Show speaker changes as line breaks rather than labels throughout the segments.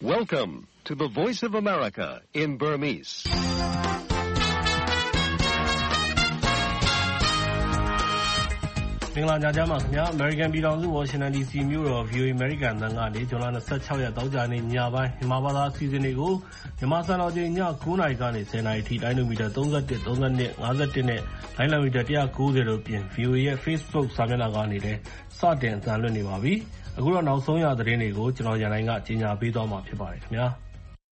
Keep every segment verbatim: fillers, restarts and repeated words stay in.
Welcome to the Voice of America in Burmese.
။မင်္ဂလာညချမ်းပါခင်ဗျာ။ American ပြည်ထောင်စု Washington ဒီ စီ မြို့တော် ဗွီအိုအေ American အသံကနေဇွန်လ၂၆ရက်သောကြာနေ့ညပိုင်းမြန်မာဘာသာအစီအစဉ်တွေကိုမြန်မာစံတော်ချိန်ည၉နာရီကနေ၁၀နာရီအထိတိုင်းလိုမီတာသုံး၁၊၃၂၊၅၁နဲ့လိုင်းလံမီတာ၁၉၀တို့ပြင် ဗွီအိုအေရဲ့ Facebook စာမျက်နှာကနေလည်းစတင်အသံလွှင့်နေပါပြီ။အခုတော့နောက်ဆုံးရသတင်းတွေကိုကျွန်တော်ရန်တိုင်းကကြီးညာပေးသွားမှာဖြစ်ပါတယ်ခင်ဗျာ။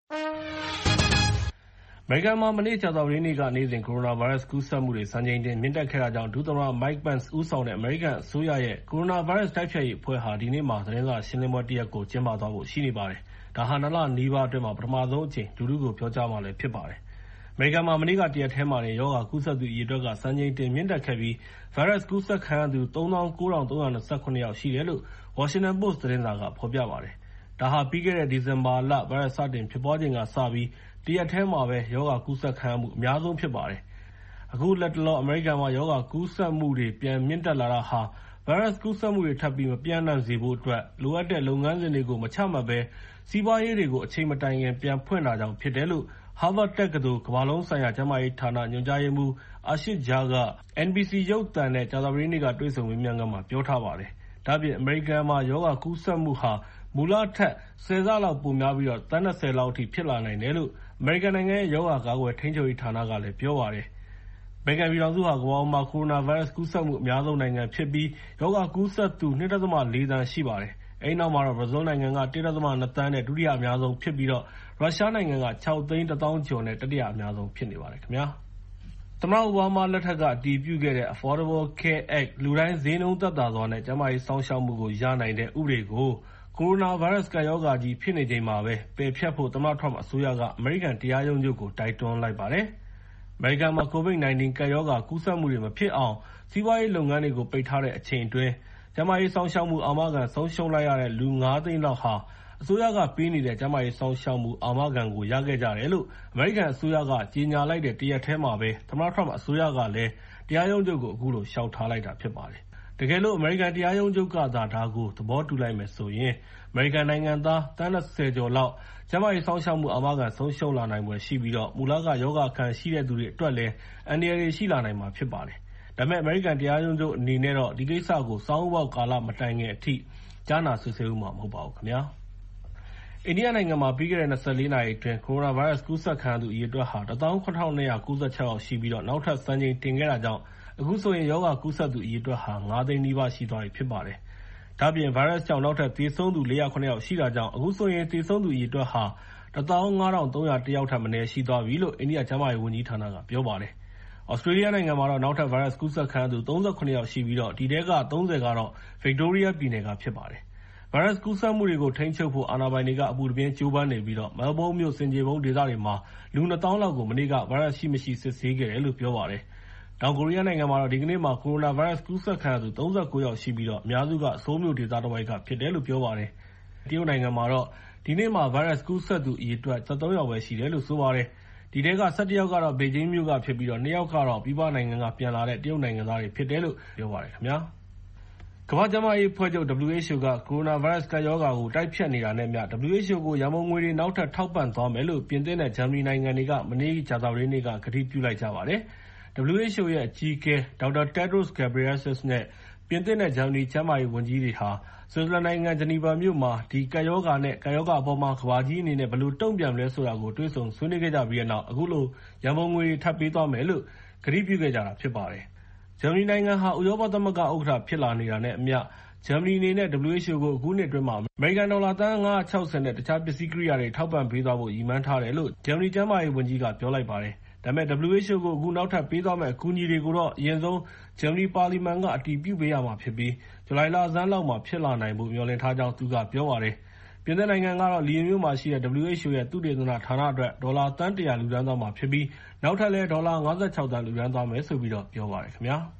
အမေရိကန်မှာမနေ့ကြာသပတေးနေ့ကနေ့စဉ်ကိုရိုနာဗိုင်းရပ်စ်ကူးစက်မှုတွေစံချိန်တင်မြင့်တက်ခဲ့တာကြောင့်ဒုသမ္မတ Mike Pence ဦးဆောင်တဲ့အမေရိကန်အစိုးရရဲ့ကိုရိုနာဗိုင်းရပ်စ်တိုက်ဖျက်ရေးအဖွဲ့ဟာဒီနေ့မှာသတင်းစာရှင်းလင်းပွဲတစ်ရပ်ကိုကျင်းပသွားဖို့ရှိနေပါတယ်။ဒါဟာနှစ်လနီးပါးအတွင်းမှာပထမဆုံးအကြိမ်လူထုကိုပြောကြားမှာလည်းဖြစ်ပါတယ်။အမေရိကန်မှာမနေ့ကတရက်ထဲမှာတင်ရောဂါကူးစက်သူအရေအတွက်ကစံချိန်တင်မြင့်တက်ခဲ့ပြီးဗိုင်းရပ်စ်ကူးစက်ခံရသူသုံးသောင်းကိုးထောင်သုံးရာ၂၇ယောက်ရှိတယ်လို့ Washington Post သတင်းစာကဖော်ပြပါတယ်။ဒါဟာပြီးခဲ့တဲ့ဒီဇင်ဘာလဗိုင်းရပ်စ်စတင်ဖြစ်ပွားချိန်ကစပြီးတရက်ထဲမှာပဲရောဂါကူးစက်ခံရမှုအများဆုံးဖြစ်ပါတယ်။အခုလက်တလောအမေရိကန်မှာရောဂါကူးစက်မှုတွေပြန်မြင့်တက်လာတာဟာဗိုင်းရပ်စ်ကူးစက်မှုတွေထပ်ပြီးမပြန့်နှံ့စေဖို့အတွက်လိုအပ်တဲ့လုပ်ငန်းစဉ်တွေကိုမချမှတ်ဘဲစီးပွားရေးတွေကိုအချိန်မတိုင်ခင်ပြန်ဖွင့်တာကြောင့်ဖြစ်တယ်လို့ Harvard တက္ကသိုလ်ကမ္ဘာလုံးဆိုင်ရာကျန်းမာရေးဌာနညွှန်ကြားရေးမှူး Ashit Jha က N B C ရုပ်သံနဲ့ကြာသပတေးနေ့ကတွေ့ဆုံမေးမြန်းခန်းမှာပြောထားပါတယ်။ဒါ့အပြင်အမေရိကန်မှာရောဂါကူးစက်မှုဟာမူလထက်ဆယ်ဆလောက်ပိုများပြီးတော့သန်း၂၀လောက်အထိဖြစ်လာနိုင်တယ်လို့အမေရိကန်နိုင်ငံရဲ့ရောဂါကာကွယ်ထိန်းချုပ်ရေးဌာနကလည်းပြောပါတယ်။အမေရိကန်ပြည်ထောင်စုဟာကမ္ဘာပေါ်မှာကိုရိုနာဗိုင်းရပ်စ်ကူးစက်မှုအများဆုံးနိုင်ငံဖြစ်ပြီးရောဂါကူးစက်သူ၂.၄ သန်းရှိပါတယ်။အဲဒီနောက်မှာတော့ဘရာဇီးနိုင်ငံက၁.၂ သန်းနဲ့ဒုတိယအများဆုံးဖြစ်ပြီးတော့ရုရှားနိုင်ငံက၆သိန်းတစ်သောင်းကျော်နဲ့တတိယအများဆုံးဖြစ်နေပါတယ်ခင်ဗျာ။သမ္မတအိုဘားမားလက်ထက်ကအတည်ပြုခဲ့တဲ့ Affordable Care Act လူတိုင်းဈေးနှုန်းသက်သာစွာနဲ့ကျန်းမာရေးစောင့်ရှောက်မှုကိုရနိုင်တဲ့ဥပဒေကိုကိုရိုနာဗိုင်းရပ်စ်ကပ်ရောဂါကြီးဖြစ်နေချိန်မှာပဲပယ်ဖျက်ဖို့သမ္မတထရမ့်အစိုးရကအမေရိကန်တရားရုံးချုပ်ကိုတိုက်တွန်းလိုက်ပါတယ်။အမေရိကန်မှာ ကိုဗစ်၁၉ ကပ်ရောဂါကူးစက်မှုတွေမဖြစ်အောင်စီးပွားရေးလုပ်ငန်းတွေကိုပိတ်ထားတဲ့အချိန်အတွင်းကျန်းမာရေးစောင့်ရှောက်မှုအာမခံဆုံးရှုံးလိုက်ရတဲ့လူငါးသိန်းလောက်ဟာအစိုးရကပေးနေတဲ့ကျန်းမာရေးစောင့်ရှောက်မှုအာမခံကိုရခဲ့ကြတယ်လို့အမေရိကန်အစိုးရကကြေညာလိုက်တဲ့တရက်ထဲမှာပဲသမ္မတထရမ့်အစိုးရကလည်းတရားရုံးချုပ်ကိုအခုလိုလျှောက်ထားလိုက်တာဖြစ်ပါတယ်။တကယ်လို့အမေရိကန်တရားရုံးချုပ်ကသာဒါကိုသဘောတူလိုက်မယ်ဆိုရင်အမေရိကန်နိုင်ငံသားသန်း၂၀ကျော်လောက်ကျန်းမာရေးစောင့်ရှောက်မှုအာမခံဆုံးရှုံးလာနိုင်ဖွယ်ရှိပြီးတော့မူလကရောဂါခံရှိတဲ့သူတွေအတွက်လည်းအန္တရာယ်တွေရှိလာနိုင်မှာဖြစ်ပါတယ်။ဒါပေမဲ့အမေရိကန်တရားရုံးချုပ်အနေနဲ့တော့ဒီကိစ္စကိုစောင်းဥပေါက်ကာလမတိုင်ခင်အထိကြားနာစစ်ဆေးဦးမှာမဟုတ်ပါဘူးခင်ဗျာ။အိန္ဒိယနိုင်ငံမှာပြီးခဲ့တဲ့၂၄နာရီအတွင်းကိုရိုနာဗိုင်းရပ်စ်ကူးစက်ခံရသူအရေအတွက်ဟာ၁သောင်း၇ထောင်၂ရာ၉၆ယောက်ရှိပြီးတော့နောက်ထပ်စံချိန်တင်ခဲ့တာကြောင့်အခုဆိုရင်ရောဂါကူးစက်သူအရေအတွက်ဟာငါးသိန်းနီးပါးရှိသွားပြီဖြစ်ပါတယ်။ဒါ့အပြင်ဗိုင်းရပ်စ်ကြောင့်နောက်ထပ်သေဆုံးသူလေးရာခုနှစ်ယောက်ရှိတာကြောင့်အခုဆိုရင်သေဆုံးသူအရေအတွက်ဟာတစ်သောင်းငါးထောင်သုံးရာတစ်ယောက်ထက်မနည်းရှိသွားပြီလို့အိန္ဒိယကျန်းမာရေးဝန်ကြီးဌာနကပြောပါတယ်။ဩစတြေးလျနိုင်ငံမှာတော့နောက်ထပ်ဗိုင်းရပ်စ်ကူးစက်ခံရသူသုံးဆယ့်ခုနှစ်ယောက်ရှိပြီးတော့ဒီထဲကသုံးဆယ်ကတော့ Victoria ပြည်နယ်ကဖြစ်ပါတယ်။ဗိုင်းရပ်စ်ကူးစက်မှုတွေကိုထိန်းချုပ်ဖို့အာဏာပိုင်တွေကအပူတပြင်းကြိုးပမ်းနေပြီးတော့မဲလ်ဘုန်းမြို့ဆင်ခြေဖုံးဒေသတွေမှာလူနှစ်သောင်းလောက်ကိုမနေ့ကဗိုင်းရပ်စ်ရှိမရှိစစ်ဆေးခဲ့တယ်လို့ပြောပါတယ်။တောင်ကိုရီးယားနိုင်ငံမှာတော့ဒီကနေ့မှာကိုရိုနာဗိုင်းရပ်စ်ကူးစက်ခံရသူသုံးဆယ့်ကိုးယောက်ရှိပြီးတော့အများစုကဆိုးလ်မြို့ဒေသတစ်ဝိုက်ကဖြစ်တယ်လို့ပြောပါတယ်။တရုတ်နိုင်ငံမှာတော့ဒီနေ့မှာဗိုင်းရပ်စ်ကူးစက်သူအရေအတွက်၁၃ယောက်ပဲရှိတယ်လို့ဆိုပါတယ်။ဒီထဲက၁၁ယောက်ကတော့ဘေဂျင်းမြို့ကဖြစ်ပြီးတော့နှစ်ယောက်ကတော့ပြည်ပနိုင်ငံကပြန်လာတဲ့တရုတ်နိုင်ငံသားတွေဖြစ်တယ်လို့ပြောပါတယ်ခင်ဗျာ။ကမ္ဘာ့ကျန်းမာရေးအဖွဲ့ချုပ် W H O ကကိုရိုနာဗိုင်းရပ်စ်ကပ်ရောဂါကိုတိုက်ဖျက်နေတာနဲ့မျှ W H O ကိုရန်ပုံငွေတွေနောက်ထပ်ထောက်ပံ့သွားမယ်လို့ပြင်သစ်နဲ့ဂျာမနီနိုင်ငံတွေကမနေ့ကြာသပတေးနေ့ကကတိပြုလိုက်ကြပါတယ်။ W H O ရဲ့အကြီးအကဲ ဒေါက်တာ Tedros Adhanom Ghebreyesus နဲ့ပြင်သစ်နဲ့ဂျာမနီကျန်းမာရေးဝန်ကြီးတွေဟာဆွစ်ဇာလန်နိုင်ငံဂျနီဗာမြို့မှာဒီကပ်ရောဂါနဲ့ကပ်ရောဂါအပေါ်မှာကမ္ဘာကြီးအနေနဲ့ဘယ်လိုတုံ့ပြန်မလဲဆိုတာကိုတွေ့ဆုံဆွေးနွေးခဲ့ကြပြီးတဲ့နောက်အခုလိုရန်ပုံငွေတွေထပ်ပေးသွားမယ်လို့ကတိပြုခဲ့ကြတာဖြစ်ပါတယ်။ဂျာမနီနိုင်ငံဟာဥရောပသမဂ္ဂဥက္ကဋ္ဌဖြစ်လာနေတာနဲ့အမျှဂျာမနီအနေနဲ့ W H O ကိုအခုနှစ်အတွင်းမှာအမေရိကန်ဒေါ်လာသန်းငါးရာ၆ဆယ်နဲ့တခြားပစ္စည်းကိရိယာတွေထောက်ပံ့ပေးသွားဖို့ရည်မှန်းထားတယ်လို့ဂျာမနီကျန်းမာရေးဝန်ကြီးကပြောလိုက်ပါတယ်။ဒါပေမဲ့ W H O ကိုအခုနောက်ထပ်ပေးသွားမယ့်အကူအညီတွေကိုတော့အရင်ဆုံးဂျာမနီပါလီမန်ကအတည်ပြုပေးရမှာဖြစ်ပြီးဇူလိုင်လဆန်းလောက်မှာဖြစ်လာနိုင်ဖို့မျှော်လင့်ထားကြောင်းသူကပြောပါတယ်။ပြင်သစ်နိုင်ငံကတော့လီယင်မြို့မှာရှိတဲ့ W H O ရဲ့သုတေသနဌာနအတွက်ဒေါ်လာသန်းတစ်ရာလှူဒါန်းသွားမှာဖြစ်ပြီးနောက်ထပ်လည်းဒေါ်လာငါးဆယ့်ခြောက်သန်းလှူဒါန်းသွားမယ်ဆိုပြီးတော့ပြောပါတယ်ခင်ဗျာ။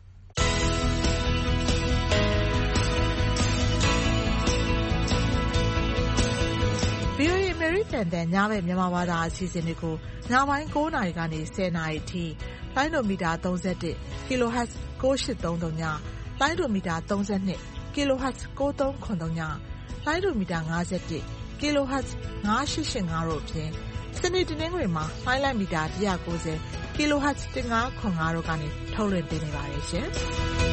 ဗွီအိုအေအမေရိကန်တန်ညဘက်မြန်မာဘာသာအစီအစဉ်တွေကိုညပိုင်း၉နာရီကနေ၁၀နာရီအထိလိုင်းဒိုမီတာ၃၁ kilohertz ၉၈၃၃ညလိုင်းဒိုမီတာ၃၂ kilohertz ၉၃၇၃ညလိုင်းဒိုမီတာ၅၁ kilohertz ငါးရှစ်ရှစ်ငါး တို့အပြင်စနေတနင်္ဂနွေမှာလှိုင်းလံမီတာone ninety kilohertz one five seven five တို့ကနေထုတ်လွှင့်ပေးနေပါတယ်ရှင်။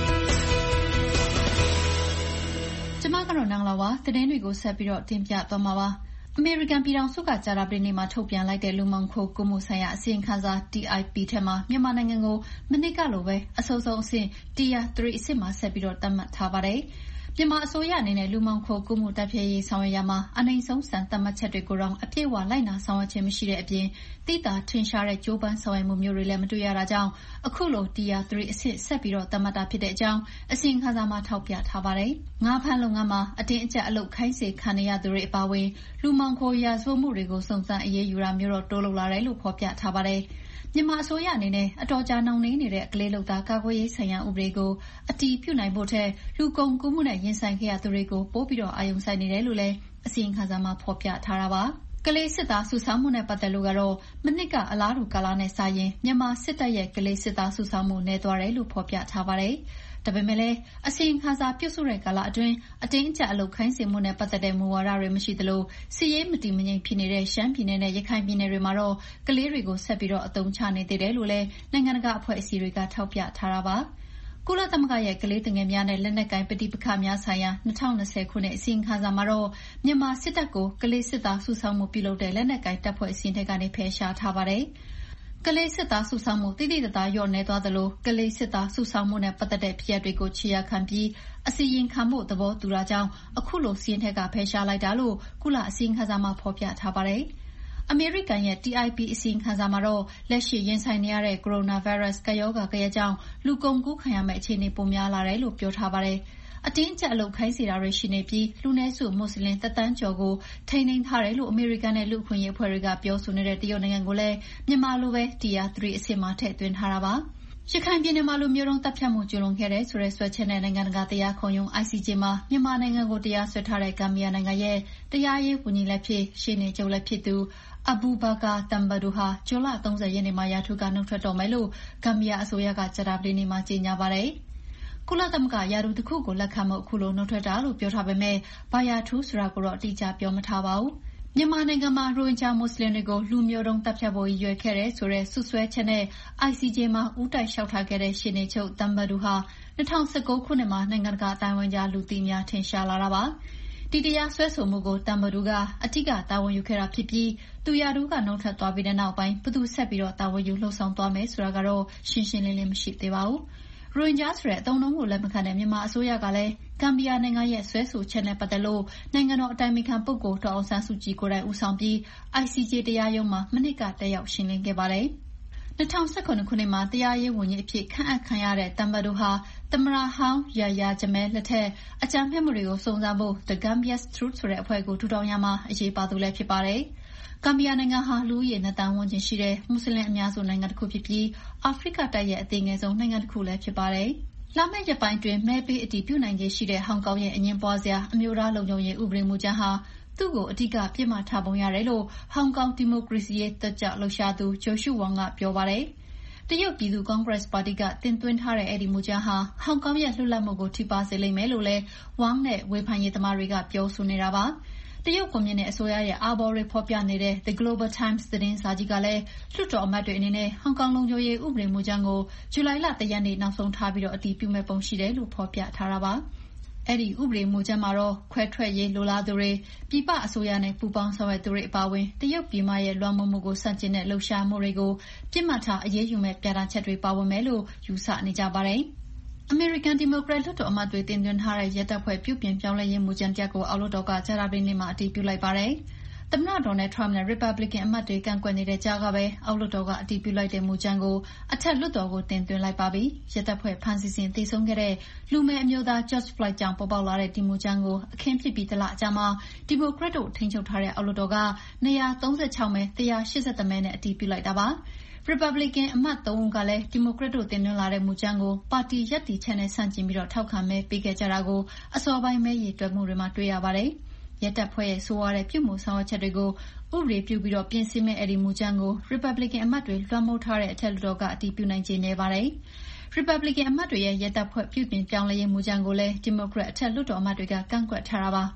ကျမကတော့နန်းလာပါသတင်းတွေကိုဆက်ပြီးတော့တင်ပြသွားမှာပါအမေရိကန်ပြည်ထောင်စုကကြာသပတေးနေ့မှာထုတ်ပြန်လိုက်တဲ့လူမှောင်ခိုကူးမှုဆိုင်ရာအစီရင်ခံစာ T I P ထဲမှာမြန်မာနိုင်ငံကိုမနစ်ကလိုပဲအဆိုးဆုံးအဆင့် Tier three အဆင့်မှာဆက်ပြီးတော့သတ်မှတ်ထားပါတယ်။မြန်မာအစိုးရအနေနဲ့လူမှောင်ခိုကူးမှုတိုက်ဖျက်ရေးဆောင်ရွက်ရမှာအနိုင်ဆုံးစံသတ်မှတ်ချက်တွေကိုတော့အပြည့်အဝလိုက်နာဆောင်ရွက်ခြင်းမရှိတဲ့အပြင်တိတာထင်ရှားတဲ့ကြိုးပမ်းဆောင်ရွက်မှုမျိုးတွေလည်းမတွေ့ရတာကြောင့်အခုလို Tier three အဆင့်ဆက်ပြီးတော့သတ်မှတ်တာဖြစ်တဲ့အကြောင်းအစီရင်ခံစာမှာထောက်ပြထားပါတယ်။ငါးဖမ်းလုပ်ငန်းမှာအတင်းအကျပ်အလုပ်ခိုင်းစေခံရသူတွေအပါအဝင်လူမှောင်ခိုရာဇဝတ်မှုတွေကိုစုံစမ်းအရေးယူတာမျိုးတော့တိုးလုပ်လာတယ်လို့ဖော်ပြထားပါတယ်။မြန်မာအစိုးရအနေနဲ့အတော်ကြာနှောင့်နှေးနေတဲ့အကလေးလုပ်သားကာကွယ်ရေးဆိုင်ရာဥပဒေကိုအတည်ပြုနိုင်ဖို့ထက်လူကုန်ကူးမှုနဲ့ရင်ဆိုင်ခဲ့ရသူတွေကိုပိုပြီးတော့အာရုံစိုက်နေတယ်လို့လည်းအစီရင်ခံစာမှာဖော်ပြထားတာပါ။ကလေးစစ်သားစုဆောင်းမှုနဲ့ပတ်သက်လို့ကတော့မနှစ်ကအလားတူကာလနဲ့စာရင်မြန်မာစစ်တပ်ရဲ့ကလေးစစ်သားစုဆောင်းမှုနည်းသွားတယ်လို့ဖော်ပြထားပါတယ်။ဒါပေမဲ့လည်းအစီရင်ခံစာပြုစုတဲ့ကာလအတွင်းအတင်းအကျပ်အလုပ်ခိုင်းစေမှုနဲ့ပတ်သက်တဲ့မူဝါဒတွေမရှိသလိုစီးရေးမတည်မငြိမ်ဖြစ်နေတဲ့ရှမ်းပြည်နယ်နဲ့ရခိုင်ပြည်နယ်တွေမှာတော့ကလေးတွေကိုဆက်ပြီးတော့အသုံးချနေသေးတယ်လို့လည်းနိုင်ငံတကာအဖွဲ့အစည်းတွေကထောက်ပြထားတာပါ။ကုလသမဂ္ဂရဲ့ကလေးသူငယ်များနဲ့လက်နက်ကိုင်ပဋိပက္ခများဆိုင်ရာ၂၀၂၀ခုနှစ်အစီရင်ခံစာမှာတော့မြန်မာစစ်တပ်ကိုကလေးစစ်သားစုဆောင်းမှုပြုလုပ်တဲ့လက်နက်ကိုင်တပ်ဖွဲ့အစည်းတွေကနေဖယ်ရှားထားပါတယ်။ကလေးစစ်သားစုဆောင်းမှုတိတိတသားလျော့နေသွားသလိုကလေးစစ်သားစုဆောင်းမှုနဲ့ပတ်သက်တဲ့ဖြစ်ရပ်တွေကိုခြေရာခံပြီးအစီရင်ခံဖို့သဘောတူတာကြောင့်အခုလိုစီးရင်ထက်ကဖယ်ရှားလိုက်တာလို့ကုလအစီရင်ခံစာမှာဖော်ပြထားပါတယ်။အမေရိကန်ရဲ့ T I P အစီရင်ခံစာမှာတော့လက်ရှိရင်ဆိုင်နေရတဲ့ကိုရိုနာဗိုင်းရပ်စ်ကပ်ရောဂါကရဲ့ကြောင့်လူကုန်ကူးခံရမယ့်အခြေအနေပိုများလာတယ်လို့ပြောထားပါတယ်။အတင်းအကျပ်အလုပ်ခိုင်းစေတာတွေရှိနေပြီးလူနည်းစုမွတ်စလင်တသန်းကျော်ကိုထိန်းသိမ်းထားတယ်လို့အမေရိကန်နဲ့လူ့အခွင့်အရေးအဖွဲ့တွေကပြောဆိုနေတဲ့တရုတ်နိုင်ငံကိုလည်းမြန်မာလိုပဲ Tier three အဆင့်မှာထည့်သွင်းထားတာပါ။ရခိုင်ပြည်နယ်မှာလူမျိုးတုံးတပ်ဖြတ်မှုကျူးလွန်ခဲ့တဲ့ဆိုတဲ့ဆွဲချက်နဲ့နိုင်ငံတကာတရားခုံရုံး I C J မှာမြန်မာနိုင်ငံကိုတရားစွဲထားတဲ့ဂမ်ဘီယာနိုင်ငံရဲ့တရားရေးဝန်ကြီးလည်းဖြစ်ရှေ့နေချုပ်လည်းဖြစ်သူအဘူဘာကာတမ်ဘဒူဟာဇွန်လ၃၀ရက်နေ့မှာရာထူးကနှုတ်ထွက်တော်မယ်လို့ဂမ်ဘီယာအစိုးရကကြာသပတေးနေ့မှာကြေညာပါတယ်။ကုလသမဂ္ဂရာထူးတစ်ခုကိုလက်ခံမှုအခုလိုနှုတ်ထွက်တာလို့ပြောထားပေမဲ့ဘာရာထူးဆိုတာကိုတော့အတိအကျပြောမထားပါဘူး။မြန်မာနိုင်ငံမှာရိုဟင်ဂျာမွတ်စလင်တွေကိုလူမျိုးတုံးတပ်ဖြတ်ဖို့ရည်ရွယ်ခဲ့တဲ့ဆိုတဲ့စွပ်စွဲချက်နဲ့ I C J မှာဦးတိုက်လျှောက်ထားခဲ့တဲ့ရှေ့နေချုပ်တမ်ဘဒူဟာ၂၀၁၉ခုနှစ်မှာနိုင်ငံတကာအတိုင်းအဝန်ကြားလူသိများထင်ရှားလာတာပါ။ဒီတရားစွဲဆိုမှုကိုတမ်ဘဒူကအထက်တာဝန်ယူခဲ့တာဖြစ်ပြီးသူရာထူးကနှုတ်ထွက်သွားပြီးတဲ့နောက်ပိုင်းဘယ်သူဆက်ပြီးတော့တာဝန်ယူလှုပ်ဆောင်သွားမယ်ဆိုတာကတော့ရှင်းရှင်းလင်းလင်းမရှိသေးပါဘူး။ရိုဟင်ဂျာဆိုတဲ့အသုံးအနှုန်းကိုလက်မခံတဲ့မြန်မာအစိုးရကလည်းဂမ်ဘီယာနိုင်ငံရဲ့ဆွဲဆိုချက်နဲ့ပတ်သက်လို့နိုင်ငံတော်အတိုင်ပင်ခံပုဂ္ဂိုလ်ဒေါ်အောင်ဆန်းစုကြည်ကိုယ်တိုင်ဦးဆောင်ပြီး I C J တရားရုံးမှာမနှစ်ကတက်ရောက်ရှင်းလင်းခဲ့ပါတယ်။၂၀၁၇ခုနှစ်မှာတရားရေးဝန်ကြီးအဖြစ်ခန့်အပ်ခံရတဲ့တမ်ဘဒူဟာသမ္မတဟောင်းယာယာဂျမဲလက်ထက်အကြမ်းဖက်မှုတွေကိုစုံစမ်းဖို့ The Gambia's Truth ဆိုတဲ့အဖွဲ့ကိုထူထောင်ရမှာအရေးပါသူလည်းဖြစ်ပါတယ်။ဂမ်ဘီယာနိုင်ငံဟာလူဦးရေနှစ်သန်းဝန်းကျင်ရှိတဲ့မွတ်စလင်အများစုနိုင်ငံတစ်ခုဖြစ်ပြီးအာဖရိကတိုက်ရဲ့အသေးငယ်ဆုံးနိုင်ငံတစ်ခုလည်းဖြစ်ပါတယ်။လာမယ့်ရက်ပိုင်းတွင်မဲပေးအတည်ပြုနိုင်ခြေရှိတဲ့ဟောင်ကောင်ရဲ့အငြင်းပွားစရာအမျိုးသားလုံခြုံရေးဥပဒေမူကြမ်းဟာသူ့ကိုအဓိကပြစ်မှတ်ထားပုံရတယ်လို့ဟောင်ကောင်ဒီမိုကရေစီရေးတက်ကြွလှုပ်ရှားသူဂျိုရှုဝမ်ကပြောပါတယ်။တရုတ်ပြည်သူ့ကွန်ဂရက်ပါတီကတင်သွင်းထားတဲ့အဲ့ဒီမူကြမ်းဟာဟောင်ကောင်ရဲ့လွတ်လပ်မှုကိုထိပါစေလိမ့်မယ်လို့လည်းဝမ်နဲ့ဝေဖန်ရေးသမားတွေကပြောဆိုနေတာပါ။တရုတ်ကွန်မြူနစ်အစိုးရရဲ့အာဘော်တွေဖော်ပြနေတဲ့ The Global Times သတင်းစာကြီးကလည်းလွှတ်တော်အမတ်တွေအနေနဲ့ဟောင်ကောင်လုံခြုံရေးဥပဒေမူကြမ်းကိုဇူလိုင်လ၁ရက်နေ့နောက်ဆုံးထားပြီးတော့အတည်ပြုမဲ့ပုံရှိတယ်လို့ဖော်ပြထားတာပါ။အဲ့ဒီဥပဒေမူကြမ်းမှာတော့ခွဲထွက်ရေးလိုလားသူတွေပြည်ပအစိုးရနဲ့ပူးပေါင်းဆောင်ရွက်သူတွေအပါအဝင်တရုတ်ပြည်မရဲ့လွှမ်းမိုးမှုကိုဆန့်ကျင်တဲ့လှုပ်ရှားမှုတွေကိုပြစ်မှတ်ထားအရေးယူမဲ့ပြဋ္ဌာန်းချက်တွေပါဝင်မယ်လို့ယူဆနေကြပါတယ်။အမေရိကန်ဒီမိုကရက်လွှတ်တော်အမတ်တွေတင်သွင်းထားတဲ့ရဲတပ်ဖွဲ့ပြုပြင်ပြောင်းလဲရေးမူကြမ်းတစ်ရပ်ကိုအောက်လွှတ်တော်ကကြာသပတေးနေ့မှာအတည်ပြုလိုက်ပါတယ်။သမ္မတဒေါ်နယ်ထရမ့်နဲ့ရီပတ်ဘလစ်ကန်အမတ်တွေကန့်ကွက်နေတဲ့ကြားကပဲအောက်လွှတ်တော်ကအတည်ပြုလိုက်တဲ့မူကြမ်းကိုအထက်လွှတ်တော်ကိုတင်သွင်းလိုက်ပါပြီ။ရဲတပ်ဖွဲ့ဖမ်းဆီးစဉ်သေဆုံးခဲ့တဲ့လူမည်းအမျိုးသား George Floyd ကြောင့်ပေါ်ပေါက်လာတဲ့ဒီမူကြမ်းကိုအခင်းဖြစ်ပြီးတလအကြာမှာဒီမိုကရက်တို့ထိန်းချုပ်ထားတဲ့အောက်လွှတ်တော်က၂၃၆မဲ၁၈၁မဲနဲ့အတည်ပြုလိုက်တာပါ။ Republican အမတ်သုံးဦးကလည်းဒီမိုကရက်တို့တင်သွင်းလာတဲ့မူကြမ်းကိုပါတီရပ်တည်ချက်နဲ့ဆန့်ကျင်ပြီးတော့ထောက်ခံမဲပေးခဲ့ကြတာကိုအစောပိုင်းမဲရေတွက်မှုတွေမှာတွေ့ရပါတယ်။ရဲတပ်ဖွဲ့ရဲ့ဆိုးဝါးတဲ့ပြုမှုဆောင်ရွက်ချက်တွေကိုဥပဒေပြုပြီးတော့ပြင်ဆင်မဲ့အဲ့ဒီမူကြမ်းကို Republican အမတ်တွေလွှမ်းမိုးထားတဲ့အထက်လွှတ်တော်ကအတည်ပြုနိုင်ခြေနေပါတယ်။ Republican အမတ်တွေရဲ့ရဲတပ်ဖွဲ့ပြုပြင်ပြောင်းလဲရေးမူကြမ်းကိုလည်း Democrat အထက်လွှတ်တော်အမတ်တွေကကန့်ကွက်ထားတာပါ။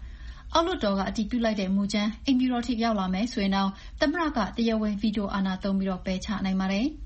အောက်လွှတ်တော်ကအတည်ပြုလိုက်တဲ့မူကြမ်းအိမ်ဖြူတော်ထိရောက်လာမယ်ဆိုရင်တော့သမ္မတကတရားဝင်ဗီတိုအာဏာသုံးပြီးတော့ပယ်ချနိုင်ပါတယ်။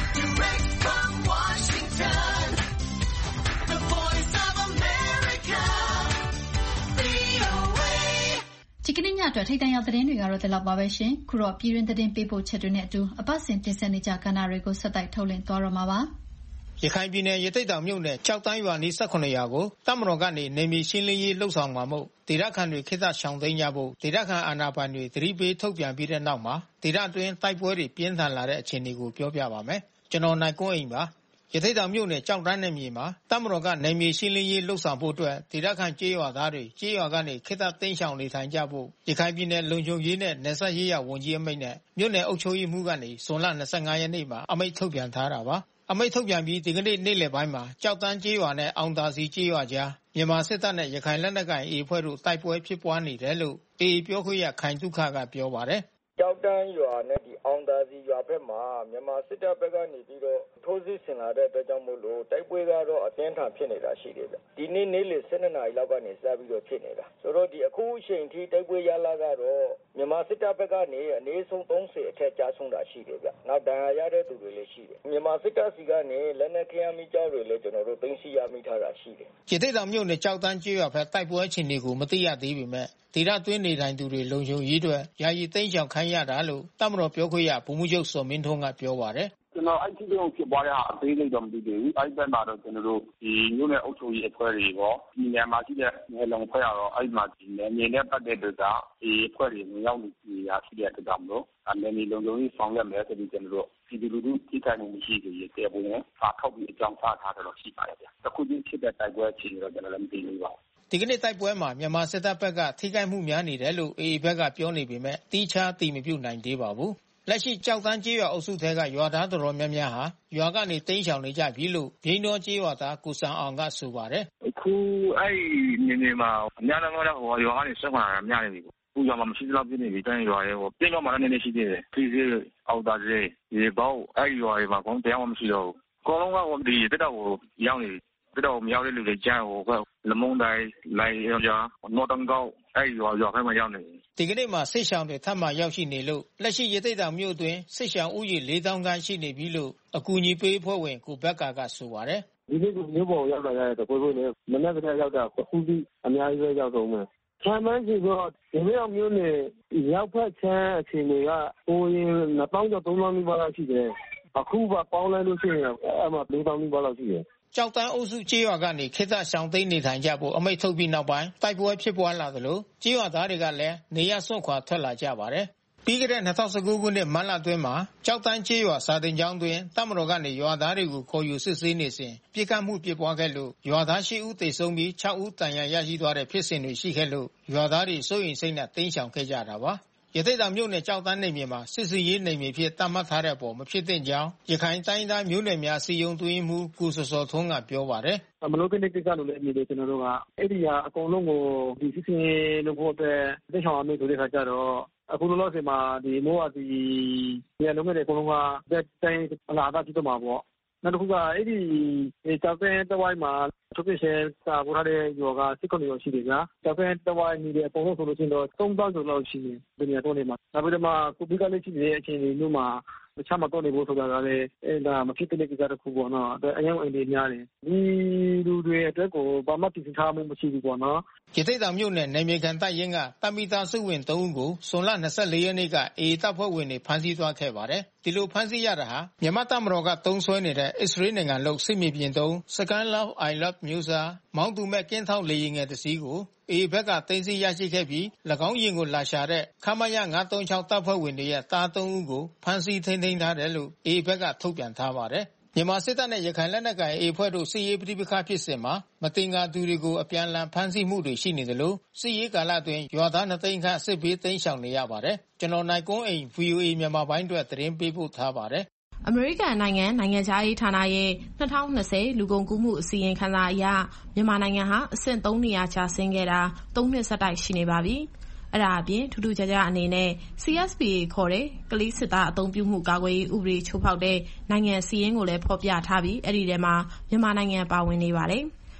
ဒီကနေ့ညအတွက်ထိပ်တန်းရောက်သတင်းတွေကတော့ဒီလောက်ပါပဲရှင်။ခုတော့ပြည်တွင်းသတင်းပေးပို့ချက်တွေနဲ့အတူအပတ်စဉ်တင်ဆက်နေကြကဏ္ဍတွေကိုဆက်တိုက်ထုတ်လွှင့်သွားတော့မှာပါ
။ရခိုင်ပြည်နယ်ရသေ့တောင်မြို့နယ်ကြောက်တန်းရွာနီး၁၇ ရွာကိုတပ်မတော်ကနေနေမီရှင်းလင်းရေးလှုပ်ဆောင်မှာမို့ဒေသခံတွေခေတ္တရှောင်သိမ်းကြဖို့ဒေသခံအာဏာပိုင်တွေသတိပေးထုတ်ပြန်ပြီးတဲ့နောက်မှာဒေသအတွင်းတိုက်ပွဲတွေပြင်းထန်လာတဲ့အခြေအနေကိုပြောပြပါမယ်။ကျွန်တော်နိုင်ကွန်းအိမ်ပါ။ရသေ့တောင်မြို့နယ်ကြောက်တန်းနယ်မြေမှာတပ်မတော်ကနေမီရှင်းလင်းရေးလှုပ်ဆောင်ဖို့အတွက်ဒေသခံကြေးရွာသားတွေကြေးရွာကနေခေတ္တသိမ်းရှောင်နေထိုင်ကြဖို့ရခိုင်ပြည်နယ်လုံခြုံရေးနဲ့နယ်စပ်ရေးရာဝန်ကြီးအမိန့်နဲ့မြို့နယ်အုပ်ချုပ်ရေးမှူးကနေဇွန်လ၂၅ ရက်နေ့မှာအမိန့်ထုတ်ပြန်ထားတာပါ။အမိန့်ထုတ်ပြန်ပြီးဒီကနေ့နေ့လယ်ပိုင်းမှာကြောက်တန်းကြေးရွာနဲ့အောင်သာစီကြေးရွာကြားမြန်မာစစ်တပ်နဲ့ရခိုင်လက်နက်ကိုင် အေ အဖွဲ့တို့တိုက်ပွဲဖြစ်ပွားနေတယ်လို့ အေ ပြောခွင့်ရခိုင်သုခကပြောပါတယ်
။ကြောက်တန်းရွာနဲ့ဒီအောင်သာစီရွာဘက်မှာမြန်မာစစ်တပ်ဘက်ကနေပြီးတော့ထိုးစစ်ဆင်လာတဲ့အတွက်ကြောင့်မို့လို့တိုက်ပွဲကတော့အတင်းထန်ဖြစ်နေတာရှိတယ်ဗျ။ဒီနေ့နေ့လယ်၁၂ နာရီလောက်ကနေစပြီးတော့ဖြစ်နေတာ။ဆိုတော့ဒီအခုအချိန်ထိတိုက်ပွဲရလာကတော့မြန်မာစစ်တပ်ဘက်ကနေအနည်းဆုံး၃၀အထက်ကြားဆုံးတာရှိတယ်ဗျ။နောက်ဒဏ်ရာရတဲ့သူတွေလည်းရှိတယ်။မြန်မာစစ်တပ်စီကနေလက်နက်ခဲယမ်းမီးကျောက်တွေလည်းကျွန်တော်တို့သိမ်းဆည်းရမိထားတာရှိတယ်
။ရသေ့တောင်မြို့နယ်ကြောက်တန်းကြေးရွာဘက်တိုက်ပွဲအခြေအနေကိုမသိရသေးပေမဲ့ဒေသတွင်းနေထိုင်သူတွေလုံခြုံရေးအတွက်ယာယီသိမ်းရှောင်ခိုင်းရတာလို့တပ်မတော်ပြောခွင့်ရဗိုလ်မှူးချုပ်စောမင်းထွန်းကပြောပါတယ်
။ကျွန်တော်အဲ့ဒီတော့ဖြစ်ပွားရအသေးစိတ်တော့မသိသေးဘူး။အဲ့ဘက်မှာတော့ကျွန်တော်တို့ဒီမြို့နယ်အုပ်ချုပ်ရေးအဖွဲ့တွေရောဒီနေရာမှာရှိတဲ့နယ်လုံဖွဲ့ရတော့အဲ့မှာဒီနယ်မြေနဲ့ပတ်သက်တဲ့ကဒီအဖွဲ့တွေဝင်ရောက်နေရရှိတဲ့အတွက်ကြောင့်မလို့နယ်မြေလုံခြုံရေးဆောင်ရွက်မယ်ဆိုပြီးကျွန်တော်တို့ပြည်သူလူထုထိခိုက်မှုမရှိစေရတဲ့ပုံနဲ့စာထုတ်ပြီးအကြောင်းကြားထားတယ်လို့ရှိပါတယ်ဗျ။တစ်ခုချင်းဖြစ်တဲ့တိုက်ပွဲအခြေအနေတော့ကျွန်တော်လည်းမသိသေးပါဘူး
ဒီကနေ့တိုက်ပွဲမှာမြန်မာစစ်တပ်ဘက်ကထိခိုက်မှုများနေတယ်လို့ အေ ဘက်ကပြောနေပေမဲ့တီးခြားတည်မပြုနိုင်သေးပါဘူး။လက်ရှိကြောက်တန်းကြေးရွာအုပ်စုထဲကရွာသားတော်တော်များများဟာရွာကနေတိမ်းရှောင်နေကြပြီလို့ဘိန်းတော်ကြေးရွာသားကိုစံအောင်ကဆိုပါတယ်
။အခုအဲ့နေနေမှာအများလုံးကတော့ဟိုရွာကနေဆက်ခွာတာများနေပြီ။အခုရွာမှာမရှိသလောက်ပြနေပြီတိုင်းရွာရဲ့ဟိုပြင်းတော့မှလည်းနည်းနည်းရှိသေးတယ်။ခီးစေးအောက်သားစေးဒီဘောက်အဲ့ရွာတွေမှာကောင်တရားမှမရှိတော့ဘူး။အကုန်လုံးကဟိုဒီတက်တော့ရောက်နေတက်တော့မရောက်တဲ့လူတွေကြားဟိုကလမုံတိုင်းလိုက်ရနော်တန်ကောက်အဲ့ရွာရွာခိုင်းမှရောက်နေ
ဒီကနေ့မှာစစ်ရှောင်းတွေထပ်မံရောက်ရှိနေလို့လက်ရှိရသေ့တောင်မြို့အတွင်းစစ်ရှောင်းဥယျာဉ်၄သောင်းခန့်ရှိနေပြီလို့အကူအညီပေးဖွဲ့ဝင်ကိုဘက်ကကဆိုပါတယ်
ဒီနေ့ကမြို့ပေါ်ရောက်လာတဲ့တပွဲပွဲနဲ့မနေ့ကတည်းကရောက်တာအခုဒီအများကြီးပဲရောက်တော့မယ်ဆမ်းမန်းကြီးတော့ဒီနေ့မြို့နယ်ရောက်ဖက်ချမ်းအခြေအနေကဟိုရင်နှစ်သောင်းကျော်သုံးသောင်းနီးပါးလောက်ရှိတယ်အခုကပေါင်းလိုက်လို့ရှိရင်အဲ့မှာ၄သောင်းနီးပါးလောက်ရှိတယ်
ကြောက်တန်းအုပ်စုကြေးရွာကနေခေတ္တရှောင်သိမ်းနေထိုင်ကြဖို့အမိန့်ထုတ်ပြီးနောက်ပိုင်းတိုက်ပွဲဖြစ်ပွားလာသလိုကြေးရွာသားတွေကလည်းနေရစွန့်ခွာထွက်လာကြပါတယ်။ပြီးခဲ့တဲ့၂၀၁၉ခုနှစ်မတ်လအတွင်းမှာကြောက်တန်းကြေးရွာစာတင်ကျောင်းတွင်တပ်မတော်ကနေရွာသားတွေကိုခေါ်ယူစစ်ဆေးနေစဉ်ပြစ်ခတ်မှုဖြစ်ပွားခဲ့လို့ရွာသား၈ဦးသေဆုံးပြီး၆ဦးဒဏ်ရာရရှိသွားတဲ့ဖြစ်စဉ်တွေရှိခဲ့လို့ရွာသားတွေစိုးရိမ်စိတ်နဲ့တိမ်းရှောင်ခဲ့ကြတာပါ။ရသေ့တောင်မြို့နယ်ကြောက်တန်းနယ်မြေမှာစစ်စီရေးနယ်မြေဖြစ်သတ်မှတ်ထားတဲ့အပေါ်မဖြစ်သင့်ကြောင်းရခိုင်တိုင်းသားမျိုးနွယ်များစီယုံသွင်းမှုကိုစောစောထွန်းကပြောပါတယ်
။မလို့ကိစ္စလို့လည်းအမြင်တွေကျွန်တော်တို့ကအဲ့ဒီဟာအကုန်လုံးကိုဒီစစ်စင်လို့ဖို့အတွက်သိချောင်းအမိန့်ဆိုတဲ့ခါကျတော့အခုလောလောဆယ်မှာဒီမိုးအစီရလုံးမဲ့အကုန်လုံးကတက်တိုင်းအလားအဖြစ်တော့မှာပေါ့နောက်တစ်ခုကအဲ့ဒီကြောက်တဲ့တဝိုင်းမှာထုတ်ပြရှယ်စာပေါ်ထားတဲ့ယောဂစစ်ကုန်ရောရှိတယ်ဗျာကြောက်တဲ့တဝိုင်းနေတဲ့အပုံလို့ဆိုလို့ရှိရင်တော့သုံးသောင်းကျော်လောက်ရှိတယ်ဒီနေရာတော့နေမှာနောက်ပြီးတော့မှကိုဗစ်ကလည်းရှိနေတဲ့အချိန်တွေမျိုးမှာတခြားမတော့နေဖို့ဆိုတာကလည်းအဲ့ဒါမဖြစ်တဲ့ကိစ္စတစ်ခုပေါ့နော်အရင်အိမ်တွေများတယ်ဒီလူတွေအတွက်ကိုဘာမှပြင်ဆင်ထားမှုမရှိဘူးပေါ့နော်
ရသေ့တောင်မြို့နယ်နယ်မြေခံတပ်ရင်းကတပ်မိသားစုဝင်၃ဦးကိုဇွန်လ၂၄ရက်နေ့ကအေတပ်ဖွဲ့ဝင်တွေဖမ်းဆီးသွားခဲ့ပါတယ်ဒီလိုဖမ်းဆီးရတာဟာမြန်မာတပ်မတော်ကသုံးစွဲနေတဲ့အစ္စရေးနိုင်ငံလုံးစစ်မြေပြင်တုံး Skylark I Love မျိုးစားမောင်းသူမဲ့ကင်းထောက်လေယာဉ်ငယ်တစ်စီးကိုအေဘက်ကသိမ်းဆည်းရရှိခဲ့ပြီး၎င်းယာဉ်ကိုလာရှာတဲ့ခမရ၅၃၆တပ်ဖွဲ့ဝင်တွေရဲ့သား၃ဦးကိုဖမ်းဆီးထိန်းသိမ်းထားတယ်လို့အေဘက်ကထုတ်ပြန်ထားပါတယ်မြန်မာစစ်တပ်နဲ့ရခိုင်လက်နက်ကိုင်အေအဖွဲ့တို့စစ်ရေးပဋိပက္ခဖြစ်စဉ်မှာမတင်ကားသူတွေကိုအပြန်အလှန်ဖမ်းဆီးမှုတွေရှိနေတယ်လို့စစ်ရေးကာလအတွင်းရွာသားနှစ်သိန်းခန့်စစ်ဘေးသိမ်းရှောင်နေရပါတယ်ကျွန်တော်နိုင်ကွန်းအိမ် ဗီအိုအေ မြန်မာပိုင်းအတွက်သတင်းပေးပို့ထားပါတယ်
အမေရိကန်နိုင်ငံနိုင်ငံခြားရေးဌာနရဲ့၂၀၂၀လူကုန်ကူးမှုအစီရင်ခံစာအရမြန်မာနိုင်ငံဟာအဆင့်၃နေရာကျဆင်းခဲ့တာ၃နှစ်ဆက်တိုက်ရှိနေပါပြီ။အဲ့ဒါအပြင်ထူးထူးခြားခြားအနေနဲ့ စီ အက်စ် ပီ အေ ခေါ်တဲ့ကလေးစစ်သားအသုံးပြုမှုကာကွယ်ရေးဥပဒေချိုးဖောက်တဲ့နိုင်ငံစီးရင်ကိုလည်းဖော်ပြထားပြီးအဲ့ဒီထဲမှာမြန်မာနိုင်ငံပါဝင်နေပါတယ်။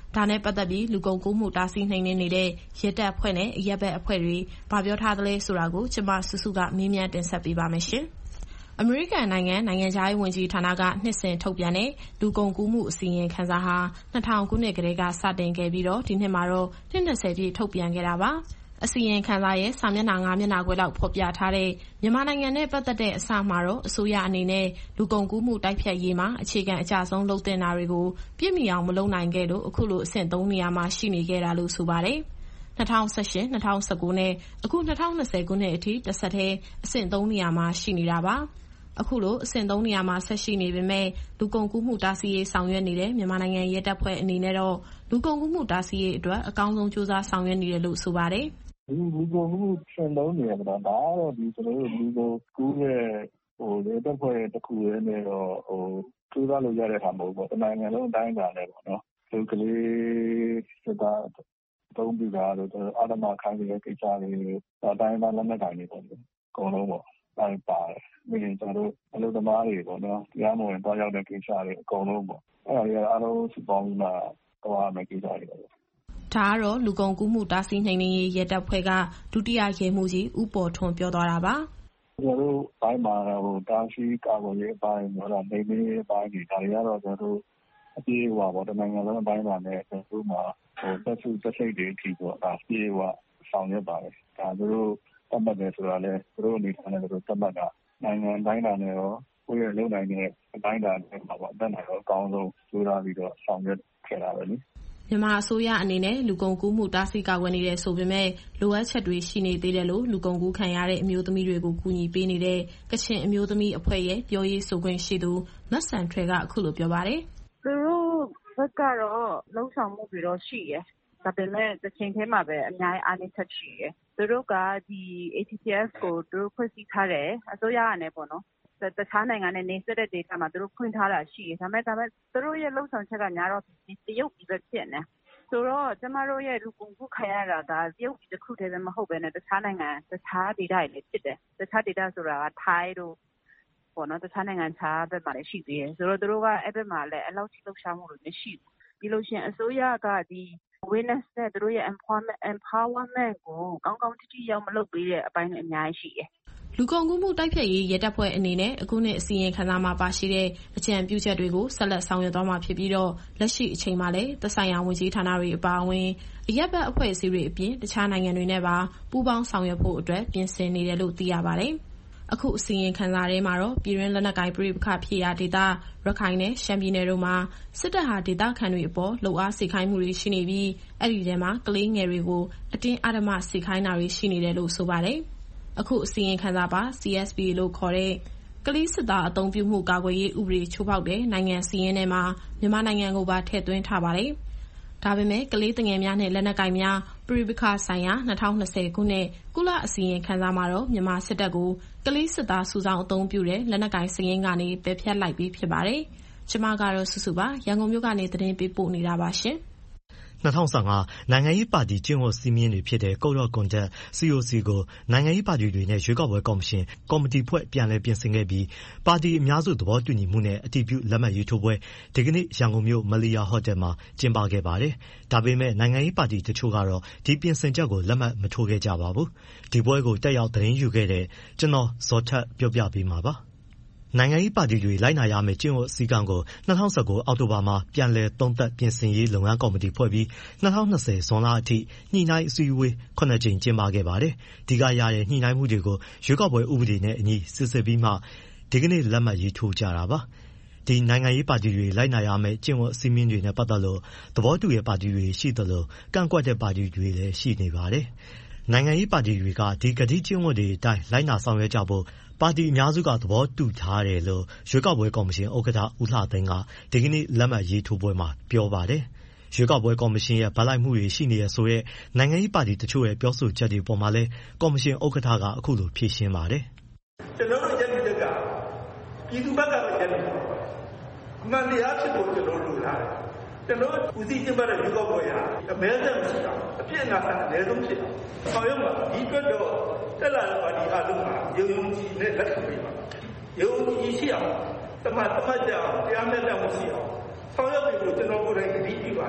ဒါနဲ့ပတ်သက်ပြီးလူကုန်ကူးမှုတားဆီးနှိမ်နင်းနေတဲ့ရဲတပ်ဖွဲ့နဲ့အရပ်ဘက်အဖွဲ့တွေဘာပြောထားသလဲဆိုတာကိုကျမစုစုကမေးမြန်းတင်ဆက်ပေးပါမယ်ရှင်။အမေရိကန်နိုင်ငံနိုင်ငံခြားရေးဝန်ကြီးဌာနကနှစ်စဉ်ထုတ်ပြန်တဲ့လူကုန်ကူးမှုအစီရင်ခံစာဟာနှစ်ထောင်ခုနှစ်ကတည်းကစတင်ခဲ့ပြီးတော့ဒီနှစ်မှာတော့နှစ်၂၀ပြည့်ထုတ်ပြန်ခဲ့တာပါ။အစီရင်ခံစာရဲ့စာမျက်နှာ၅မျက်နှာခွဲလောက်ဖော်ပြထားတဲ့မြန်မာနိုင်ငံနဲ့ပတ်သက်တဲ့အစမှာတော့အစိုးရအနေနဲ့လူကုန်ကူးမှုတိုက်ဖျက်ရေးမှာအခြေခံအကျဆုံးလုပ်တင်တာတွေကိုပြည့်မီအောင်မလုပ်နိုင်ခဲ့လို့အခုလိုအဆင့်သုံးနေရာမှာရှိနေခဲ့တာလို့ဆိုပါတယ်။၂၀၁၈-၂၀၁၉နဲ့အခု၂၀၂၀ခုနှစ်အထိတစ်ဆက်တည်းအဆင့်သုံးနေရာမှာရှိနေတာပါ။အခုလိုအဆင့်သုံးနေရာမှာဆက်ရှိနေပေမဲ့လူကုန်ကူးမှုတားဆီးရေးဆောင်ရွက်နေတဲ့မြန်မာနိုင်ငံရဲတပ်ဖွဲ့အနေနဲ့တော့လူကုန်ကူးမှုတားဆီးရေးအတွက်အကောင်းဆုံးကြိုးစားဆောင်ရွက်နေတယ်လို့ဆိုပါတယ်
။ဒီလူကုန်ကူးဆင့်သုံးနေရတာဒါကတော့ဒီကျွန်တော်တို့လူကုန်ကူးရဲ့ဟိုရဲတပ်ဖွဲ့တစ်ခုရဲ့နဲ့တော့ဟိုကြိုးစားလို့ရတဲ့ဟာမဟုတ်ပေါ့။တနိုင်ငံလုံးအတိုင်းအတာနဲ့ပေါ့နော်။ဒီကလေးစစ်သားတုံးပြတာလို့အာဓမ္မခိုင်းတဲ့ကိစ္စတွေအတိုင်းအတာလက်နက်ကိုင်တွေပေါ့လေ။အကုန်လုံးပေါ့။တိုင်းပါတယ်။ပြီးရင်ကျွန်တော်တို့အလုပ်သမားတွေပေါ့နော်။တရားမဝင်တွားရောက်တဲ့ကိစ္စတွေအကုန်လုံးပေါ့။အဲ့ဒါတွေအားလုံးစုပေါင်းပြီးမှတွားမယ်ကိစ္စတွေပေါ့။
ဒါကတော့လူကုန်ကူးမှုတားဆီးနှိမ်နင်းရေးရဲတပ်ဖွဲ့ကဒုတိယရဲမှူးကြီးဦးပေါ်ထွန်းပြောသွားတာပါ
။ကျွန်တော်တို့ဘိုင်းမှာဟိုတားဆီးကာကွယ်ရေးအပိုင်းတော့နှိမ်နင်းရေးအပိုင်းတွေဒါတွေကတော့ကျွန်တော်တို့အပြေးဟွာပေါ့တနိုင်ငံလုံးအပိုင်းမှာလည်းကျွန်တော်တို့မှာဟိုသက်စုသက်စိတ်တွေအထိပေါ့ဒါပြေးဟွာဆောင်ရွက်ပါတယ်။ဒါတို့တတ်မှတ်တယ်ဆိုတာလဲတို့အနေနဲ့တို့တတ်မှတ်တာနိုင်ငံတိုင်းတာနဲ့ရောကိုယ့်ရဲ့လုံနိုင်တဲ့အတိုင်းတာနဲ့မှာပေါ့အတတ်နိုင်တော့အကောင်းဆုံးကြိုးစားပြီးတော့ဆောင်ရွက်ခဲ့တာပဲလေ
။မြန်မာအစိုးရအနေနဲ့လူကုန်ကူးမှုတားဆီးကာကွယ်နေတဲ့ဆိုပေမဲ့လိုအပ်ချက်တွေရှိနေသေးတယ်လို့လူကုန်ကူးခံရတဲ့အမျိုးသမီးတွေကိုကူညီပေးနေတဲ့ကချင်အမျိုးသမီးအဖွဲ့ရဲ့ပြောရေးဆိုခွင့်ရှိသူမတ်ဆန်ထွေကအခုလိုပြောပါတယ်
။သူတို့ဘက်ကတော့လုံဆောင်မှုတွေတော့ရှိရယ်။ဒါပေမဲ့တစ်ချိန်ထဲမှာပဲအများကြီးအားနည်းချက်ရှိရယ်။သူတို့ကဒီ A T P S ကိုသူတို့ဖွဲ့စည်းထားတယ်အစိုးရကလည်းပေါ့နော်။တခြားနိုင်ငံနဲ့နေဆက်တဲ့ဒေသမှာသူတို့ဖွင့်ထားတာရှိတယ်။ဒါပေမဲ့ဒါပေမဲ့သူတို့ရဲ့လုံဆောင်ချက်ကညာတော့ဒီတရုတ်ပြည်ပဲဖြစ်နေ။ဆိုတော့ကျမတို့ရဲ့လူကုန်ကူးခံရတာဒါတရုတ်ပြည်တစ်ခုတည်းပဲမဟုတ်ဘဲနဲ့တခြားနိုင်ငံတခြားဒေသတွေလည်းဖြစ်တယ်။တခြားဒေသဆိုတာကထိုင်းတို့ပေါ့နော်တခြားနိုင်ငံခြားဘက်မှာလည်းရှိသေးတယ်။ဆိုတော့သူတို့ကအဲ့ဘက်မှာလည်းအလောက်ထိလှုပ်ရှားမှုတွေမရှိဘူး။ဒီလိုရှင်အစိုးရကဒီ awareness နဲ့သူတို့ရဲ့ empowerment empowerment ကိုကောင်းကောင်းတိတိရောက်မလုပ်ပေးတဲ့အပိုင်းတွေအများကြီးရှိတယ်
။လူကုန်ကူးမှုတိုက်ဖျက်ရေးရဲတပ်ဖွဲ့အနေနဲ့အခုနှစ်အစီရင်ခံစာမှာပါရှိတဲ့အကြံပြုချက်တွေကိုဆက်လက်ဆောင်ရွက်သွားမှာဖြစ်ပြီးတော့လက်ရှိအချိန်မှာလည်းသက်ဆိုင်ရာဝန်ကြီးဌာနတွေအပါအဝင်အရပ်ဘက်အဖွဲ့အစည်းတွေအပြင်တခြားနိုင်ငံတွေနဲ့ပါပူးပေါင်းဆောင်ရွက်ဖို့အတွက်ပြင်ဆင်နေတယ်လို့သိရပါတယ်။အခုအစီရင်ခံစာထဲမှာတော့ပြည်တွင်းလက်နက်ကိုင်ပဋိပက္ခဖြစ်ရာဒေသရခိုင်နဲ့ရှမ်းပြည်နယ်တို့မှာစစ်တပ်ဟာဒေသခံတွေအပေါ်လှုပ်အားစေခိုင်းမှုတွေရှိနေပြီးအဲ့ဒီထဲမှာကလေးငယ်တွေကိုအတင်းအဓမ္မစေခိုင်းတာတွေရှိနေတယ်လို့ဆိုပါတယ်။အခုအစီရင်ခံစာပါ C S P လို့ခေါ်တဲ့ကလေးစစ်သားအသုံးပြုမှုကာကွယ်ရေးဥပဒေချိုးဖောက်တဲ့နိုင်ငံစီးရင်ထဲမှာမြန်မာနိုင်ငံကိုပါထည့်သွင်းထားပါတယ်။ဒါပေမဲ့ကလေးငယ်များနဲ့လက်နက်ကိုင်များပဋိပက္ခဆိုင်ရာ၂၀၂၀ခုနှစ်ကုလအစီရင်ခံစာမှာတော့မြန်မာစစ်တပ်ကိုကလေးစစ်သားစုဆောင်းအသုံးပြုတဲ့လက်နက်ကိုင်စီးရင်ကနေပယ်ဖျက်လိုက်ပြီးဖြစ်ပါတယ်။ကျွန်မကတော့စုစုပါရန်ကုန်မြို့ကနေသတင်းပေးပို့နေတာပါရှင်။
၂၀၁၅နိုင်ငံရေးပါတီကျင့်ဝတ်စည်းမျဉ်းတွေဖြစ်တဲ့ Code of Conduct C O C ကိုနိုင်ငံရေးပါတီတွေနဲ့ရွေးကောက်ပွဲကော်မရှင်ကော်မတီဖွဲ့ပြန်လည်ပြင်ဆင်ခဲ့ပြီးပါတီအများစုသဘောတူညီမှုနဲ့အတည်ပြုလက်မှတ်ရေးထိုးပွဲဒီကနေ့ရန်ကုန်မြို့မလီယာဟိုတယ်မှာကျင်းပခဲ့ပါတယ်။ဒါပေမဲ့နိုင်ငံရေးပါတီတချို့ကတော့ဒီပြင်ဆင်ချက်ကိုလက်မှတ်မထိုးခဲ့ကြပါဘူး။ဒီပွဲကိုတက်ရောက်သတင်းယူခဲ့တဲ့ကျွန်တော်ဇော်ထက်ပြောပြပေးမှာပါ။နိုင်ငံရေးပါတီတွေလိုက်နာရမယ့်ကျင့်ဝတ်စည်းကမ်းကို၂၀၁၉အောက်တိုဘာမှာပြန်လည်သုံးသပ်ပြင်ဆင်ရေးလုပ်ငန်းကော်မတီဖွဲ့ပြီး၂၀၂၀ဇွန်လအထိညှိနှိုင်းအစည်းအဝေးခုနှစ်ကြိမ်ကျင်းပခဲ့ပါတယ်။ဒီကရတဲ့ညှိနှိုင်းမှုတွေကိုရွေးကောက်ပွဲဥပဒေနဲ့အညီစစ်ဆေးပြီးမှဒီကနေ့လက်မှတ်ရေးထိုးကြတာပါ။ဒီနိုင်ငံရေးပါတီတွေလိုက်နာရမယ့်ကျင့်ဝတ်စည်းမျဉ်းတွေနဲ့ပတ်သက်လို့သဘောတူတဲ့ပါတီတွေရှိသလိုကန့်ကွက်တဲ့ပါတီတွေလည်းရှိနေပါတယ်။နိုင်ငံရေးပါတီတွေကဒီကတိကျင့်ဝတ်တွေအတိုင်းလိုက်နာဆောင်ရွက်ကြဖို့ပါတီအများစုကသဘောတူထားတယ်လို့ရွေးကောက်ပွဲကော်မရှင်ဥက္ကဋ္ဌဦးလှသိန်းကဒီကနေ့လက်မှတ်ရေးထိုးပွဲမှာပြောပါတယ်။ရွေးကောက်ပွဲကော်မရှင်ရဲ့ဗလိုက်မှုတွေရှိနေရဆိုတဲ့နိုင်ငံရေးပါတီတချို့ရဲ့ပြောဆိုချက်တွေပေါ်မှာလည်းကော်မရှင်ဥက္ကဋ္ဌကအခုလိုဖြေရှင်းပါတယ်
။ကျွန်တော်တို့ရည်ရည်ချက်ကပြည်သူဘက်ကလည်းရည်ရည်အမှန်တရားဖြစ်ဖို့ကျွန်တော်တို့လိုလား။ကျွန်တော်ဦးစီးကျင်းပတဲ့ရွေးကောက်ပွဲဟာအမဲဆက်မရှိအောင်အပြည့်အနာအနည်းဆုံးဖြစ်အောင်ဆောင်ရွက်မှာဒီအတွက်တော့တက်လာတဲ့ပါတီအားလုံးကယုံယုံကြည်နဲ့လက်ခံပေးပါယုံကြည်ရှိအောင်တမတ်တမတ်ကြအောင်တရားမျှတမှုရှိအောင်ဆောင်ရွက်ပြီးလို့ကျွန်တော်ကိုယ်တိုင်ကြည့်ပြီးပါတယ်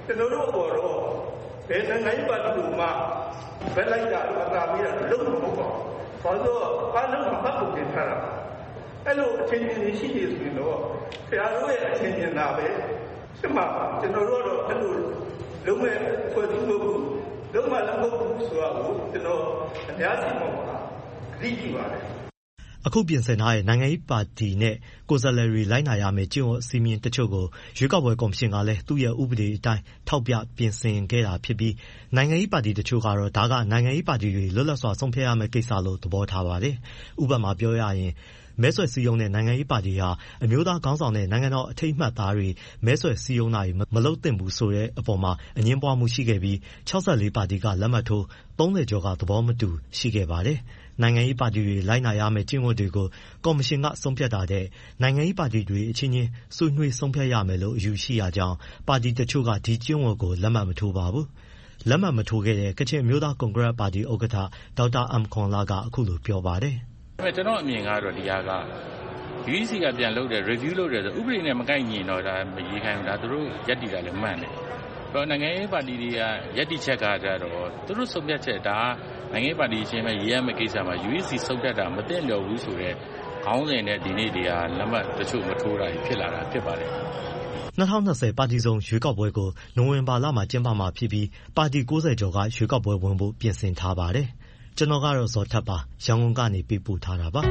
ကျွန်တော်တို့ပေါ်တော့ဘယ်နိုင်ငံပါတီမှဘယ်လိုက်တာမတားမိတာလုံးဝမဟုတ်ပါဘူးဘာလို့အားလုံးမှတ်ဖို့တင်ထားတာအဲ့လိုအချင်းချင်းရှိနေဆိုရင်တော့ဆရာတို့ရဲ့အချင်းချင်းသာပဲရှင်းပါကျွန်တော်တို့ကတော့အဲ့လိုလုံးဝဖွဲ့စည်းလို့လုံးဝလုံးဝဆိုတော့ကျွန်တော်အများကြီးပေါ့ပါကြည့်ကြည့်ပါတယ်
အခုပြင်ဆင်ထားတဲ့နိုင်ငံရေးပါတီနဲ့ကိုယ်စားလှယ်တွေလိုက်နာရမယ့်ကျင့်ဝတ်စည်းမျဉ်းတချို့ကိုရွေးကောက်ပွဲကော်မရှင်ကလည်းသူ့ရဲ့ဥပဒေအတိုင်းထောက်ပြပြင်ဆင်ခဲ့တာဖြစ်ပြီးနိုင်ငံရေးပါတီတချို့ကတော့ဒါကနိုင်ငံရေးပါတီတွေလွတ်လပ်စွာဆုံးဖြတ်ရမယ့်ကိစ္စလို့သဘောထားပါတယ်။ဥပမာပြောရရင်မဲဆွယ်စည်းရုံးတဲ့နိုင်ငံရေးပါတီဟာအမျိုးသားခေါင်းဆောင်တဲ့နိုင်ငံတော်အထိပ်အမှတ်သားတွေမဲဆွယ်စည်းရုံးတာတွေမလုပ်သင့်ဘူးဆိုတဲ့အပေါ်မှာအငြင်းပွားမှုရှိခဲ့ပြီး၆၄ပါတီကလက်မှတ်ထိုးသုံးဆယ်ကျော်ကသဘောမတူရှိခဲ့ပါတယ်။နိုင်ငံရေးပါတီတွေလိုက်နာရမယ့်ကျင့်ဝတ်တွေကိုကော်မရှင်ကဆုံးဖြတ်တာတဲ့နိုင်ငံရေးပါတီတွေအချင်းချင်းဆွေးနွေးဆုံးဖြတ်ရမယ်လို့အယူရှိရကြောင်းပါတီတချို့ကဒီကျင့်ဝတ်ကိုလက်မှတ်မထိုးပါဘူး။လက်မှတ်မထိုးခဲ့တဲ့ကချင်အမျိုးသားကွန်ဂရက်ပါတီဥက္ကဋ္ဌဒေါက်တာအမ်ခွန်လာကအခုလိုပြောပါတယ်
။ကျွန်တော်အမြင်ကတော့ဒီဟာက U E C ကပြန်လုပ်တယ် review လုပ်တယ်ဆိုဥပဒေနဲ့မကိုက်ညီတော့ဒါမရေးခိုင်းဘူးဒါသူတို့ရက်တီတာလည်းမှန်တယ်။တော့နိုင်ငံရေးပါတီတွေကရက်တီချက်ကကြတော့သူတို့ဆုံးဖြတ်ချက်ဒါနိုင်ငံရေးပါတီချင်းပဲရေးရမယ့်ကိစ္စမှာ U E C ဆုံးဖြတ်တာမသိလျော်ဘူးဆိုတော့ခေါင်းစဉ်နဲ့ဒီနေ့တွေကလက်မှတ်တချို့မထိုးတာဖြစ်လာတာဖြစ်ပါတယ်။
၂၀၂၀ပါတီစုံရွေးကောက်ပွဲကိုနိုဝင်ဘာလမှာကျင်းပမှာဖြစ်ပြီးပါတီ၉၀ကျော်ကရွေးကောက်ပွဲဝင်ဖို့ပြင်ဆင်ထားပါတယ်။ကျွန်တော်ကတော့ဇော်ထက်ပါရန်ကုန်ကနေပေးပို့ထားတာပါ။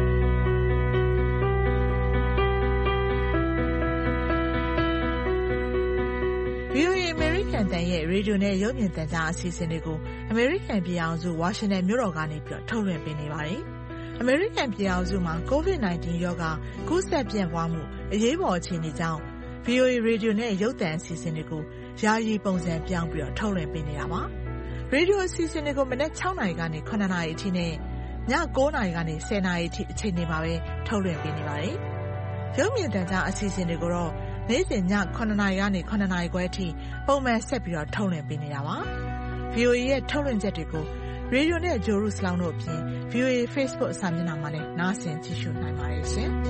ဗွီအိုအေ အမေရိကန်တန်ရဲ့ရေဒီယိုနဲ့ရုပ်မြင်သံကြားအစီအစဉ်တွေကိုအမေရိကန်ပြည်ထောင်စုဝါရှင်တန်မြို့တော်ကနေပြီးထုတ်လွှင့်ပေးနေပါတယ်။အမေရိကန်ပြည်ထောင်စုမှာ ကိုဗစ်-၁၉ ရောဂါကူးစက်ပြန့်ပွားမှုအရေးပေါ်အခြေအနေကြောင့် ဗွီအိုအေ ရေဒီယိုနဲ့ရုပ်သံအစီအစဉ်တွေကိုယာယီပုံစံပြောင်းပြီးတော့ထုတ်လွှင့်ပေးနေတာပါ။ရေဒီယိုအစီအစဉ်တွေကိုမနက်၆နာရီကနေ၇နာရီအထိနဲ့ည၉နာရီကနေ၁၀နာရီအထိအချိန်တွေမှာပဲထုတ်လွှင့်ပေးနေပါတယ်။ရုပ်မြင်သံကြားအစီအစဉ်တွေကိုတော့နေ့စဉ်ည၇နာရီကနေ၇နာရီခွဲအထိပုံမှန်ဆက်ပြီးတော့ထုတ်လွှင့်ပေးနေတာပါ။ ဗွီအိုအေရဲ့ထုတ်လွှင့်ချက်တွေကိုရေဒီယိုနဲ့ဂျိုရုစလောင်းတို့အပြင် ဗွီအိုအေ Facebook အစာမျက်နှာမှာလည်းနားဆင်ကြည့်ရှုနိုင်ပါတယ်ရှင်။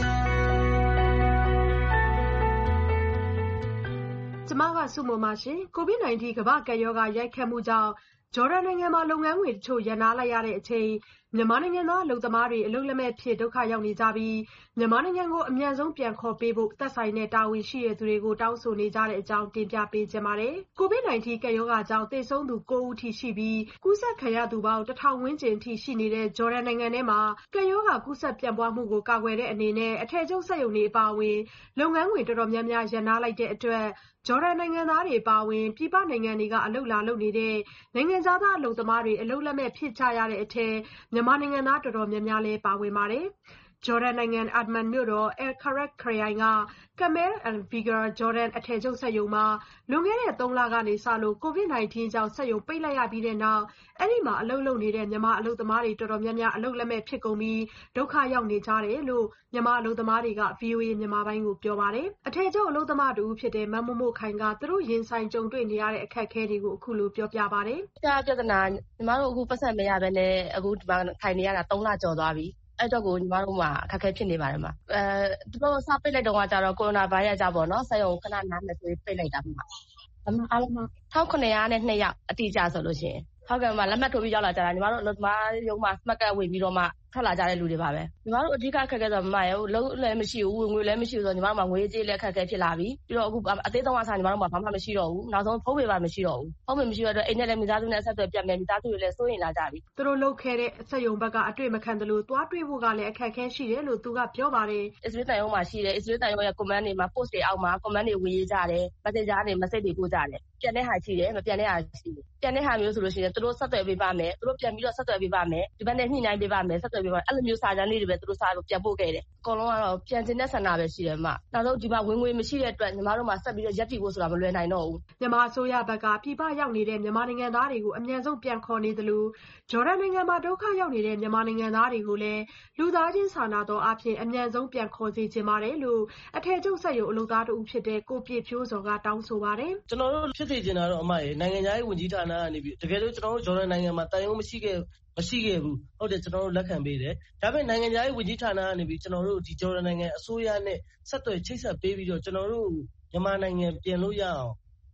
ကျမကစုမပါရှင်ကိုဗစ်-၁၉ ကမ္ဘာ့ကပ်ရောဂါရိုက်ခတ်မှုကြောင့်ဂျော်ဒန်နိုင်ငံမှာလုပ်ငန်းခွင်တချို့ရပ်နားလိုက်ရတဲ့အချိန်မြန်မာနိုင်ငံသားအလုပ်သမားတွေအလုပ်လက်မဲ့ဖြစ်ဒုက္ခရောက်နေကြပြီးမြန်မာနိုင်ငံကိုအမြန်ဆုံးပြန်ခေါ်ပေးဖို့သက်ဆိုင်တဲ့တာဝန်ရှိတဲ့သူတွေကိုတောင်းဆိုနေကြတဲ့အကြောင်းတင်ပြပေးချင်ပါတယ်။ကိုဗစ်-၁၉ ကပ်ရောဂါကြောင့်သေဆုံးသူ၉ဦးထိရှိပြီးကူးစက်ခံရသူပေါင်းတစ်ထောင်ဝန်းကျင်ထိရှိနေတဲ့ဂျော်ဒန်နိုင်ငံထဲမှာကပ်ရောဂါကူးစက်ပြန့်ပွားမှုကိုကာကွယ်တဲ့အနေနဲ့အထည်ချုပ်စက်ရုံတွေအပါအဝင်လုပ်ငန်းခွင်တော်တော်များများရပ်နားလိုက်တဲ့အတွက်ဂျော်ဒန်နိုင်ငံသားတွေပါဝင်ပြည်ပနိုင်ငံတွေကအလုပ်လာလုပ်နေတဲ့နိုင်ငံခြားသားအလုပ်သမားတွေအလုပ်လက်မဲ့ဖြစ်ကြရတဲ့အထက်မြန်မာနိုင်ငံသားတော်တော်များများလည်းပါဝင်ပါတယ်။ဂျော်ဒန်နိုင်ငံအဒ်မန်မြို့တော်အယ်ခါရက်ခရိုင်ကကမဲလ်အန်ဗီဂါဂျော်ဒန်အထည်ချုပ်စက်ရုံမှာလွန်ခဲ့တဲ့သုံးလကနေစလို့ကိုဗစ်-၁၉ ကြောင့်စက်ရုံပိတ်လိုက်ရပြီးတဲ့နောက်အဲ့ဒီမှာအလုပ်လုပ်နေတဲ့မြန်မာအလုပ်သမားတွေတော်တော်များများအလုပ်လက်မဲ့ဖြစ်ကုန်ပြီးဒုက္ခရောက်နေကြတယ်လို့မြန်မာအလုပ်သမားတွေက ဗွီအိုအေ မြန်မာပိုင်းကိုပြောပါတယ်။အထည်ချုပ်အလုပ်သမားတူဖြစ်တဲ့မမို့မို့ခိုင်ကသူတို့ရင်ဆိုင်ကြုံတွေ့နေရတဲ့အခက်အခဲတွေကိုအခုလိုပြောပြပါတယ်
။ပြပြဿနာညီမတို့အခုပတ်စံမရဘဲနဲ့အခုဒီမှာခိုင်နေရတာသုံးလကျော်သွားပြီ။အဲ့တော့ကိုညီမတို့မှာအခက်အခဲဖြစ်နေပါတယ်မှာအဲသူတို့စပိတ်လိုက်တော့ကကြတော့ကိုရိုနာဗိုင်းရပ်စ်ကြောင့်ပေါ့နော်ဆက်ရုံခဏနားမယ်ဆိုပိတ်လိုက်တာမှာအမှအားလုံးမှာ၁၉၀၂နဲ့ယောက်အတိအကျဆိုလို့ရှိရင်ဟုတ်ကဲ့မှာလက်မှတ်ထိုးပြီးရောက်လာကြတာညီမတို့အလုပ်သမားရုံးမှာစမက်ကပ်ဝင်ပြီးတော့မှထွက်လာကြတဲ့လူတွေပါပဲညီမတို့အဓိကအခက်အခဲဆိုတော့မမရဘူးလုံးလည်းမရှိဘူးဝင်ငွေလည်းမရှိဘူးဆိုတော့ညီမတို့မှာငွေကြေးလည်းအခက်အခဲဖြစ်လာပြီပြီးတော့အခုအသေးသုံးအစားညီမတို့မှာဘာမှမရှိတော့ဘူးနောက်ဆုံးဖုန်းပေပါမရှိတော့ဘူးဖုန်းပေမရှိတော့အိမ်နဲ့လည်းမိသားစုနဲ့အဆက်အသွယ်ပြတ်မယ်မိသားစုတွေလည်းစိုးရိမ်လာကြပြီ
သူတို့လုပ်ခဲ့တဲ့စက်ရုံဘက်ကအတွေ့မခံတယ်လို့တွားတွေ့ဖို့ကလည်းအခက်အခဲရှိတယ်လို့သူကပြောပါတယ်
အစ္စရေးတန်ရုံးမှာရှိတယ်အစ္စရေးတန်ရုံးရဲ့ comment တွေမှာ post တွေအောက်မှာ comment တွေဝင်ရေးကြတယ် messenger တွေ message တွေပို့ကြတယ်ပြန်တဲ့ဟာရှိတယ်မပြန်တဲ့ဟာရှိတယ်ပြန်တဲ့ဟာမျိုးဆိုလို့ရှိရင်သူတို့ဆက်သွယ်ပေးပါမယ်သူတို့ပြန်ပြီးတော့ဆက်သွယ်ပေးပါမယ်ဒီဘက်နဲ့ညှိနှိုင်းပေးပါမယ်ဆက်သွယ်ပေးပါအဲ့လိုမျိုးစာကြမ်းလေးတွေပဲသူတို့စာပြန်ပို့ခဲ့တယ်အကုန်လုံးကတော့ပြန်တင်တဲ့ဆန္ဒပဲရှိတယ်မှာနောက်ဆုံးဒီမှာဝင်ငွေမရှိတဲ့အတွက်ညီမတို့မှာဆက်ပြီးတော့ရက်တီဖို့ဆိုတာမလွယ်နိုင်တော့ဘူး
မြန်မာအစိုးရဘက်ကပြည်ပရောက်နေတဲ့မြန်မာနိုင်ငံသားတွေကိုအမြန်ဆုံးပြန်ခေါ်နေတယ်လို့ဂျော်ဒန်နိုင်ငံမှာဒုက္ခရောက်နေတဲ့မြန်မာနိုင်ငံသားတွေကိုလည်းလူသားချင်းစာနာတော်အဖြစ်အမြန်ဆုံးပြန်ခေါ်စေချင်ပါတယ်လို့အထည်ချုပ်စက်ရုံအလုပ်သားတို့ဖြစ်တဲ့ကိုပြည့်ဖြိုးစော်ကတောင်းဆိုပါတယ်
ကျွန်တော်တို့ဖြစ်စေချင်တာတော့အမရေနိုင်ငံသားရေးဝန်ကြီးဌာနကနေပြီးတကယ်လို့ကျွန်တော်တို့ဂျော်ဒန်နိုင်ငံမှာတန်ရုံးမရှိခဲ့မရှိခဲ့ဘူးဟုတ်တယ်ကျွန်တော်တို့လက်ခံပေးတယ်ဒါပေမဲ့နိုင်ငံသားရေးဝန်ကြီးဌာနကနေပြီးကျွန်တော်တို့ဒီဂျော်ဒန်နိုင်ငံအစိုးရနဲ့ဆက်သွယ်ချိတ်ဆက်ပေးပြီးတော့ကျွန်တော်တို့မြန်မာနိုင်ငံပြင်လို့ရအောင်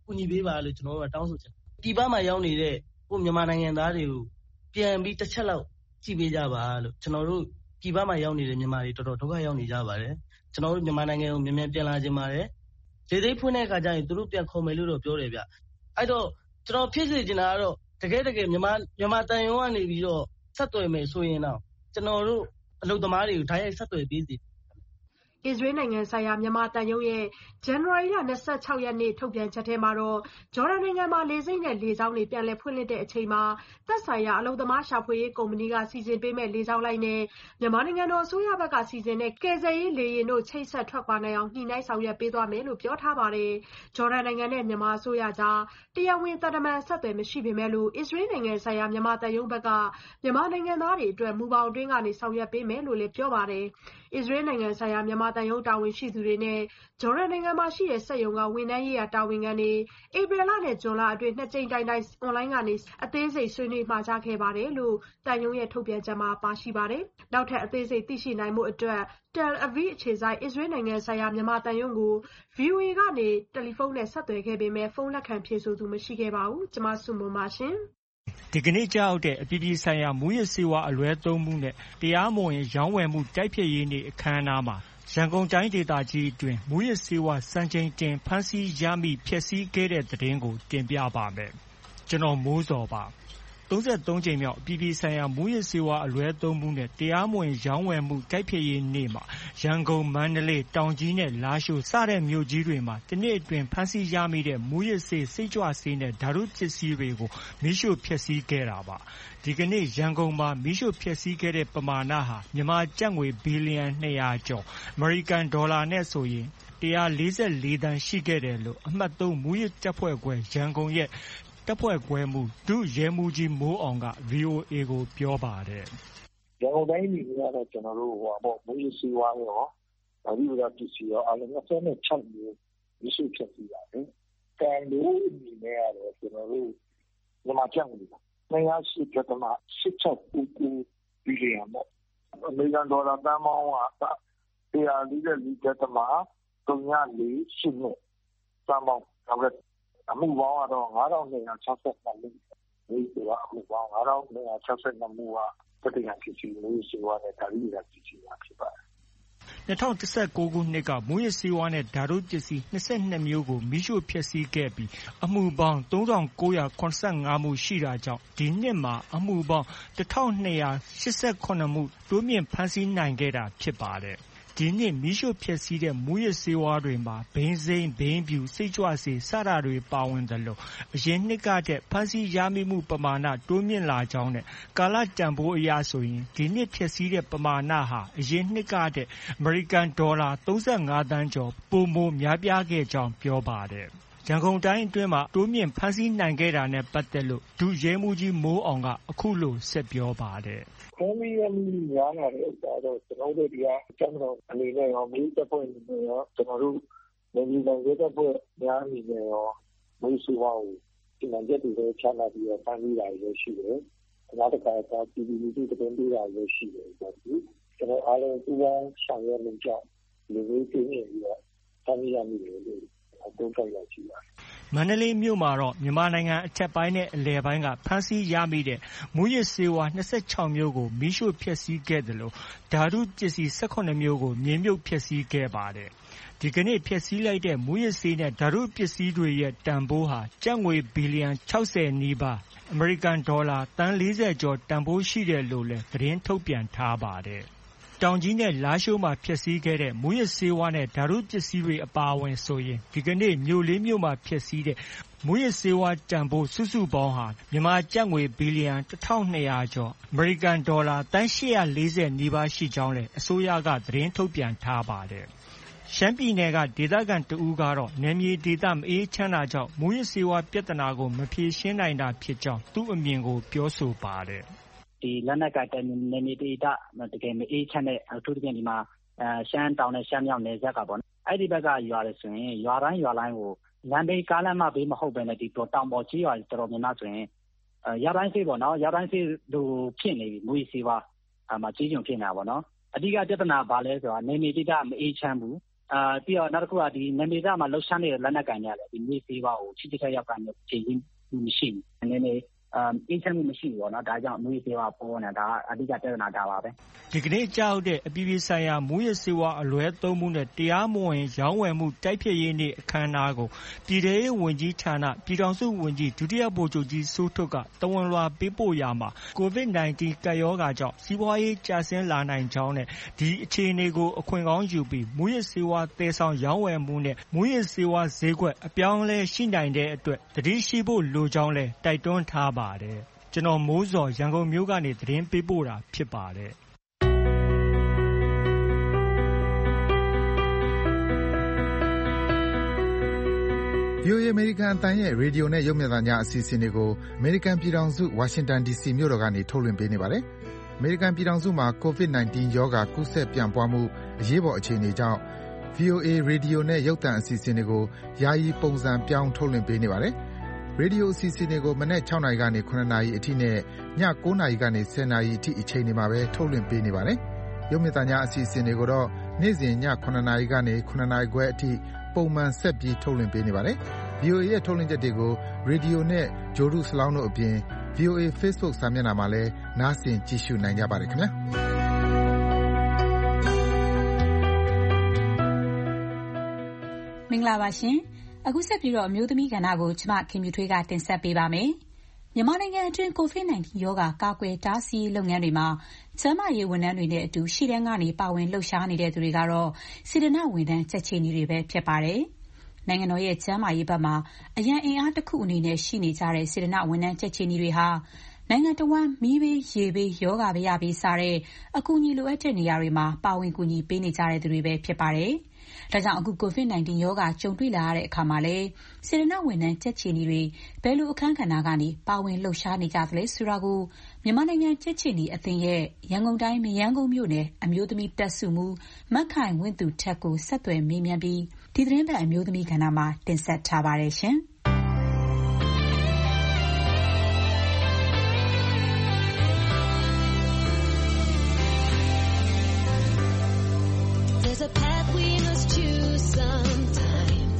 ကူညီပေးပါလို့ကျွန်တော်တို့ကတောင်းဆိုချင်တယ်။ပြည်ပမှာရောက်နေတဲ့ကိုမြန်မာနိုင်ငံသားတွေကိုပြန်ပြီးတစ်ချက်လောက်ကြည့်ပေးကြပါလို့ကျွန်တော်တို့ပြည်ပမှာရောက်နေတဲ့မြန်မာတွေတော်တော်ဒုက္ခရောက်နေကြပါတယ်။ကျွန်တော်တို့မြန်မာနိုင်ငံကိုမြန်မြန်ပြန်လာခြင်းပါတယ်။လေသိဖွင့်တဲ့အခါကျရင်သူတို့ပြန်ခေါ်မယ်လို့တော့ပြောတယ်ဗျ။အဲ့တော့ကျွန်တော်ဖြစ်စေချင်တာကတော့တကယ်တကယ်မြန်မာမြန်မာတန်ရုံကနေပြီးတော့ဆက်သွယ်မယ်ဆိုရင်တော့ကျွန်တော်တို့အလုပ်သမားတွေကိုဓာတ်ရိုက်ဆက်သွယ်ပေးစီ
အစ္စရေးနိုင်ငံဆိုင်ရာမြန်မာတန်ယုံရဲ့ဇန်နဝါရီလ၂၆ရက်နေ့ထုတ်ပြန်ချက်ထဲမှာတော့ဂျော်ဒန်နိုင်ငံမှာလေဆိပ်နဲ့လေကြောင်းတွေပြန်လည်ဖွင့်လှစ်တဲ့အချိန်မှာသက်ဆိုင်ရာအလုပ်သမားရှာဖွေရေးကုမ္ပဏီကစီစဉ်ပေးမဲ့လေကြောင်းလိုင်းနဲ့မြန်မာနိုင်ငံတော်အစိုးရဘက်ကစီစဉ်တဲ့ကယ်ဆယ်ရေးလေယာဉ်တို့ချိတ်ဆက်ထွက်ခွာနိုင်အောင်ညှိနှိုင်းဆောင်ရွက်ပေးသွားမယ်လို့ပြောထားပါတယ်။ဂျော်ဒန်နိုင်ငံနဲ့မြန်မာအစိုးရကြားတရားဝင်သံတမန်ဆက်သွယ်မရှိပေမဲ့လို့အစ္စရေးနိုင်ငံဆိုင်ရာမြန်မာတန်ယုံဘက်ကမြန်မာနိုင်ငံသားတွေအတွက်မူပေါင်းအတွင်းကနေဆောင်ရွက်ပေးမယ်လို့လည်းပြောပါတယ်။အစ္စရေးနိုင်ငံဆိုင်ရာမြန်မာတန်ယုံတာဝန်ရှိသူတွေနဲ့ဂျော်ဒန်နိုင်ငံမှာရှိတဲ့စက်ရုံကဝန်ထမ်းရေးရာတာဝန်ခံတွေဧပြီလနဲ့ဇွန်လအတွင်းနှစ်ကြိမ်တိုင်တိုင်အွန်လိုင်းကနေအသေးစိတ်ဆွေးနွေးမှာကြားခဲ့ပါတယ်လို့တန်ယုံရဲ့ထုတ်ပြန်ချက်မှာပါရှိပါတယ်။နောက်ထပ်အသေးစိတ်သိရှိနိုင်မှုအတွက် Tel Aviv အခြေစိုက်အစ္စရေးနိုင်ငံဆိုင်ရာမြန်မာတန်ယုံကို ဗွီအိုအေ ကနေတယ်လီဖုန်းနဲ့ဆက်သွယ်ခဲ့ပေမဲ့ဖုန်းလက်ခံဖြေဆိုသူမရှိခဲ့ပါဘူး။ကျွန်မစုမွန်ပါရှင်
။ဒီကနေ့ကြားရောက်တဲ့အပြည်ပြည်ဆိုင်ရာမူရစ်ဆေးဝါးအလွဲသုံးမှုနဲ့တရားမဝင်ရောင်းဝယ်မှုတိုက်ဖျက်ရေးနေ့အခမ်းအနားမှာရန်ကုန်တိုင်းဒေသကြီးအတွင်းမူရစ်ဆေးဝါးစံချိန်တင်ဖမ်းဆီးရမိဖျက်ဆီးခဲ့တဲ့သတင်းကိုတင်ပြပါမယ်။ကျွန်တော်မိုးစောပါ။၃၃ကြိမ်မြောက်အပြည်ပြည်ဆိုင်ရာမူရစ်ဆေးဝါးအလွဲသုံးမှုနဲ့တရားမဝင်ရောင်းဝယ်မှုတိုက်ဖျက်ရေးနေ့မှာရန်ကုန်၊မန္တလေး၊တောင်ကြီးနဲ့လားရှိုးစတဲ့မြို့ကြီးတွေမှာတစ်နှစ်အတွင်းဖမ်းဆီးရမိတဲ့မူရစ်ဆေးစိတ်ကြွဆေးနဲ့ဓာတုပစ္စည်းတွေကိုမီးရှို့ဖျက်ဆီးခဲ့တာပါ။ဒီကနေ့ရန်ကုန်မှာမီးရှို့ဖျက်ဆီးခဲ့တဲ့ပမာဏဟာမြန်မာကျပ်ငွေဘီလီယံ၂၀၀ကျော်အမေရိကန်ဒေါ်လာနဲ့ဆိုရင်၁၄၄သန်းရှိခဲ့တယ်လို့အမှတ်၃မူရစ်တပ်ဖွဲ့ခွဲရန်ကုန်ရဲ့တပ်ဖွဲ့ခွဲမှုဒုရဲမှုးကြီးမိုးအောင်က ဗွီအိုအေကိုပြောပါတယ်
။ရန်ကုန်တိုင်းအနေနဲ့ကတော့ကျွန်တော်တို့ဟိုပေါ့မူရစ်ဆေးဝါးရောအဓိကပစ္စည်းရောအလုံး၂၆မျိုးမရှိဖြစ်စီပါတယ်။ကံလို့အနေနဲ့ကတော့ကျွန်တော်တို့မြန်မာကျပ်ငွေ၂၀၈.၈၆၉၉ဘီလီယံပေါ့အမေရိကန်ဒေါ်လာတန်ပေါင်းက၁၄၄.၃၄၈နှစ်တန်ပေါင်းနောက်အမှုပေါင်းကတော့၅၂၆၂မှုဒီဆိုတာအမှုပေါင်း၅၂၆၂မှုကတတိယဖြစ်စီလို့ဆိုရတဲ့ဒါရီရဖြစ်စီတာဖြစ်ပါတယ်
၂၀၁၉ခုနှစ်ကမူရစ်ဆေးဝါးနဲ့ဓာတုပစ္စည်း၂၂မျိုးကိုမီးရှို့ဖျက်ဆီးခဲ့ပြီးအမှုပေါင်း၃ထောင်၉ရာ၇၅မှုရှိတာကြောင့်ဒီနှစ်မှာအမှုပေါင်း၁ထောင်၂ရာ၈၇မှုတိုးမြင့်ဖမ်းဆီးနိုင်ခဲ့တာဖြစ်ပါတယ်။ဒီနှစ်မီးရှို့ဖျက်ဆီးတဲ့မူရစ်ဆေးဝါးတွေမှာဘိန်းစိမ်း၊ဘိန်းဖြူ၊စိတ်ကြွဆေးစတာတွေပါဝင်သလိုအရင်နှစ်ကထက်ဖမ်းဆီးရမိမှုပမာဏတိုးမြင့်လာကြောင်းနဲ့ကာလတန်ဖိုးအရဆိုရင်ဒီနှစ်ဖျက်ဆီးတဲ့ပမာဏဟာအရင်နှစ်ကထက်အမေရိကန်ဒေါ်လာ၃၅သန်းကျော်ပိုမိုများပြားခဲ့ကြောင်းပြောပါတယ်။ရန်ကုန်တိုင်းအတွင်းမှာတိုးမြင့်ဖမ်းဆီးနိုင်ခဲ့တာနဲ့ပတ်သက်လို့ဒုရဲမှုးကြီးမိုးအောင်ကအခုလိုဆက်ပြောပါတယ်
။ဖမ်းဆီးရမိများလာတဲ့ဥစ္စာတော့ကျွန်တော်တို့ဒီကကျောင်းတော်အနေနဲ့ရောမျိုးတပ်ဖွဲ့အနေနဲ့ရောကျွန်တော်တို့နိုင်ငံတော်ရဲတပ်ဖွဲ့များအနေနဲ့ရောမျိုးစုဝါကိုဒီမှာကြက်တွေချလာပြီးတော့ဖမ်းဆီးတာရရှိတယ်။နောက်တစ်ခါကပြည်သူလူထုတပင်းပေးတာရရှိတယ်ဆိုတော့ကျွန်တော်အားလုံးပူးပေါင်းဆောင်ရွက်မှုကြောင့်လူမျိုးပြင်းနေပြီးတော့ဖမ်းဆီးရမိတယ်လို့တုံ့ပြန်ရရှိပါတယ်
မန္တလေးမြို့မှာတော့မြန်မာနိုင်ငံအထက်ပိုင်းနဲ့အလယ်ပိုင်းကဖမ်းဆီးရမိတဲ့မူရစ်ဆေးဝါး၂၆မျိုးကိုမီးရှို့ဖျက်ဆီးခဲ့သလိုဓာတုပစ္စည်း၁၇မျိုးကိုမြေမြုပ်ဖျက်ဆီးခဲ့ပါတယ်။ဒီကနေ့ဖျက်ဆီးလိုက်တဲ့မူရစ်ဆေးနဲ့ဓာတုပစ္စည်းတွေရဲ့တန်ဖိုးဟာကျပ်ငွေဘီလီယံ၆၀နီးပါးအမေရိကန်ဒေါ်လာသန်း၄၀ကျော်တန်ဖိုးရှိတယ်လို့လည်းသတင်းထုတ်ပြန်ထားပါတယ်။တောင်ကြီးနဲ့လားရှိုးမှာဖျက်ဆီးခဲ့တဲ့မူရစ်ဆေးဝါးနဲ့ဓာတုပစ္စည်းတွေအပါအဝင်ဆိုရင်ဒီကနေ့မြို့လေးမြို့မှာဖျက်ဆီးတဲ့မူရစ်ဆေးဝါးတန်ဖိုးစုစုပေါင်းဟာမြန်မာကျပ်ငွေဘီလီယံ၁ထောင်၂ရာကျော်အမေရိကန်ဒေါ်လာသန်း၈၄၀နီးပါးရှိကြောင်းလည်းအစိုးရကသတင်းထုတ်ပြန်ထားပါတယ်။ရှမ်းပြည်နယ်ကဒေသခံတဦးကတော့နယ်မြေဒေသမအေးချမ်းတာကြောင့်မူရစ်ဆေးဝါးပြဿနာကိုမဖြေရှင်းနိုင်တာဖြစ်ကြောင်းသူ့အမြင်ကိုပြောဆိုပါတယ်
။ဒီလက်နက်ကနယ်မြေဒေသတကယ်မအေးချမ်းတဲ့အထူးသဖြင့်ဒီမှာရှမ်းတောင်နဲ့ရှမ်းမြောက်နယ်စပ်ကပေါ့နော်အဲ့ဒီဘက်ကရွာတွေဆိုရင်ရွာတိုင်းရွာတိုင်းကိုလမ်းဘေးကားလမ်းမဘေးမဟုတ်ဘဲနဲ့ဒီတောင်ပေါ်ကြီးရွာတော်တော်များများဆိုရင်ရတိုင်းစေးပေါ့နော်ရတိုင်းစေးလိုဖြစ်နေပြီမူရစ်ဆေးဝါးအမှကြီးကျုံဖြစ်နေတာပေါ့နော်အဓိကပြဿနာဘာလဲဆိုတာနယ်မြေဒေသမအေးချမ်းဘူးအာပြီးတော့နောက်တစ်ခုကဒီနေမေသားမှာလှုပ်ရှားနေတဲ့လက်နက်ကန်ကြတယ်ဒီမျိုးသေးပါကိုချစ်တဲ့ရောက်ကနေချိန်ချင်းမရှိဘူးနည်းနည်းအမ်အေးချမ်းမှုမရှိဘူးပေါ့နော်ဒါကြောင့်မျိုးသေးပါပေါ်နေတာဒါအဓိကပြဿနာဒါပါပဲ
ဒီကနေ့ကြောက်တဲ့အပြည်ပြည်ဆိုင်ရာမူရစ်စေဝါအလွဲသုံးမှုနဲ့တရားမဝင်ရောင်းဝယ်မှုတိုက်ဖျက်ရေးနေ့အခမ်းအနားကိုပြည်ထောင်စုဝန်ကြီးဌာနပြည်ထောင်စုဝန်ကြီးဒုတိယဗိုလ်ချုပ်ကြီးစိုးထွဋ်ကတဝန်လွှာပေးပို့ရမှာ ကိုဗစ်၁၉ ကပ်ရောဂါကြောင့်စီးပွားရေးကျဆင်းလာနိုင်ကြောင်းနဲ့ဒီအခြေအနေကိုအခွင့်ကောင်းယူပြီးမူရစ်စေဝါသယ်ဆောင်ရောင်းဝယ်မှုနဲ့မူရစ်စေဝါဈေးကွက်အပြောင်းအလဲရှိနိုင်တဲ့အတွက်သတိရှိဖို့လိုကြောင်းလည်းတိုက်တွန်းထားပါတယ်ကျွန်တော်မိုးစောရန်ကုန်မြို့ကနေသတင်းပေးပို့တာဖြစ်ပါတယ်
ဗွီအိုအေ အမေရိကန်အသံရဲ့ရေဒီယိုနဲ့ရုပ်မြင်သံကြားအစီအစဉ်တွေကိုအမေရိကန်ပြည်ထောင်စုဝါရှင်တန်ဒီစီမြို့တော်ကနေထုတ်လွှင့်ပေးနေပါတယ်။အမေရိကန်ပြည်ထောင်စုမှာ ကိုဗစ်၁၉ ရောဂါကူးစက်ပြန့်ပွားမှုအရေးပေါ်အခြေအနေကြောင့် ဗွီအိုအေရေဒီယိုနဲ့ရုပ်သံအစီအစဉ်တွေကိုယာယီပုံစံပြောင်းထုတ်လွှင့်ပေးနေပါတယ်။ရေဒီယိုအစီအစဉ်တွေကိုမနက်၆နာရီကနေ၇နာရီအထိနဲ့ည၉နာရီကနေ၁၀နာရီအထိအချိန်တွေမှာပဲထုတ်လွှင့်ပေးနေပါတယ်။ရုပ်မြင်သံကြားအစီအစဉ်တွေကိုတော့နေ့စဉ်ည၇နာရီကနေ၇နာရီခွဲအထိပုံမှန်ဆက်ပြီးထုတ်လွှင့်ပေးနေပါတယ်။ ဗွီအိုအေရဲ့ထုတ်လွှင့်ချက်တွေကိုရေဒီယိုနဲ့ဂျိုဒူစလောင်းတို့အပြင် ဗွီအိုအေ Facebook စာမျက်နှာမှာလည်းနားဆင်ကြည့်ရှုနိုင်ကြပါတယ်ခင်ဗျာ
မင်္ဂလာပါရှင်အခုဆက်ပြီးတော့အမျိုးသမီးကဏ္ဍကိုကျမခင်မြူထွေးကတင်ဆက်ပေးပါမယ်မြန်မာနိုင်ငံအတွင်းကိုဗစ်၁၉ ရောဂါကာကွယ်တားဆီးရေးလုပ်ငန်းတွေမှာကျန်းမာရေးဝန်ထမ်းတွေနဲ့အတူရှေ့တန်းကနေပါဝင်လှုပ်ရှားနေတဲ့သူတွေကတော့စေတနာ့ဝန်ထမ်းကြက်ချေနီတွေပဲဖြစ်ပါတယ်နိုင်ငံတော်ရဲ့ကျန်းမာရေးဘက်မှာအရန်အင်အားတစ်ခုအနေနဲ့ရှိနေကြတဲ့စေတနာ့ဝန်ထမ်းကြက်ချေနီတွေဟာနိုင်ငံတော်ဝန်မီးဘေးရေဘေးယောဂဗျာဘေးစတဲ့အကူအညီလိုအပ်တဲ့နေရာတွေမှာပါဝင်ကူညီပေးနေကြတဲ့သူတွေပဲဖြစ်ပါတယ်။ဒါကြောင့်အခုကိုဗစ်၁၉ ရောဂါကြုံတွေ့လာရတဲ့အခါမှာလဲစေတနာ့ဝန်ထမ်းကြက်ချေနီတွေဘယ်လိုအခန်းကဏ္ဍကနေပါဝင်လှုပ်ရှားနေကြသလဲဆိုတာကိုမြန်မာနိုင်ငံကြက်ချေနီအသင်းရဲ့ရန်ကုန်တိုင်းမရမ်းကုန်းမြို့နယ်အမျိုးသမီးတပ်စုမှုမက်ခိုင်ဝင်းသူထက်ကိုဆက်သွယ်မေးမြန်းပြီးဒီသတင်းပတ်အမျိုးသမီးကဏ္ဍမှာတင်ဆက်ထားပါတယ်ရှင်။
There's a path we must choose sometime.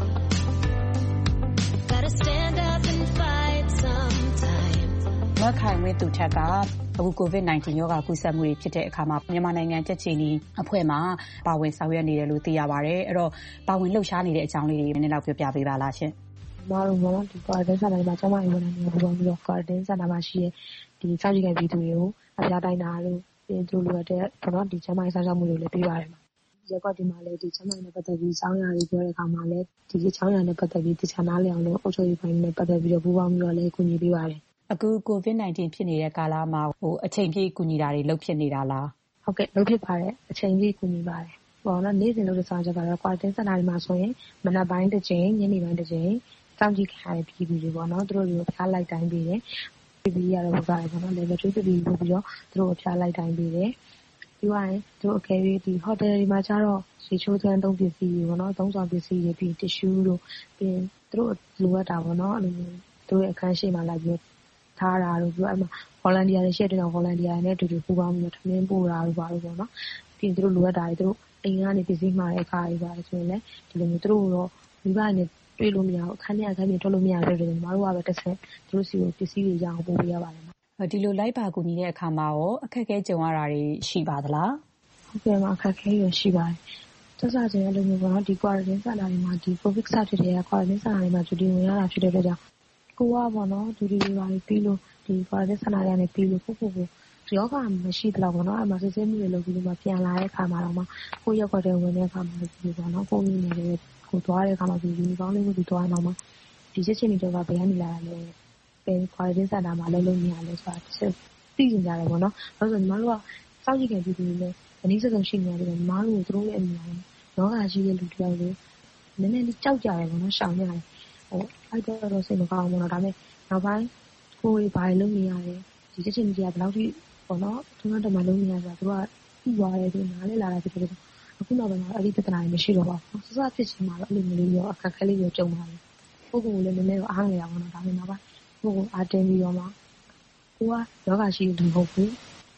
Gotta stand up and fight sometime.
မက်ခိုင်ဝင်းသူထက်ကအခုကိုဗစ်၁၉ ရောဂါကူးစက်မှုတွေဖြစ်တဲ့အခါမှာမြန်မာနိုင်ငံကြက်ချေနီအဖွဲ့မှာပါဝင်ဆောင်ရွက်နေတယ်လို့သိရပါတယ်အဲ့တော့ပါဝင်လှုပ်ရှားနေတဲ့အကြောင်းလေးတွေနည်းနည်းလောက်ပြောပြပေးပါလားရှင်
မတော်ဘောဒီ quarantine center မှာကျမအိမ်ဝင်နေပုံပြီးတော့ quarantine center မှာရှိတဲ့ဒီစောင့်ကြည့်ခံပြည်သူတွေကိုအပြားတိုင်းတာလို့ပြင်သူလိုတဲ့ဘောနော်ဒီကျမအိမ်စောင့်ရှောက်မှုတွေလည်းပေးပါတယ်မှာရက်ကွက်ဒီမှာလည်းဒီကျမအိမ်နဲ့ပတ်သက်ပြီးစောင်းရည်ပြောတဲ့အခါမှာလည်းဒီချောင်းရည်နဲ့ပတ်သက်ပြီးတခြားနားလည်အောင်လို့အုပ်ချုပ်ရေးပိုင်းနဲ့ပတ်သက်ပြီးတော့ပူးပေါင်းပြီးတော့လည်းကူညီပေးပါတယ်
အခုကိုဗစ်၁၉ဖြစ်နေတဲ့ကာလမှာဟိုအချိန်ပြည့်ကူညီတာတွေလုပ်ဖြစ်နေတာလား
ဟုတ်ကဲ့လုပ်ဖြစ်ပါတယ်အချိန်ပြည့်ကူညီပါတယ်ဟောနော်နေ့စဉ်လုပ်တဲ့ဆောင်ချက်ကတော့ quarantine center တွေမှာဆိုရင်မနက်ပိုင်းတစ်ချိန်ညနေပိုင်းတစ်ချိန်စောင့်ကြည့်ခံရတဲ့ပြည်သူတွေပေါ့နော်သူတို့တွေကိုဖျားလိုက်တိုင်းပေးတယ်ပြည်ပြီးရတော့ဘုရားပေါ့နော် level two ပြည်ပြီးပြီးတော့သူတို့ကိုဖျားလိုက်တိုင်းပေးတယ်ပြီးသွားရင်သူတို့အကယ်၍ဒီ hotel တွေမှာကျတော့ရေချိုးသန်းသုံးပစ္စည်းတွေပေါ့နော်သုံးဆောင်ပစ္စည်းတွေပြီး tissue တို့ပြီးသူတို့လိုအပ်တာပေါ့နော်အဲ့လိုမျိုးသူတို့အခန်းရှိမှလိုက်ပြီးထားတာတို့ပြီးတော့အဲ့မှာ volunteer တွေရှိတဲ့တော့ volunteer တွေနဲ့အတူတူပူးပေါင်းပြီးတော့ထမင်းပို့တာတို့ပါလို့ပေါ့နော်ပြီးရင်သူတို့လိုအပ်တာတွေသူတို့အိမ်ကနေပစ္စည်းမှာတဲ့အခါတွေပါတယ်ဆိုရင်လည်းဒီလိုမျိုးသူတို့တော့မိဘနဲ့တွေ့လို့မရဘူးအခန်းထဲအခန်းပြင်ထွက်လို့မရတဲ့တွေညီမတို့ကပဲတစ်ဆက်သူတို့စီကိုပစ္စည်းတွေရအောင်ပို့ပေးရပါတယ်
ဒီလိုလိုက်ပါကူညီတဲ့အခါမှာရောအခက်အခဲကြုံရတာတွေရှိပါသလား
ဟုတ်ကဲ့ပါအခက်အခဲရရှိပါတယ်စစချင်းအဲ့လိုမျိုးပေါ့နော်ဒီ quarantine center တွေမှာဒီ covid စဖြစ်တဲ့ quarantine center တွေမှာဂျူတီဝင်ရတာဖြစ်တဲ့အတွက်ကြောင့်ကိုကပေါ့နော်ဂျူတီတွေပါပြီးလို့ဒီ quarantine center တွေကနေပြီးလို့ကိုကိုကိုယောဂမရှိတော့ဘူးเนาะအဲ့မှာစစ်စစ်မှုတွေလုပ်ပြီးတော့ပြန်လာတဲ့အခါမှာတော့မှကိုရက်ွက်တဲ့ဝင်တဲ့အခါမှာဒီပေါ့နော်ကိုရင်းနေတဲ့ကိုသွားတဲ့အခါမှာဒီယူနီဖောင်းလေးကိုဒီသွားတော့မှဒီချက်ချင်းတွေကဘယ်ကနေလာလဲပဲ quarantine center မှာလုံးလုံးနေရလဲဆိုတာသိနေကြတယ်ပေါ့နော်။အဲ့ဆိုညီမတို့ကစောင့်ကြည့်ကြပြီးပြီးလဲအနည်းဆုံးရှိနေရတယ်ညီမတို့တို့ရဲ့အမြင်ယောဂရှိတဲ့လူတယောက်ကိုနည်းနည်းလေးကြောက်ကြတယ်ပေါ့နော်ရှောင်ရတယ်။ဟိုအဲ့တော့စိတ်မကောင်းဘူးနော်ဒါပေမဲ့နောက်ပိုင်းကိုယ်ဘာလုပ်နေရလဲဒီချက်ချင်းတွေကဘယ်လောက်ထိပေါ့နော်သူတို့တမလုံးနေရဆိုတာသူကပြီးသွားတယ်သူနားလဲလာတာဖြစ်တယ်အခုနောက်ပိုင်းမှာအဲ့ဒီပြဿနာတွေမရှိတော့ပါဘူးစစဖြစ်ချင်မှာတော့အဲ့လိုမျိုးရောအခက်ခဲလေးရောကြုံပါလေပုဂ္ဂိုလ်လည်းနည်းနည်းတော့အားငယ်ရပါတော့ဒါပေမဲ့နောက်ပိုင်းပုဂ္ဂိုလ်အားတင်းပြီးတော့မှကိုကယောဂရှိလို့မဟုတ်ဘူး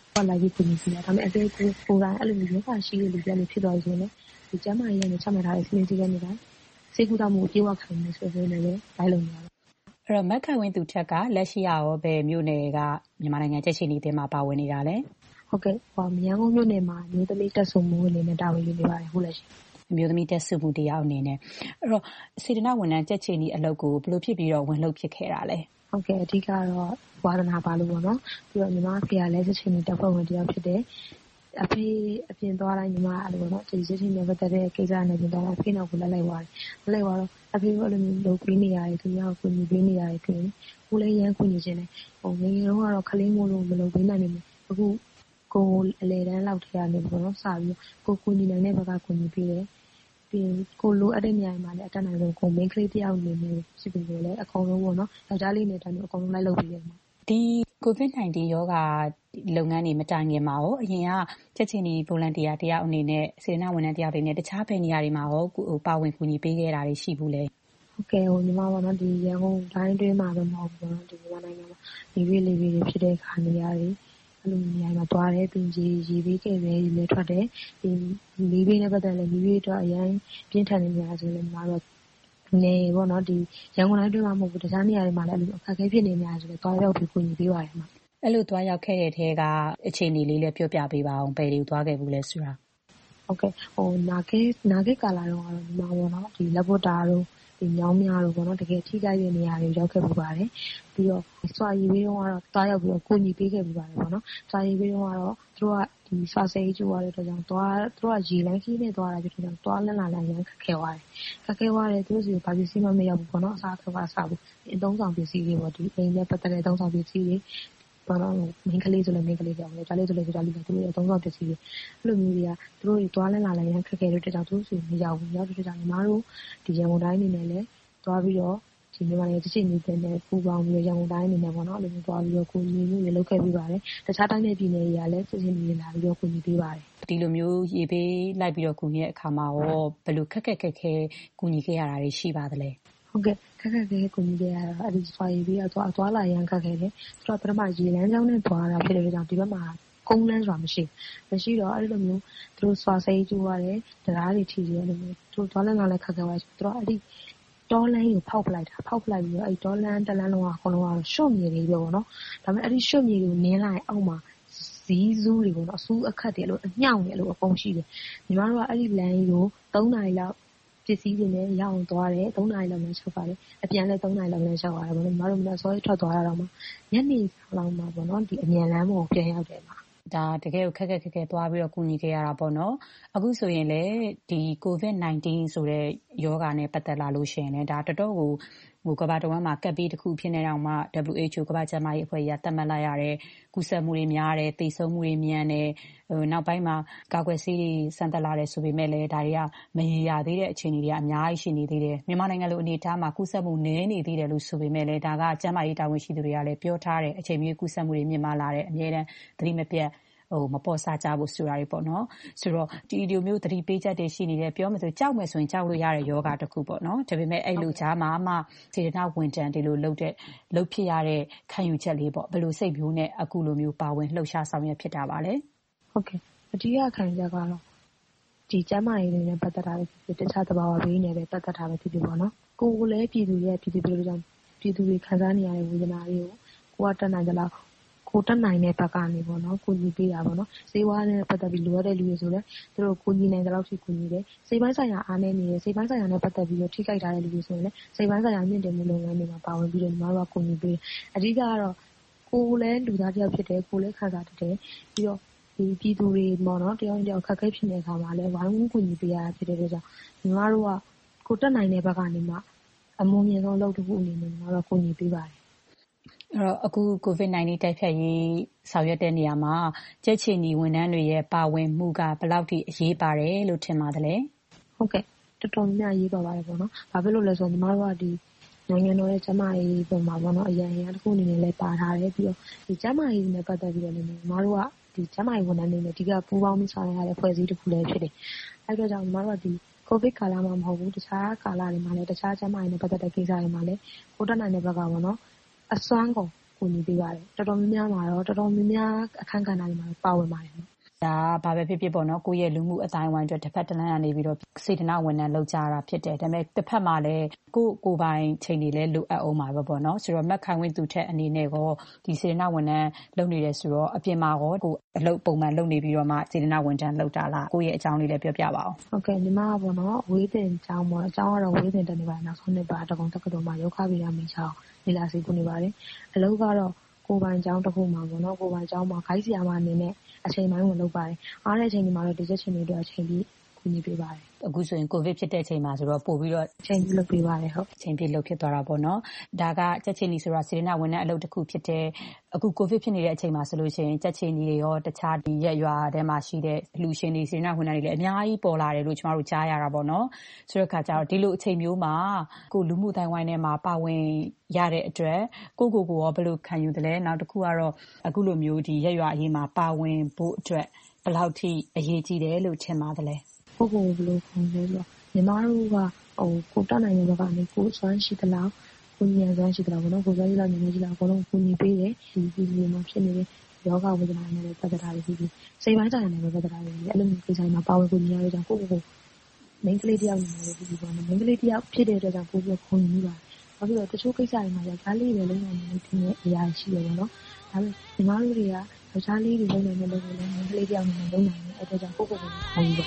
ကိုကလိုက်ပြီးကူညီပေးတာဒါပေမဲ့အသေးကိုကိုယ်တိုင်အဲ့လိုမျိုးရောဂါရှိတဲ့လူတွေလည်းဖြစ်သွားပြီဆိုရင်ဒီကျန်းမာရေးနဲ့ချမှတ်ထားတဲ့စီမံစည်းကမ်းတွေတိုင်းစေကူတာမှုအပြည့်အဝခံနေဆိုရင်လည်းလိုက်လို့ရပါ
အဲ့တော့မက်ခိုင်ဝင်းသူထက်ကလက်ရှိရောဘယ်မြို့နယ်ကမြန်မာနိုင်ငံကြက်ချီနီအသင်းမှာပါဝင်နေတာလဲ
ဟုတ်ကဲ့ဟောရန်ကုန်မြို့နယ်မှာမြို့သမီးတက်ဆုံမှုအနေနဲ့တာဝန်ယူနေပါတယ်ဟုတ်လားရှင်
အမျိုးသမီးတက်စုမှုတရားအနေနဲ့အဲ့တော့စေတနာဝန်ထမ်းကြက်ချီနီအလုပ်ကိုဘယ်လိုဖြစ်ပြီးတော့ဝင်လုပ်ဖြစ်ခဲ့တာလဲ
ဟုတ်ကဲ့အဓိကတော့ဝါဒနာပါလို့ပေါ့နော်ပြီးတော့ညီမအဖေကလည်းကြက်ချီနီတပ်ဖွဲ့ဝင်တယောက်ဖြစ်တယ်အဖေအပြင်သွားတိုင်းညီမအဲ့လိုပေါ့နော်ဒီကြက်ချီနီပတ်သက်တဲ့ကိစ္စနဲ့ပြင်သွားတော့အဖေနောက်ကိုလက်လိုက်သွားတယ်လက်လိုက်သွားတော့အဖေကအဲ့လိုမျိုးလုပ်ပေးနေရတယ်သူကကိုညီပေးနေရတယ်ပြင်ကိုလည်းရမ်းကူညီခြင်းတယ်ဟိုငယ်ငယ်တော့ကတော့ခလေးမို့လို့မလုပ်ပေးနိုင်ဘူးအခုကိုအလေတန်းလောက်ထဲကနေပေါ့နော်စပြီးကိုကူညီနိုင်တဲ့ဘက်ကကူညီပေးတယ်ပြီးကိုလိုအပ်တဲ့နေရာမှာလည်းအတက်နိုင်ဆုံးကို main ကလေးတယောက်နေနေဖြစ်ပြီးတော့လည်းအကုန်လုံးပေါ့နော်ယောက်ျားလေးနဲ့တန်းပြီးအကုန်လုံးလိုက်လုပ်ပြီးတယ်မှာ
ဒီ ကိုဗစ်နိုင်တင်း ရောဂါလုပ်ငန်းတွေမတိုင်ခင်မှာရောအရင်ကကြက်ချီနီဗိုလန်တီယာတယောက်အနေနဲ့စေတနာဝန်ထမ်းတယောက်တွေနဲ့တခြားဘယ်နေရာတွေမှာရောပါဝင်ကူညီပေးခဲ့တာတွေရှိဘူးလဲ
ဟုတ်ကဲ့ဟိုညီမပေါ့နော်ဒီရန်ကုန်တိုင်းတွင်းမှာတော့မဟုတ်ဘူးနော်ဒီမြန်မာနိုင်ငံမှာဒီပြည်လေးပြည်တွေဖြစ်တဲ့ခါနေရာတွေအဲ့လိုနေရာမှာတွားတယ်ပြင်ကြီးရေဘေးကဲပဲလေထွက်တယ်ဒီမီးဘေးနဲ့ပတ်သက်လည်းမီးဘေးတော့အရင်ပြင်းထန်နေကြဆိုလည်းညီမတို့နေပေါ့နော်ဒီရန်ကုန်တိုင်းတွင်းမှာမဟုတ်ဘူးတခြားနေရာတွေမှာလည်းအဲ့လိုအခက်အခဲဖြစ်နေများဆိုလည်းတွားရောက်ပြီးကူညီပေးပါတယ်မှာ
အဲ့လိုတွားရောက်ခဲ့တဲ့ထဲကအခြေအနေလေးလည်းပြောပြပေးပါအောင်ဘယ်တွေတွားခဲ့ဘူးလဲဆိုတာ
ဟုတ်ကဲ့ဟိုနာကေနာကေကာလာတော့ကတော့ညီမပေါ့နော်ဒီလက်ပေါ်တာတို့ဒီညောင်းများတို့ပေါ့နော်တကယ်ထိကြိုက်တဲ့နေရာတွေရောက်ခဲ့ပူပါတယ်ပြီးတော့စွာရည်ဝေးတော့ကတော့တားရောက်ပြီးတော့ကိုညီပေးခဲ့ပူပါတယ်ပေါ့နော်စွာရည်ဝေးတော့ကတော့သူတို့ကဒီစွာစေးကျိုးရတဲ့အတွက်ကြောင့်သွားသူတို့ကရေလန်းကြီးနဲ့သွားတာဖြစ်တဲ့ကြောင့်သွားလန်းလာလန်းရမ်းခက်ခဲသွားတယ်ခက်ခဲသွားတယ်သူတို့စီဘာပစ္စည်းမှမရောက်ဘူးပေါ့နော်အစားခက်ပါစားဘူးအသုံးဆောင်ပစ္စည်းတွေပေါ့ဒီအိမ်နဲ့ပတ်သက်တဲ့အသုံးဆောင်ပစ္စည်းတွေဘာလို့မင်းကလေးဆိုလည်းမင်းကလေးကြောင့်လေကြားလေးဆိုလည်းကြားလေးပဲသူတို့ရဲ့အသုံးဆောင်ပစ္စည်းတွေအဲ့လိုမျိုးတွေကသူတို့တွေသွားလန်းလာလန်းရမ်းခက်ခဲတဲ့အတွက်ကြောင့်သူတို့စီမရောက်ဘူးရောက်တဲ့အတွက်ကြောင့်ညီမတို့ဒီရန်ကုန်တိုင်းအနေနဲ့လည်းသွားပြီးတော့ဒီမြန်မာနိုင်ငံတချို့နေပြည်တော်ပူပေါင်းပြီးရန်ကုန်တိုင်းအနေနဲ့ပေါ့နော်အဲ့လိုမျိုးသွားပြီးတော့ကိုညီမျိုးတွေလုပ်ခဲ့ပြီးပါတယ်တခြားတိုင်းနယ်ပြည်နယ်တွေကလည်းစစ်စစ်နေလာပြီးတော့ကိုညီပေးပါတယ်
ဒီလိုမျိုးရေပေးလိုက်ပြီးတော့ကူညီတဲ့အခါမှာရောဘယ်လိုခက်ခက်ခက်ခဲကူညီခဲ့ရတာတွေရှိပါသလဲ
ဟုတ်ကဲ့ခက်ခက်ခဲကူညီခဲ့ရတာအဲ့ဒီဆွာရေးပြီးတော့သွားသွားလာရန်ခက်ခဲတယ်ဆိုတော့ပထမရေလမ်းကြောင်းနဲ့သွားတာဖြစ်တဲ့ကြောင့်ဒီဘက်မှာကုန်းလန်းဆိုတာမရှိမရှိတော့အဲ့လိုမျိုးသူတို့ဆွာစိတ်ကျိုးရတယ်တရားတွေထီတယ်အဲ့လိုမျိုးသူတို့သွားလန်းလာလည်းခက်ခဲသွားတယ်သူတို့အဲ့ဒီတောလန်းကိုဖောက်ပလိုက်တာဖောက်ပလိုက်ပြီးတော့အဲ့တောလန်းတလန်းလုံးကအကုန်လုံးကတော့ရှုပ်မြေတွေပဲပေါ့နော်ဒါပေမဲ့အဲ့ဒီရှုပ်မြေတွေကိုနင်းလိုက်အောက်မှာဇီးဇူးတွေပေါ့နော်အဆူအခက်တွေအဲ့လိုအညှောင်တွေအဲ့လိုအကုန်ရှိတယ်ညီမတို့ကအဲ့ဒီလမ်းကြီးကိုသုံးနာရီလောက်ပစ္စည်းတွေနဲ့ရအောင်သွားတယ်သုံးနာရီလောက်နဲ့ချက်ပါတယ်အပြန်လဲသုံးနာရီလောက်နဲ့ချက်ပါတယ်ပေါ့နော်ညီမတို့မနေ့စောကြီးထွက်သွားတာတော့မှညနေလောက်မှာပေါ့နော်ဒီအမြန်လမ်းပေါ်ပြန်ရောက်တယ်မှာ
ဒါတကယ်ကိုခက်ခက်ခက်ခက်သွားပြီးတော့ကူညီခဲ့ရတာပေါ့နော်အခုဆိုရင်လေဒီ ကိုဗစ်နိုင်တင်း ဆိုတဲ့ရောဂါနဲ့ပတ်သက်လာလို့ရှိရင်လည်းဒါတော်တော်ကိုဟိုကမ္ဘာတစ်ဝန်းမှာကပ်ပြီးတစ်ခုဖြစ်နေတော့မှ ဒဘလျူ အေချ် အို ကမ္ဘာ့ကျန်းမာရေးအဖွဲ့ကြီးကသတ်မှတ်လိုက်ရတဲ့ကူးစက်မှုတွေများတယ်သေဆုံးမှုတွေမြန်တယ်ဟိုနောက်ပိုင်းမှာကာကွယ်ဆေးတွေစမ်းသပ်လာတယ်ဆိုပေမဲ့လည်းဒါတွေကမရေရာသေးတဲ့အခြေအနေတွေကအများကြီးရှိနေသေးတယ်မြန်မာနိုင်ငံလိုအနေအထားမှာကူးစက်မှုနည်းနေသေးတယ်လို့ဆိုပေမဲ့လည်းဒါကကျန်းမာရေးတာဝန်ရှိသူတွေကလည်းပြောထားတယ်အချိန်မီကူးစက်မှုတွေမြင့်မားလာတဲ့အများတန်းသတိမပြတ်ဟိုမပေါ်စားကြဖို့ဆိုတာတွေပေါ့နော်ဆိုတော့ဒီဒီမျိုးသတိပေးချက်တွေရှိနေတယ်ပြောမှဆိုကြောက်မယ်ဆိုရင်ကြောက်လို့ရတဲ့ယောဂတစ်ခုပေါ့နော်ဒါပေမဲ့အဲ့လိုကြားမှာမှစေတနာဝန်ထမ်းတွေလိုလုပ်တဲ့လုပ်ဖြစ်ရတဲ့ခံယူချက်လေးပေါ့ဘယ်လိုစိတ်မျိုးနဲ့အခုလိုမျိုးပါဝင်လှုပ်ရှားဆောင်ရွက်ဖြစ်တာပါလဲ
ဟုတ်ကဲ့အဓိကခံယူချက်ကတော့ဒီကျန်းမာရေးတွေနဲ့ပတ်သက်တာပဲဖြစ်တခြားသဘာဝဘေးနဲ့ပဲပတ်သက်တာပဲဖြစ်ဖြစ်ပေါ့နော်ကိုယ်လည်းပြည်သူရဲ့ပြည်သူတွေကြောင့်ပြည်သူတွေခံစားနေရတဲ့ဝေဒနာတွေကိုကိုယ်ကတတ်နိုင်ကြလားကိုတက်နိုင်တဲ့ဘက်ကနေပေါ့နော်ကိုညီပေးတာပေါ့နော်စေဝါနဲ့ပတ်သက်ပြီးလိုရတဲ့လူတွေဆိုလည်းသူတို့ကိုညီနိုင်တဲ့လောက်ထိကိုညီတယ်စိတ်ပိုင်းဆိုင်ရာအားနည်းနေတယ်စိတ်ပိုင်းဆိုင်ရာနဲ့ပတ်သက်ပြီးတော့ထိခိုက်ထားတဲ့လူတွေဆိုရင်လည်းစိတ်ပိုင်းဆိုင်ရာမြင့်တင်မှုလုပ်ငန်းတွေမှာပါဝင်ပြီးတော့ညီမတို့ကကိုညီပေးတယ်အဓိကကတော့ကိုလည်းလူသားတစ်ယောက်ဖြစ်တယ်ကိုလည်းခံစားတတ်တယ်ပြီးတော့ဒီပြည်သူတွေပေါ့နော်တယောက်တယောက်ခက်ခဲဖြစ်နေတဲ့အခါမှာလည်းဝိုင်းဝန်းကိုညီပေးရတာဖြစ်တဲ့အတွက်ကြောင့်ညီမတို့ကကိုတက်နိုင်တဲ့ဘက်ကနေမှအမုန်းမြင်ဆုံးလုပ်တစ်ခုအနေနဲ့ညီမတို့ကိုညီပေးပါတယ်
အဲ့တော့အခု ကိုဗစ်နိုင်တင်း တိုက်ဖျက်ရေးဆောင်ရွက်တဲ့နေရာမှာကြက်ချီနီဝန်ထမ်းတွေရဲ့ပါဝင်မှုကဘယ်လောက်ထိအရေးပါတယ်လို့ထင်ပါတယ်လဲ
ဟုတ်ကဲ့တော်တော်များများရေးပါပါတယ်ပေါ့နော်ဘာဖြစ်လို့လဲဆိုတော့ညီမတို့ကဒီနိုင်ငံတော်ရဲ့ကျန်းမာရေးပုံမှာပေါ့နော်အရင်အရင်တစ်ခုအနေနဲ့လည်းပါထားတယ်ပြီးတော့ဒီကျန်းမာရေးနဲ့ပတ်သက်ပြီးတော့လည်းညီမတို့ကဒီကျန်းမာရေးဝန်ထမ်းတွေနဲ့ဒီကပူးပေါင်းပြီးဆောင်ရွက်ရတဲ့ဖွဲ့စည်းတစ်ခုလည်းဖြစ်တယ်အဲ့တော့ကြောင့်ညီမတို့ကဒီကိုဗစ်ကာလမှာမဟုတ်ဘူးတခြားကာလတွေမှာလည်းတခြားကျန်းမာရေးနဲ့ပတ်သက်တဲ့ကိစ္စတွေမှာလည်းကိုတက်နိုင်တဲ့ဘက်ကပေါ့နော်အစွမ်းကုန်ကူညီပေးပါတယ်တော်တော်များများမှာတော့တော်တော်များများအခန်းကဏ္ဍတွေမှာပါဝင်ပါတယ်
ဒါဘာပဲဖြစ်ဖြစ်ပေါ့နော်ကိုယ့်ရဲ့လူမှုအတိုင်းအဝိုင်းအတွက်တစ်ဖက်တစ်လမ်းကနေပြီးတော့စေတနာဝန်ထမ်းလုပ်ကြတာဖြစ်တယ်ဒါပေမဲ့တစ်ဖက်မှာလည်းကိုယ့်ကိုယ်ပိုင်ချိန်တွေလည်းလိုအပ်အောင်ပါပဲပေါ့နော်ဆိုတော့မက်ခိုင်ဝင်းသူထက်အနေနဲ့ကောဒီစေတနာဝန်ထမ်းလုပ်နေတယ်ဆိုတော့အပြင်မှာကောကိုအလုပ်ပုံမှန်လုပ်နေပြီးတော့မှစေတနာဝန်ထမ်းလုပ်တာလားကိုယ့်ရဲ့အကြောင်းလေးလည်းပြောပြပါအောင်
ဟုတ်ကဲ့ညီမကပေါ့နော်ဝေးတင်အကြောင်းပေါ့အကြောင်းကတော့ဝေးတင်တက်နေပါတယ်နောက်ဆုံးနှစ်ပါတကုံတက္ကသိုလ်မှာယောဂဗေဒမိချောင်းနေလာစီပို့နေပါတယ်အလုပ်ကတော့ကိုယ်ပိုင်အကြောင်းတစ်ခုမှာပေါ့နော်ကိုယ်ပိုင်အကြောင်းမှာဂိုင်းဆီယာမအနေနဲ့အချိန်ပိုင်းဝင်လုပ်ပါတယ်အားတဲ့အချိန်ဒီမှာတော့ဒီချက်ချင်းတွေအတွက်အချိန်ပြီးကူညီပေးပါတယ်
အခုဆိုရင်ကိုဗစ်ဖြစ်တဲ့အချိန်မှာဆိုတော့ပို့ပြီးတော့
အချိန်ပြီးလုပ်ပေးပါတယ်ဟုတ်
အချိန်ပြီးလုပ်ဖြစ်သွားတာပေါ့နော်ဒါကချက်ချင်းကြီးဆိုတော့စေတနာဝန်ထမ်းအလုပ်တစ်ခုဖြစ်တဲ့အခုကိုဗစ်ဖြစ်နေတဲ့အချိန်မှာဆိုလို့ရှိရင်ချက်ချင်းကြီးတွေရောတခြားဒီရက်ရွာထဲမှာရှိတဲ့လူရှင်တွေစေတနာဝန်ထမ်းတွေလည်းအများကြီးပေါ်လာတယ်လို့ကျွန်တော်တို့ကြားရတာပေါ့နော်ဆိုတော့ခါကျတော့ဒီလိုအချိန်မျိုးမှာကိုလူမှုတိုင်းဝိုင်းထဲမှာပါဝင်ရတဲ့အတွက်ကိုကိုကိုရောဘယ်လိုခံယူသလဲနောက်တစ်ခုကတော့အခုလိုမျိုးဒီရက်ရွာအရေးမှာပါဝင်ဖို့အတွက်ဘယ်လောက်ထိအရေးကြီးတယ်လို့ထင်ပါသလဲ
ကိုကိုဘယ်လိုခံလဲဆိုတော့ညီမတို့ကဟိုကိုတက်နိုင်တဲ့ဘက်ကနေကိုစွမ်းရှိသလားကိုဉာဏ်စွမ်းရှိသလားဘောနော်ကိုစွမ်းရှိလောက်ဉာဏ်ရှိလားအကုန်လုံးကိုညီပေးတယ်ဒီဒီဒီမှာဖြစ်နေတဲ့ယောဂဝေဒနာနဲ့ပတ်သက်တာတွေပြီးစိတ်ပိုင်းဆိုင်ရာနဲ့ပတ်သက်တာတွေအဲ့လိုမျိုးကိစ္စတွေမှာပါဝင်ကိုညီရတဲ့ကြောင့်ကိုကိုကိုမိန်းကလေးတယောက်နေတယ်ပြီးပေါ့နော်မိန်းကလေးတယောက်ဖြစ်တဲ့အတွက်ကြောင့်ကိုကိုခွန်ကြီးပါဘာဖြစ်လို့တချို့ကိစ္စတွေမှာယောက်ျားလေးတွေလုံးဝမလုပ်ဖြစ်နေတဲ့အရာရှိတယ်ပေါ့နော်ဒါပေမဲ့ညီမတို့တွေကယောက်ျားလေးတွေလုံးဝမလုပ်ဘူးလည်းမိန်းကလေးတယောက်နေလုံးနိုင်တယ်အဲ့ဒါကြောင့်ကိုကိုကိုခွန်ကြီးပါ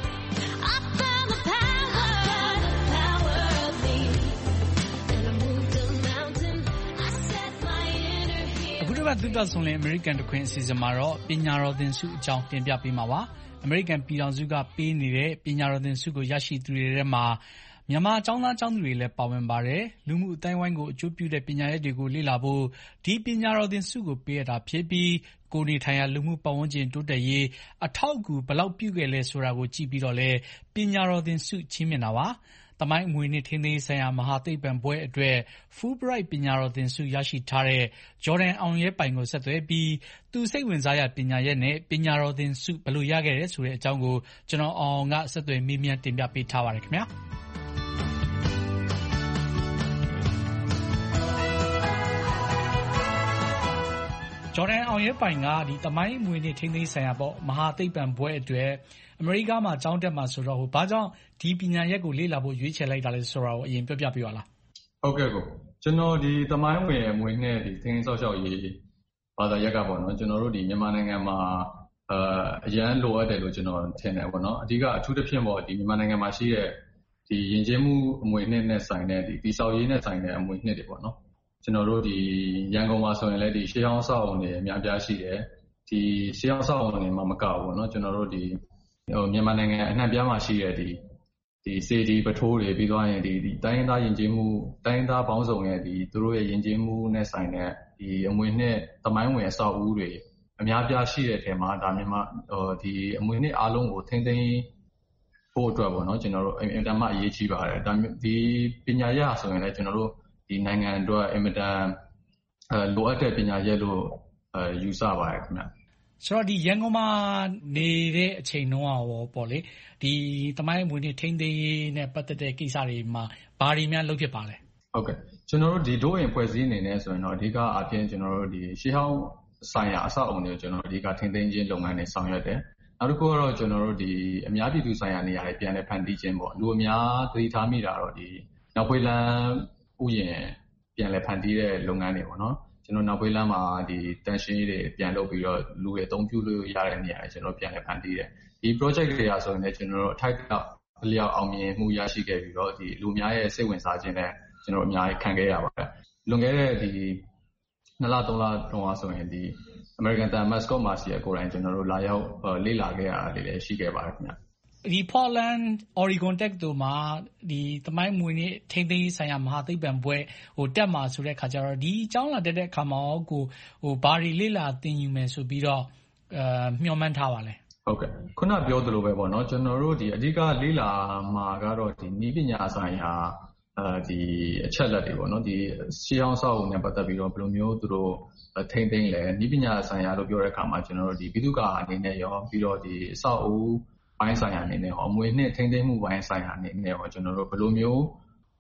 သုတဆုံလင်အမေရိကန်တခွင်အစီအစဉ်မှာတော့ပညာတော်သင်ဆုအကြောင်းတင်ပြပေးမှာပါအမေရိကန်ပြည်ထောင်စုကပေးနေတဲ့ပညာတော်သင်ဆုကိုရရှိသူတွေထဲမှာမြန်မာကျောင်းသားကျောင်းသူတွေလည်းပါဝင်ပါတယ်လူမှုအတိုင်းဝိုင်းကိုအကျိုးပြုတဲ့ပညာရပ်တွေကိုလေ့လာဖို့ဒီပညာတော်သင်ဆုကိုပေးရတာဖြစ်ပြီးကိုနေထိုင်ရာလူမှုပတ်ဝန်းကျင်တိုးတက်ရေးအထောက်အကူဘယ်လောက်ပြုခဲ့လဲဆိုတာကိုကြည့်ပြီးတော့လဲပညာတော်သင်ဆုချီးမြှင့်တာပါတမိုင်းအမွေအနှစ်ထိန်းသိမ်းရေးဆိုင်ရာမဟာသိပ္ပံဘွဲ့အတွက် Fulbright ပညာတော်သင်ဆုရရှိထားတဲ့ဂျော်ဒန်အောင်ရဲပိုင်ကိုဆက်သွယ်ပြီးသူစိတ်ဝင်စားရာပညာရပ်နဲ့ပညာတော်သင်ဆုဘယ်လိုရခဲ့တယ်ဆိုတဲ့အကြောင်းကိုကျွန်တော်အောင်ကဆက်သွယ်မေးမြန်းတင်ပြပေးထားပါတယ်ခင်ဗျာဂျော်ဒန်အောင်ရဲပိုင်ကဒီတမိုင်းအမွေအနှစ်ထိန်းသိမ်းရေးဆိုင်ရာပေါ့မဟာသိပ္ပံဘွဲ့အတွက်အမေရိကမှာကျောင်းတက်မှာဆိုတော့ဟိုဘာကြောင့်ဒီပညာရပ်ကိုလေ့လာဖို့ရွေးချယ်လိုက်တာလဲဆိုတာကိုအရင်ပြောပြပေးပါလား
ဟုတ်ကဲ့ကိုကျွန်တော်ဒီသမိုင်းဝင်အမွေနဲ့ဒီသင်ဆောက်ရှောက်ရေးဘာသာရပ်ကပေါ့နော်ကျွန်တော်တို့ဒီမြန်မာနိုင်ငံမှာအာအရန်လိုအပ်တယ်လို့ကျွန်တော်ထင်တယ်ပေါ့နော်အဓိကအထူးသဖြင့်ပေါ့ဒီမြန်မာနိုင်ငံမှာရှိတဲ့ဒီယဉ်ကျေးမှုအမွေနှစ်နဲ့ဆိုင်တဲ့ဒီတိဆောက်ရေးနဲ့ဆိုင်တဲ့အမွေနှစ်တွေပေါ့နော်ကျွန်တော်တို့ဒီရန်ကုန်မှာဆိုရင်လည်းဒီရှေးဟောင်းဆောက်အုံတွေအများပြားရှိတယ်ဒီရှေးဟောင်းဆောက်အုံတွေမှာမကဘူးပေါ့နော်ကျွန်တော်တို့ဒီဟိုမြန်မာနိုင်ငံအနှံ့ပြားမှာရှိတဲ့ဒီဒီစေတီပထိုးတွေပြီးသွားရင်ဒီဒီတိုင်းရင်းသားယဉ်ကျေးမှုတိုင်းရင်းသားပေါင်းစုံရဲ့ဒီသူတို့ရဲ့ယဉ်ကျေးမှုနဲ့ဆိုင်တဲ့ဒီအမွေနှစ်သမိုင်းဝင်အဆောက်အဦတွေအများပြားရှိတဲ့အထက်မှာဒါမြန်မာဟိုဒီအမွေနှစ်အားလုံးကိုထိန်းသိမ်းဖို့အတွက်ပေါ့နော်ကျွန်တော်တို့အင်တာမအရေးကြီးပါတယ်ဒါဒီပညာရပ်ဆိုရင်လည်းကျွန်တော်တို့ဒီနိုင်ငံအတွက်အင်မတန်အဲလိုအပ်တဲ့ပညာရပ်လို့အဲယူဆပါတယ်ခင်ဗျ
ဆိုတော့ဒီရန်ကုန်မှာနေတဲ့အချိန်တုန်းကရောပေါ့လေဒီသမိုင်းအမွေနှစ်ထိန်းသိမ်းရေးနဲ့ပတ်သက်တဲ့ကိစ္စတွေမှာဘာတွေများလုပ်ဖြစ်ပါလဲ
ဟုတ်ကဲ့ကျွန်တော်တို့ဒီဒို့ရင်ဖွဲ့စည်းအနေနဲ့ဆိုရင်တော့အဓိကအပြင်ကျွန်တော်တို့ဒီရှေးဟောင်းဆိုင်ရာအဆောက်အအုံတွေကိုကျွန်တော်တို့အဓိကထိန်းသိမ်းခြင်းလုပ်ငန်းတွေဆောင်ရွက်တယ်နောက်တစ်ခုကတော့ကျွန်တော်တို့ဒီအများပြည်သူဆိုင်ရာနေရာတွေပြန်လည်ဖန်တီးခြင်းပေါ့လူအများသတိထားမိတာတော့ဒီနောက်ဖွေးလန်းဥယျာဉ်ပြန်လည်ဖန်တီးတဲ့လုပ်ငန်းတွေပေါ့နော်ကျွန်တော်နောက်ဖွေးလန်းမှာဒီတန်ရှင်းရေးတွေပြန်လုပ်ပြီးတော့လူတွေအသုံးပြုလို့ရတဲ့နေရာတွေကျွန်တော်ပြန်လည်ဖန်တီးတယ်ဒီ project တွေအားဆိုရင်လည်းကျွန်တော်တို့အထိုက်အလျောက်အောင်မြင်မှုရရှိခဲ့ပြီးတော့ဒီလူများရဲ့စိတ်ဝင်စားခြင်းနဲ့ကျွန်တော်အများကြီးခံခဲ့ရပါတယ်လွန်ခဲ့တဲ့ဒီနှစ်လသုံးလတုန်းကဆိုရင်ဒီ American Time Mascot Marcia ကိုယ်တိုင်ကျွန်တော်တို့လာရောက်လေ့လာခဲ့ရတာတွေလည်းရှိခဲ့ပါတယ်ခင်ဗျ
ဒီ Portland Oregon Tech တို့မှာဒီသမိုင်းမွေးနေ့ထိန်းသိမ်းရေးဆိုင်ရာမဟာသိပ္ပံဘွဲ့ဟိုတက်မှာဆိုတဲ့ခါကျတော့ဒီအကြောင်းလာတက်တဲ့အခါမှာကိုဟိုဘာတွေလေ့လာသင်ယူမယ်ဆိုပြီးတော့အဲမျှော်မှန်းထားပါလဲ
ဟုတ်ကဲ့ခုနပြောသလိုပဲပေါ့နော်ကျွန်တော်တို့ဒီအဓိကလေ့လာမှာကတော့ဒီနည်းပညာဆိုင်ရာအဲဒီအချက်လက်တွေပေါ့နော်ဒီရှေးဟောင်းဆောက်အုံနဲ့ပတ်သက်ပြီးတော့ဘယ်လိုမျိုးသူတို့ထိန်းသိမ်းလဲနည်းပညာဆိုင်ရာလို့ပြောတဲ့အခါမှာကျွန်တော်တို့ဒီဘိသုကာအနေနဲ့ရောပြီးတော့ဒီအဆောက်အဦပိုင်းဆိုင်ရာအနေနဲ့ရောအမွေနှစ်ထိန်းသိမ်းမှုပိုင်းဆိုင်ရာအနေနဲ့ရောကျွန်တော်တို့ဘယ်လိုမျိုးဟ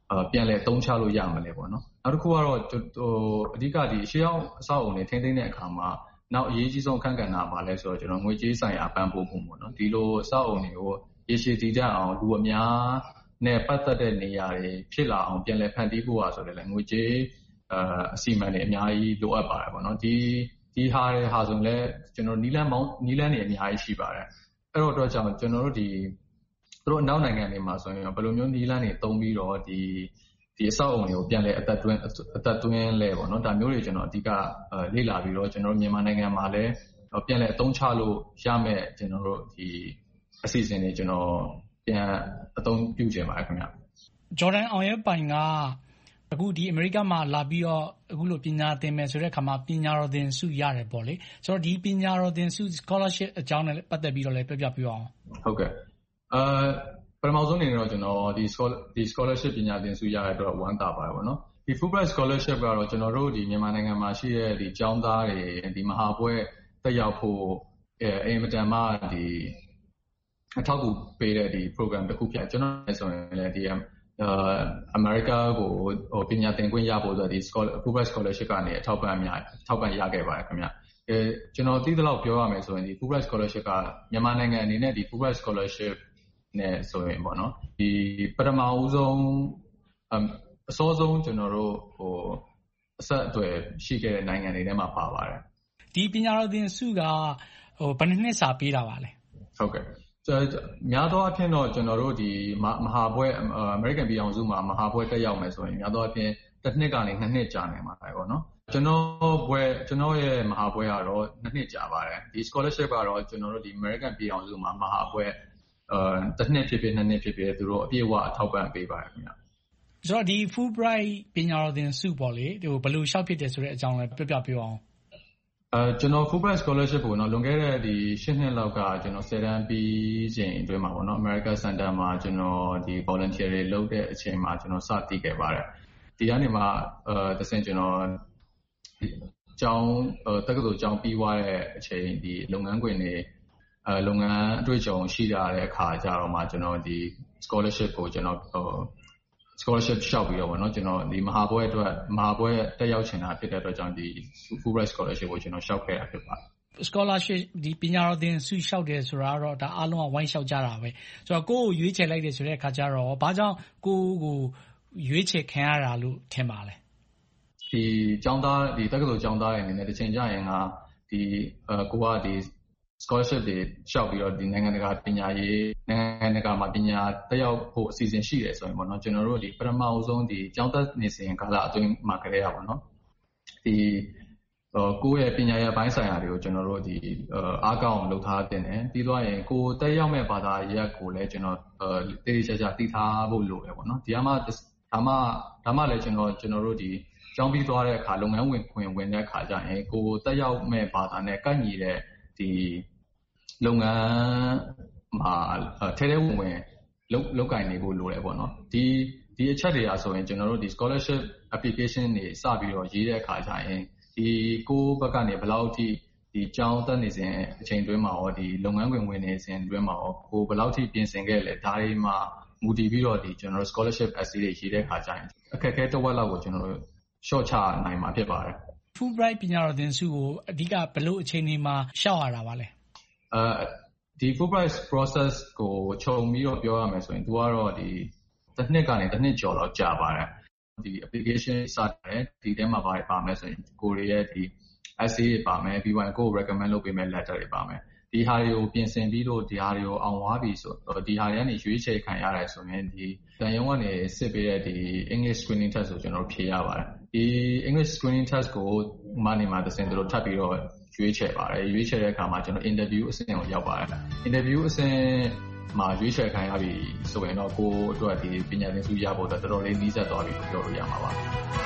ပြန်လည်အသုံးချလို့ရမလဲပေါ့နော်နောက်တစ်ခုကတော့ဟိုအဓိကဒီရှေးဟောင်းအဆောက်အုံတွေထိန်းသိမ်းတဲ့အခါမှာနောက်အရေးကြီးဆုံးအခန်းကဏ္ဍပါလဲဆိုတော့ကျွန်တော်ငွေကြေးဆိုင်ရာပံ့ပိုးမှုပေါ့နော်ဒီလိုအဆောက်အုံတွေကိုရေရှည်တည်တံ့အောင်လူအများနဲ့ပတ်သက်တဲ့နေရာတွေဖြစ်လာအောင်ပြန်လည်ဖန်တီးဖို့ဆိုတော့လည်းငွေကြေးအစီအမံတွေအများကြီးလိုအပ်ပါတယ်ပေါ့နော်ဒီဒီဟာတွေဟာဆိုလည်းကျွန်တော်နီလန်းမောင်းနီလန်းတွေအများကြီးရှိပါတယ်အဲ့တော့တော့ကြောင့်ကျွန်တော်တို့ဒီသူတို့အနောက်နိုင်ငံတွေမှာဆိုရင်ဘယ်လိုမျိုးနီလန်းတွေသုံးပြီးတော့ဒီဒီအဆောက်အုံတွေကိုပြန်လည်အသက်သွင်းအသက်သွင်းလဲပေါ့နော်ဒါမျိုးတွေကျွန်တော်အဓိကလေ့လာပြီးတော့ကျွန်တော်တို့မြန်မာနိုင်ငံမှာလည်းပြန်လည်အသုံးချလို့ရမယ်ကျွန်တော်တို့ဒီအစီအစဉ်တွေကျွန်တော်ပြန်အသုံးပြုချင်ပါတယ်ခင်ဗျ
ဂျော်ဒန်အောင်ရဲပိုင်ကအခုဒီအမေရိကမှာလာပြီးတော့အခုလိုပညာသင်မယ်ဆိုတဲ့အခါမှာပညာတော်သင်ဆုရတယ်ပေါ့လေဆိုတော့ဒီပညာတော်သင်ဆု scholarship အကြောင်းနဲ့ပတ်သက်ပြီးတော့လည်းပြပြပြအောင်
ဟုတ်ကဲ့အဲပထမဆုံးအနေနဲ့တော့ကျွန်တော်ဒီဒီ scholarship ပညာသင်ဆုရတဲ့အတွက်ဝမ်းသာပါတယ်ပေါ့နော်ဒီ Fulbright scholarship ကတော့ကျွန်တော်တို့ဒီမြန်မာနိုင်ငံမှာရှိတဲ့ဒီကျောင်းသားတွေဒီမဟာပွဲတက်ရောက်ဖို့အဲအင်မတန်မှဒီအထောက်အကူပေးတဲ့ဒီ program တစ်ခုဖြစ်ကျွန်တော်လည်းဆိုရင်လည်းဒီအမေရိကကိုဟိုပညာသင်ခွင့်ရဖို့ဆိုဒီ Fulbright scholarship ကနေအထောက်ပံ့အများအထောက်ပံ့ရခဲ့ပါတယ်ခင်ဗျအဲကျွန်တော်သိသလောက်ပြောရမယ်ဆိုရင်ဒီ Fulbright scholarship ကမြန်မာနိုင်ငံအနေနဲ့ဒီ Fulbright scholarship နဲ့ဆိုရင်ပေါ့နော်ဒီပထမဦးဆုံးအစောဆုံးကျွန်တော်တို့ဟိုအဆက်အသွယ်ရှိခဲ့တဲ့နိုင်ငံတွေထဲမှာပါပါတယ်
ဒီပညာတော်သင်ဆုကဟိုဘယ်နှစ်စာပေးတာပါလဲ
ဟုတ်ကဲ့များသောအားဖြင့်တော့ကျွန်တော်တို့ဒီမဟာပွဲအမေရိကန်ပြည်အောင်စုမှာမဟာပွဲတက်ရောက်မယ်ဆိုရင်များသောအားဖြင့်တစ်နှစ်ကနေနှစ်နှစ်ကြာနေမှာပေါ့နော်ကျွန်တော်ပွဲကျွန်တော်ရဲ့မဟာပွဲကတော့နှစ်နှစ်ကြာပါတယ်ဒီ scholarship ကတော့ကျွန်တော်တို့ဒီအမေရိကန်ပြည်အောင်စုမှာမဟာပွဲအဲတစ်နှစ်ဖြစ်ဖြစ်နှစ်နှစ်ဖြစ်ဖြစ်သူတို့အပြည့်အဝအထောက်ပံ့ပေးပါတယ်ခင်ဗျ
ဆိုတော့ဒီ Fulbright ပညာတော်သင်ဆုပေါ့လေဒီဘယ်လိုရှောက်ဖြစ်တယ်ဆိုတဲ့အကြောင်းလည်းပြပြပြောအောင်
အဲကျွန်တော် Fulbright scholarship ကိုနော်လွန်ခဲ့တဲ့ဒီရှစ်နှစ်လောက်ကကျွန်တော်ဆယ်တန်းပြီးချိန်အတွင်းမှာပေါ့နော် America Center မှာကျွန်တော်ဒီ volunteer တွေလုပ်တဲ့အချိန်မှာကျွန်တော်စတည်ခဲ့ပါတယ်ဒီကနေမှအဲတစ်ဆင့်ကျွန်တော်ကျောင်းတက္ကသိုလ်ကျောင်းပြီးသွားတဲ့အချိန်ဒီလုပ်ငန်းခွင်တွေအဲလုပ်ငန်းအတွေ့အကြုံရှိလာတဲ့အခါကျတော့မှကျွန်တော်ဒီ scholarship ကိုကျွန်တော်ဟို scholarship ရှောက်ပြီးတော့ဗောနော်ကျွန်တော်ဒီမဟာပွဲအတွက်မဟာပွဲတက်ရောက်ချင်တာဖြစ်တဲ့အတွက်ကြောင့်ဒီ Fulbright scholarship ကိုကျွန်တော်ရှောက်ခဲ့တာဖြစ်ပါတယ်
scholarship ဒီပညာတော်သင်ဆုရှောက်တယ်ဆိုတာတော့ဒါအားလုံးကဝိုင်းရှောက်ကြတာပဲဆိုတော့ကိုယ့်ကိုရွေးချယ်လိုက်တယ်ဆိုတဲ့အခါကျတော့ဘာကြောင့်ကိုယ့်ကိုရွေးချယ်ခံရတာလို့ထင်ပါလဲ
ဒီကျောင်းသားဒီတက္ကသိုလ်ကျောင်းသားတွေအနေနဲ့တစ်ချိန်ကြာရင်ကဒီအဲကိုကဒီ scholarship တွေရှောက်ပြီးတော့ဒီနိုင်ငံတကာပညာရေးနိုင်ငံတကာမှာပညာတက်ရောက်ဖို့အစီအစဉ်ရှိတယ်ဆိုရင်ပေါ့နော်ကျွန်တော်တို့ဒီပထမအဆုံးဒီကျောင်းသက်နေစဉ်ကာလအတွင်းမှာကလေးရပါတော့ဒီကိုယ့်ရဲ့ပညာရေးပိုင်းဆိုင်ရာတွေကိုကျွန်တော်တို့ဒီအားကောင်းအောင်လုပ်ထားတင်တယ်ပြီးတော့ရင်ကိုတက်ရောက်မဲ့ဘာသာရပ်ကိုလည်းကျွန်တော်တေးချာချာသိထားဖို့လိုတယ်ပေါ့နော်ဒီအမှဒါမှဒါမှလည်းကျွန်တော်ကျွန်တော်တို့ဒီကျောင်းပြီးသွားတဲ့အခါလုပ်ငန်းဝင်ခွင်ဝင်တဲ့အခါကျရင်ကိုတက်ရောက်မဲ့ဘာသာနဲ့ကိုက်ညီတဲ့ဒီလုပ်ငန်းမှာထဲထဲဝင်ဝင်လုပ်လုပ်ကင်နေဖို့လိုတယ်ပေါ့နော်ဒီဒီအချက်တွေအားဆိုရင်ကျွန်တော်တို့ဒီ scholarship application တွေစပြီးတော့ရေးတဲ့အခါကျရင်ဒီကိုဘက်ကနေဘယ်လောက်ထိဒီကျောင်းတက်နေစဉ်အချိန်တွင်းမှာရောဒီလုပ်ငန်းခွင်ဝင်နေစဉ်တွင်းမှာရောကိုဘယ်လောက်ထိပြင်ဆင်ခဲ့လဲဒါတွေမှာမူတည်ပြီးတော့ဒီကျွန်တော်တို့ scholarship essay တွေရေးတဲ့အခါကျရင်အခက်အခဲတစ်ဝက်လောက်ကိုကျွန်တော်တို့ short ချနိုင်မှာဖြစ်ပါတယ်
Fulbright ပညာတော်သင်ဆုကိုအဓိကဘယ်လိုအခြေအနေမှာရှောက်ရတာပါလဲ
အဲဒီ Fulbright process ကိုခြုံပြီးတော့ပြောရမယ်ဆိုရင်သူကတော့ဒီတစ်နှစ်ကနေတစ်နှစ်ကျော်လောက်ကြာပါတယ်ဒီ application စတယ်ဒီထဲမှာပါပါမယ်ဆိုရင်ကိုရီးယားဒီ essay တွေပါမယ်ပြီးရင်ကို recommend လုပ်ပေးမယ့် letter တွေပါမယ်ဒီဟာတွေကိုပြင်ဆင်ပြီးလို့ဒီဟာတွေကိုအောင်သွားပြီဆိုတော့ဒီဟာတွေကနေရွေးချယ်ခံရတယ်ဆိုရင်ဒီတန်ရုံးကနေစစ်ပေးတဲ့ဒီ English screening test ကိုကျွန်တော်ဖြေရပါတယ်ဒီ English screening test ကိုမှနေမှာတစ်ဆင့်တို့ထပ်ပြီးတော့ရွေးချယ်ပါတယ်ရွေးချယ်တဲ့အခါမှာကျွန်တော် interview အဆင့်ကိုရောက်ပါတယ် interview အဆင့်မှာရွေးချယ်ခံရပြီဆိုရင်တော့ကိုအတွက်ဒီပညာသင်ဆုရဖို့တော်တော်လေးနီးစပ်သွားပြီပြောလို့ရမှာပါ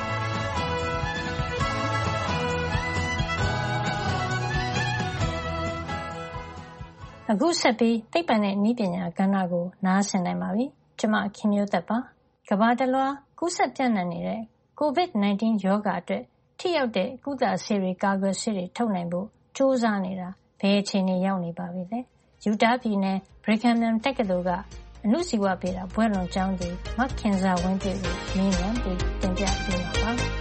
အခုဆက်ပြီးသိပ္ပံနဲ့နည်းပညာကဏ္ဍကိုနားဆင်နိုင်ပါပြီ။ကျွန်မခင်မျိုးသက်ပါ။ကမ္ဘာတလွှားကူးစက်ပြန့်နှံ့နေတဲ့ ကိုဗစ် ၁၉ ရောဂါအတွက်ထိရောက်တဲ့ကုသဆေးတွေကာကွယ်ဆေးတွေထုတ်နိုင်ဖို့စ조사နေတာဘယ်အခြေအနေရောက်နေပါပြီလဲ။ Utah ပြည်နယ် Brigham Young တက္ကသိုလ်ကအဏုဇီဝဗေဒဘွဲ့လွန်ကျောင်းသူမခင်ဇာဝင်းပြည့်ကိုမေးမြန်းပြီးတင်ပြပေးမှာပါ
။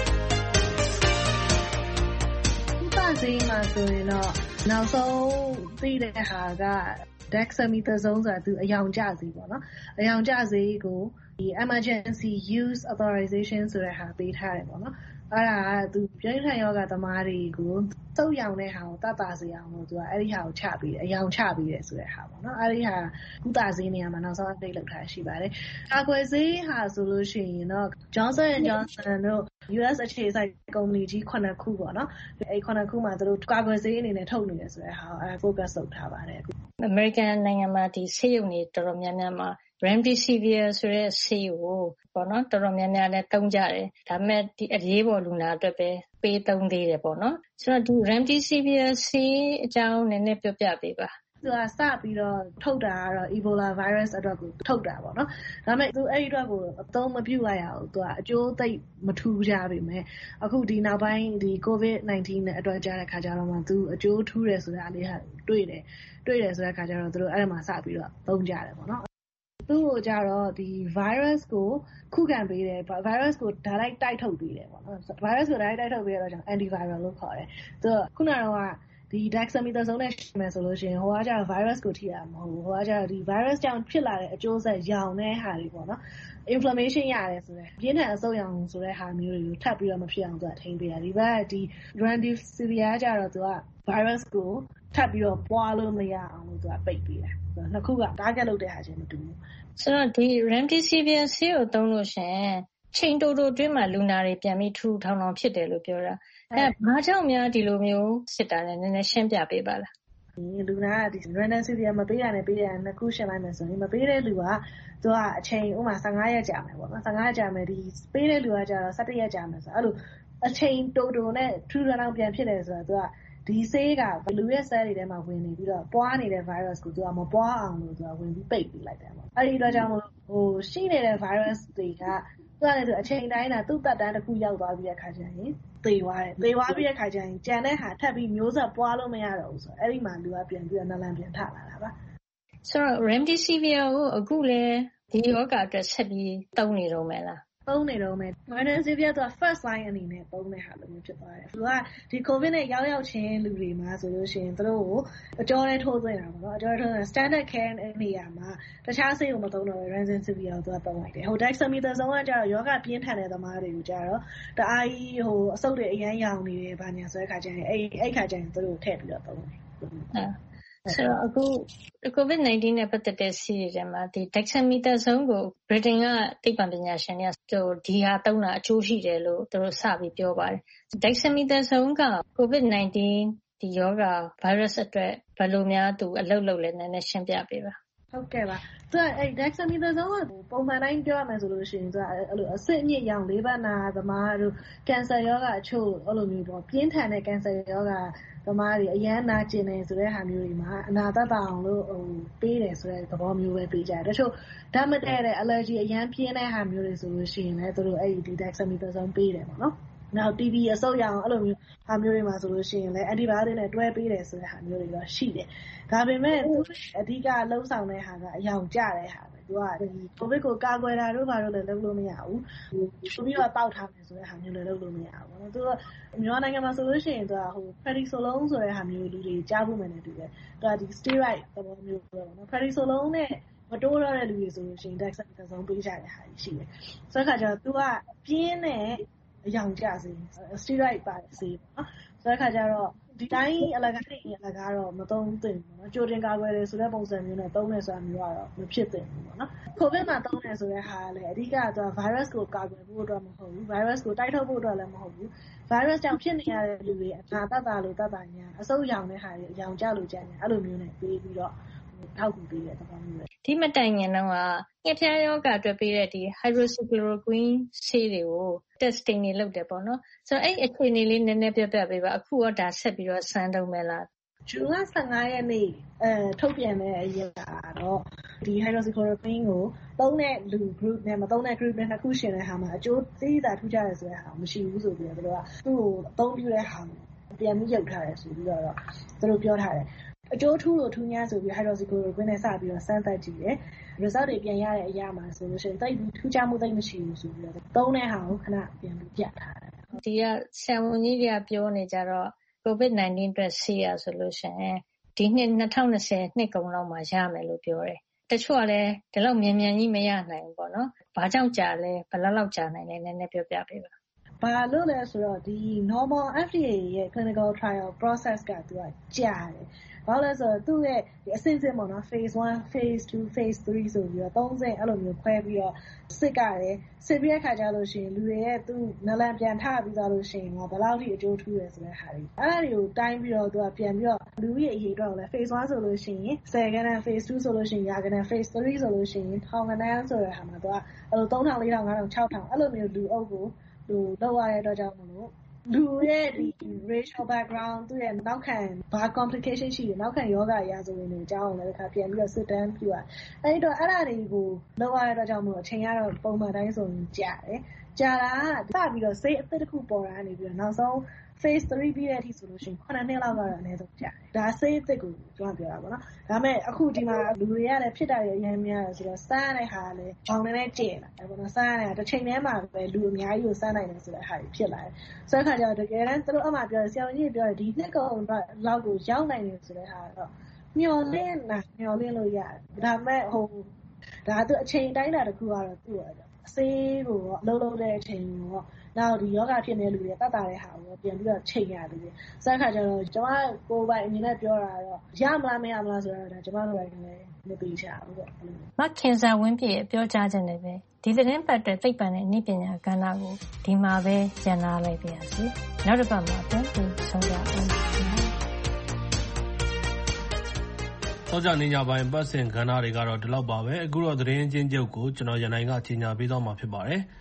ဥပဒေမှာဆိုရင်တော့နောက်ဆုံးသိတဲ့ဟာက dexamethasone ဆိုတာသူအယောင်ကျစေပေါ့နော်။အယောင်ကျစေကိုဒီ emergency use authorization ဆိုတဲ့ဟာပေးထားတယ်ပေါ့နော်။အဲ့ဒါကသူပြင်းထန်ယောဂသမားတွေကိုသုတ်ရောင်တဲ့ဟာကိုတတ်တာစေအောင်လို့သူကအဲ့ဒီဟာကိုချပြီးတယ်အယောင်ချပြီးတယ်ဆိုတဲ့ဟာပေါ့နော်အဲ့ဒီဟာကုသဆေးနေရာမှာနောက်ဆုံး update လုပ်ထားရှိပါတယ်ကာကွယ်ဆေးဟာဆိုလို့ရှိရင်တော့ Johnson and Johnson တို့ U S အခြေစိုက်ကုမ္ပဏီကြီးခုနှစ်ခုပေါ့နော်အဲ့ခုနှစ်ခုမှာသူတို့ကာကွယ်ဆေးအနေနဲ့ထုတ်နေတယ်ဆိုတဲ့ဟာကိုအဲ့ focus လုပ်ထားပါတယ်
အမေရိကန်နိုင်ငံမှာဒီဆေးရုံတွေတော်တော်များများမှာRemdesivir ဆိုတဲ့ဆေးကိုပေါ့နော်တော်တော်များများလည်းသုံးကြတယ်ဒါပေမဲ့ဒီအရေးပေါ်လူနာအတွက်ပဲပေးသုံးသေးတယ်ပေါ့နော်ဆိုတော့ဒီ Remdesivir ဆေးအကြောင်းနည်းနည်းပြောပြပေးပါ
သူကစပြီးတော့ထုတ်တာကတော့ Ebola virus အတွက်ကိုထုတ်တာပေါ့နော်ဒါပေမဲ့သူအဲ့ဒီအတွက်ကိုအသုံးမပြုလိုက်ရအောင်သူကအကျိုးသိပ်မထူးကြပါပဲအခုဒီနောက်ပိုင်းဒီ COVID nineteen နဲ့အတွက်ကြားတဲ့ခါကျတော့မှသူအကျိုးထူးတယ်ဆိုတာလေးဟာတွေ့တယ်တွေ့တယ်ဆိုတဲ့ခါကျတော့သူတို့အဲ့ဒါမှစပြီးတော့သုံးကြတယ်ပေါ့နော်သူ့ကိုကြတော့ဒီ virus ကိုခုခံပေးတယ် virus ကို direct တိုက်ထုတ်ပေးတယ်ပေါ့နော် virus ကို direct တိုက်ထုတ်ပေးရတော့ကြောင့် antiviral လို့ခေါ်တယ်သူခုနကတော့ဒီ dexamethasone နဲ့ရှင်းမယ်ဆိုလို့ရှိရင်ဟိုကကြတော့ virus ကိုထိတာမဟုတ်ဘူးဟိုကကြတော့ဒီ virus ကြောင့်ဖြစ်လာတဲ့အကျိုးဆက်ရောင်တဲ့ဟာတွေပေါ့နော် inflammation ရတယ်ဆိုတော့ပြင်းထန်အဆုတ်ရောင်ဆိုတဲ့ဟာမျိုးတွေကိုထပ်ပြီးတော့မဖြစ်အောင်သူကထိန်းပေးတယ်ဒီဘက်ကဒီ remdesivir ကြတော့သူက virus ကိုထပ်ပြီးတော့ပွားလို့မရအောင်လို့သူကပိတ်ပေးတယ်နှစ်ခုက target လုပ်တဲ့ဟာချင်းမတူဘူး
ဆိုတော့ဒီ Remdesivir ဆေးကိုသုံးလို့ရှိရင်ချိန်တိုတိုတွင်းမှာလူနာတွေပြန်ပြီးထူထောင်ထောင်ဖြစ်တယ်လို့ပြောတာအဲဘာကြောင့်များဒီလိုမျိုးစစ်တာလဲနည်းနည်းရှင်းပြပေးပါလား
လူနာကဒီ Remdesivir မပေးရနဲ့ပေးရနှစ်ခုရှင်းလိုက်မယ်ဆိုရင်မပေးတဲ့လူကသူကအချိန်ဥမာ၁၅ရက်ကြာမယ်ပေါ့နော်၁၅ရက်ကြာမယ်ဒီပေးတဲ့လူကကျတော့၁၁ရက်ကြာမယ်ဆိုတော့အဲ့လိုအချိန်တိုတိုနဲ့ထူထောင်ထောင်ပြန်ဖြစ်တယ်ဆိုတော့သူကဒီဆေးကလူရဲ့ cell တွေထဲမှာဝင်နေပြီးတော့ပွားနေတဲ့ virus ကိုသူကမပွားအောင်လို့သူကဝင်ပြီးပိတ်ပေးလိုက်တယ်ပေါ့အဲ့ဒီတော့ကြောင့်ဟိုရှိနေတဲ့ virus တွေကသူကလည်းသူအချိန်တိုင်းတာသူ့တက်တန်းတစ်ခုရောက်သွားပြီးတဲ့ခါကျရင်သေသွားတယ်သေသွားပြီးတဲ့ခါကျရင်ကြံတဲ့ဟာထပ်ပြီးမျိုးဆက်ပွားလို့မရတော့ဘူးဆိုတော့အဲ့ဒီမှာလူကပြန်ပြီးတော့နလန်ပြန်ထလာတာပါ
ဆိုတော့ Remdesivir ကိုအခုလည်းဒီယောဂအတွက်ဆက်ပြီးသုံးနေတော့မယ်လား
သုံးနေတော့မယ် Remdesivir က first line အနေနဲ့သုံးတဲ့ဟာလိုမျိုးဖြစ်သွားတယ်သူကဒီ covid နဲ့ရောက်ရောက်ချင်းလူတွေမှာဆိုလို့ရှိရင်သူတို့ကိုအကြောထဲထိုးသွင်းတာပေါ့နော်အကြောထဲထိုးသွင်း standard care နေရာမှာတခြားဆေးကိုမသုံးတော့ Remdesivir ကိုသူကသုံးလိုက်တယ်ဟို dexamethasone ကကျတော့ယောဂပြင်းထန်တဲ့သမားတွေကိုကျတော့တအားကြီးဟိုအဆုတ်တွေအရမ်းရောင်နေတယ်ဘာညာဆိုတဲ့ခါကျရင်အဲ့အဲ့ခါကျရင်သူတို့ထည့်ပြီးတော့သုံးတယ်
ဆိုတော့အခု COVID nineteen နဲ့ပတ်သက်တဲ့ဆေးတွေထဲမှာဒီ dexamethasone ကို Britain ကသိပ္ပံပညာရှင်တွေကဒီဟာသုံးတာအကျိုးရှိတယ်လို့သူတို့စပြီးပြောပါတယ်။ dexamethasone က COVID nineteen ဒီယောဂ virus အတွက်ဘယ်လိုများသူအလုပ်လုပ်လဲနည်းနည်းရှင်းပြပေးပါ
။ဟုတ်ကဲ့ပါ။သူကအဲ့ dexamethasone ကပုံမှန်တိုင်းပြောရမယ်ဆိုလို့ရှိရင်သူကအဲ့လိုအဆစ်အမြစ်ရောင်လေးပတ်နာသမားတို့ကင်ဆာယောဂအချို့အဲ့လိုမျိုးပေါ့ပြင်းထန်တဲ့ကင်ဆာယောဂသမားတွေအရန်နာကျင်နေဆိုတဲ့ဟာမျိုးတွေမှာအနာတတ်တာအောင်လို့ဟိုပေးတယ်ဆိုတဲ့သဘောမျိုးပဲပေးကြတယ်တချို့ဓာတ်မတည့်တဲ့ allergy အရန်ပြင်းတဲ့ဟာမျိုးတွေဆိုလို့ရှိရင်လည်းသူတို့အဲ့ဒီ dexamethasone ပေးတယ်ပေါ့နော်နောက် T B အဆုတ်ရောင်အဲ့လိုမျိုးဟာမျိုးတွေမှာဆိုလို့ရှိရင်လည်း antibiotic နဲ့တွဲပေးတယ်ဆိုတဲ့ဟာမျိုးတွေတော့ရှိတယ်ဒါပေမဲ့သူအဓိကလှုပ်ဆောင်တဲ့ဟာကအယောင်ကျတဲ့ဟာပဲသူကဒီ covid ကိုကာကွယ်တာတို့ဘာလို့လဲလုပ်လို့မရဘူးဟိုပြီးတော့တောက်ထားမယ်ဆိုတဲ့ဟာမျိုးလည်းလုပ်လို့မရဘူးပေါ့သူကမြန်မာနိုင်ငံမှာဆိုလို့ရှိရင်သူကဟို prednisolone ဆိုတဲ့ဟာမျိုးလူတွေကြားဖို့မှန်းနေတူတယ်သူကဒီ steroid သဘောမျိုးပဲပေါ့နော် prednisolone နဲ့မတိုးတော့တဲ့လူတွေဆိုလို့ရှိရင် dexamethasone ပေးကြတဲ့ဟာရှိတယ်ဆိုတော့ခါကျတော့သူကပြင်းတဲ့အယောင်ကျစေ steroid ပါစေပေါ့နော်ဆိုတဲ့ခါကျတော့ဒီတိုင်းအလကားတွေအလကားတော့မသုံးသင့်ဘူးနော်ကြိုတင်ကာကွယ်တယ်ဆိုတဲ့ပုံစံမျိုးနဲ့သုံးတယ်ဆိုတာမျိုးကတော့မဖြစ်သင့်ဘူးပေါ့နော် covid မှာသုံးတယ်ဆိုတဲ့ဟာကလည်းအဓိကတော့ virus ကိုကာကွယ်ဖို့အတွက်မဟုတ်ဘူး virus ကိုတိုက်ထုတ်ဖို့အတွက်လည်းမဟုတ်ဘူး virus ကြောင့်ဖြစ်နေရတဲ့လူတွေအနာတတ်တာလို့တတ်တာညာအဆုတ်ရောင်တဲ့ဟာတွေအယောင်ကျလို့ကြတယ်အဲ့လိုမျိုးနဲ့ပေးပြီးတော့ထောက်ကူပေးတဲ့သဘောမျိုးပဲ
ဒီမတိုင်ခင်တော့ကငှက်ဖျားယောဂအတွက်ပေးတဲ့ဒီ hydroxychloroquine ဆေးတွေကို testing တွေလုပ်တယ်ပေါ့နော်ဆိုတော့အဲ့အခြေအနေလေးနည်းနည်းပြပြပေးပါအခုတော့ဒါဆက်ပြီးတော့စမ်းသုံးမယ်လား
ဇွန်လ၁၅ရက်နေ့အဲထုတ်ပြန်တဲ့အရာတော့ဒီ hydroxychloroquine ကိုသုံးတဲ့လူ group နဲ့မသုံးတဲ့ group နဲ့နှစ်ခုရှင်တဲ့ဟာမှာအကျိုးသိသာထူးခြားတယ်ဆိုတဲ့ဟာမရှိဘူးဆိုပြီးတော့သူတို့ကသူ့ကိုအသုံးပြုတဲ့ဟာပြန်ပြီးရုပ်ထားတယ်ဆိုပြီးတော့သူတို့ပြောထားတယ်အကျိုးထူးလို့ထူးများဆိုပြီး hydroxychloroquine နဲ့စပြီးတော့စမ်းသပ်ကြည့်တယ် result တွေပြန်ရတဲ့အရာမှာဆိုလို့ရှိရင်တိတ်ထူးခြားမှုတိတ်မရှိဘူးဆိုပြီးတော့သုံးတဲ့ဟာကိုခဏပြန်ပြီးပြထားတယ်
ဒီကဆရာဝန်ကြီးတွေကပြောနေကြတော့ COVID nineteen အတွက်ဆေးရဆိုလို့ရှိရင်ဒီနှစ်twenty twentyနှစ်ကုန်လောက်မှာရမယ်လို့ပြောတယ်တချို့ကလည်းဒီလောက်မြန်မြန်ကြီးမရနိုင်ဘူးပေါ့နော်ဘာကြောင့်ကြာလဲဘယ်လောက်လောက်ကြာနိုင်လဲနည်းနည်းပြောပြပေးပါ
ဘာလို့လဲဆိုတော့ဒီ normal F D A ရဲ့ clinical trial process ကသူကကြာတယ်ဘာလို့လဲဆိုတော့သူ့ရဲ့အဆင့်ဆင့်ပေါ့နော် phase one phase two phase three ဆိုပြီးတော့သုံးဆင့်အဲ့လိုမျိုးခွဲပြီးတော့စစ်ကြတယ်စစ်ပြီးတဲ့ခါကျလို့ရှိရင်လူတွေရဲ့သူနလန်ပြန်ထပြီးသွားလို့ရှိရင်ဘယ်လောက်ထိအကျိုးထူးရဆိုတဲ့ဟာတွေအဲ့ဒါတွေကိုတိုင်းပြီးတော့သူကပြန်ပြီးတော့လူရဲ့အရေးအတွက်ကိုလည်း phase one ဆိုလို့ရှိရင်ဆယ်ခန်းနဲ့ phase two ဆိုလို့ရှိရင်ရာခန်းနဲ့ phase three ဆိုလို့ရှိရင်ထောင်ခန်းနဲ့ဆိုတဲ့ဟာမှာသူကအဲ့လိုthree thousand four thousand five thousand six thousandအဲ့လိုမျိုးလူအုပ်ကိုဟိုလောက်ရတဲ့အတွက်ကြောင့်မလို့လူရဲ့ဒီ racial background သူ့ရဲ့နောက်ခံဘာ complication ရှိတယ်နောက်ခံယောဂအရာဆိုရင်တွေအကြောင်းလည်းတစ်ခါပြန်ပြီးတော့ sit down ပြုရအဲ့ဒီတော့အဲ့ဒါတွေကိုလောက်ရတဲ့အတွက်ကြောင့်မလို့အချိန်ကတော့ပုံမှန်တိုင်းဆိုရင်ကြာတယ်ကြာတာကစပြီးတော့ဆေးအသစ်တစ်ခုပေါ်လာနေပြီးတော့နောက်ဆုံး phase three ပြီးတဲ့အထိဆိုလို့ရှိရင်nineနှစ်လောက်ကတော့အနည်းဆုံးကြာတယ်ဒါဆေးအသစ်ကိုကျွန်တော်ပြောတာပေါ့နော်ဒါပေမဲ့အခုဒီမှာလူတွေကလည်းဖြစ်တာရအများများဆိုတော့စားတဲ့ဟာလည်းဘောင်နဲ့ကျဲလာတယ်ပေါ့နော်စားတဲ့ဟာတစ်ချိန်တည်းမှာပဲလူအများကြီးကိုစားနိုင်တယ်ဆိုတဲ့ဟာတွေဖြစ်လာတယ်ဆိုတဲ့အခါကျတော့တကယ်တမ်းသူတို့အမှပြောတယ်ဆရာဝန်ကြီးပြောတယ်ဒီနှစ်ကုန်လောက်ကိုရောက်နိုင်တယ်ဆိုတဲ့ဟာတော့မျောလင်းတာမျောလင်းလို့ရတယ်ဒါပေမဲ့ဟိုဒါသူအချိန်တိုင်းတာတစ်ခုကတော့သူ့ရတယ်ဆေးကိုအလုံးလုံးတဲ့အချိန်ကိုနောက်ဒီယောဂဖြစ်နေတဲ့လူတွေတတ်တာတဲ့ဟာကိုပြန်ပြီးတော့ချိန်ရတယ်။ဆိုတဲ့အခါကျတော့ကျွန်မကိုယ်ပိုင်အနေနဲ့ပြောတာတော့ရမလားမရမလားဆိုတော့ဒါကျွန်မတို့လည်းမသိချဘူးပေါ့
။မခင်စာဝင်းပြည့်ရဲ့ပြောကြားခြင်းနဲ့ပဲဒီသတင်းပတ်တဲ့သိပ္ပံနဲ့နည်းပညာကဏ္ဍကိုဒီမှာပဲကျန်လာလိုက်ပါရစေ။နောက်တစ်ပတ်မှာပြန်ပြီးဆုံကြအောင်။
သောကြာနေ့ညပိုင်းပတ်စင်ကဏ္ဍတွေကတော့ဒီလောက်ပါပဲအခုတော့သတင်းချင်းချုပ်ကိုကျွန်တော်ရန်နိုင်ကကြီးညာပေးသွားမှာဖြစ်ပါတယ်။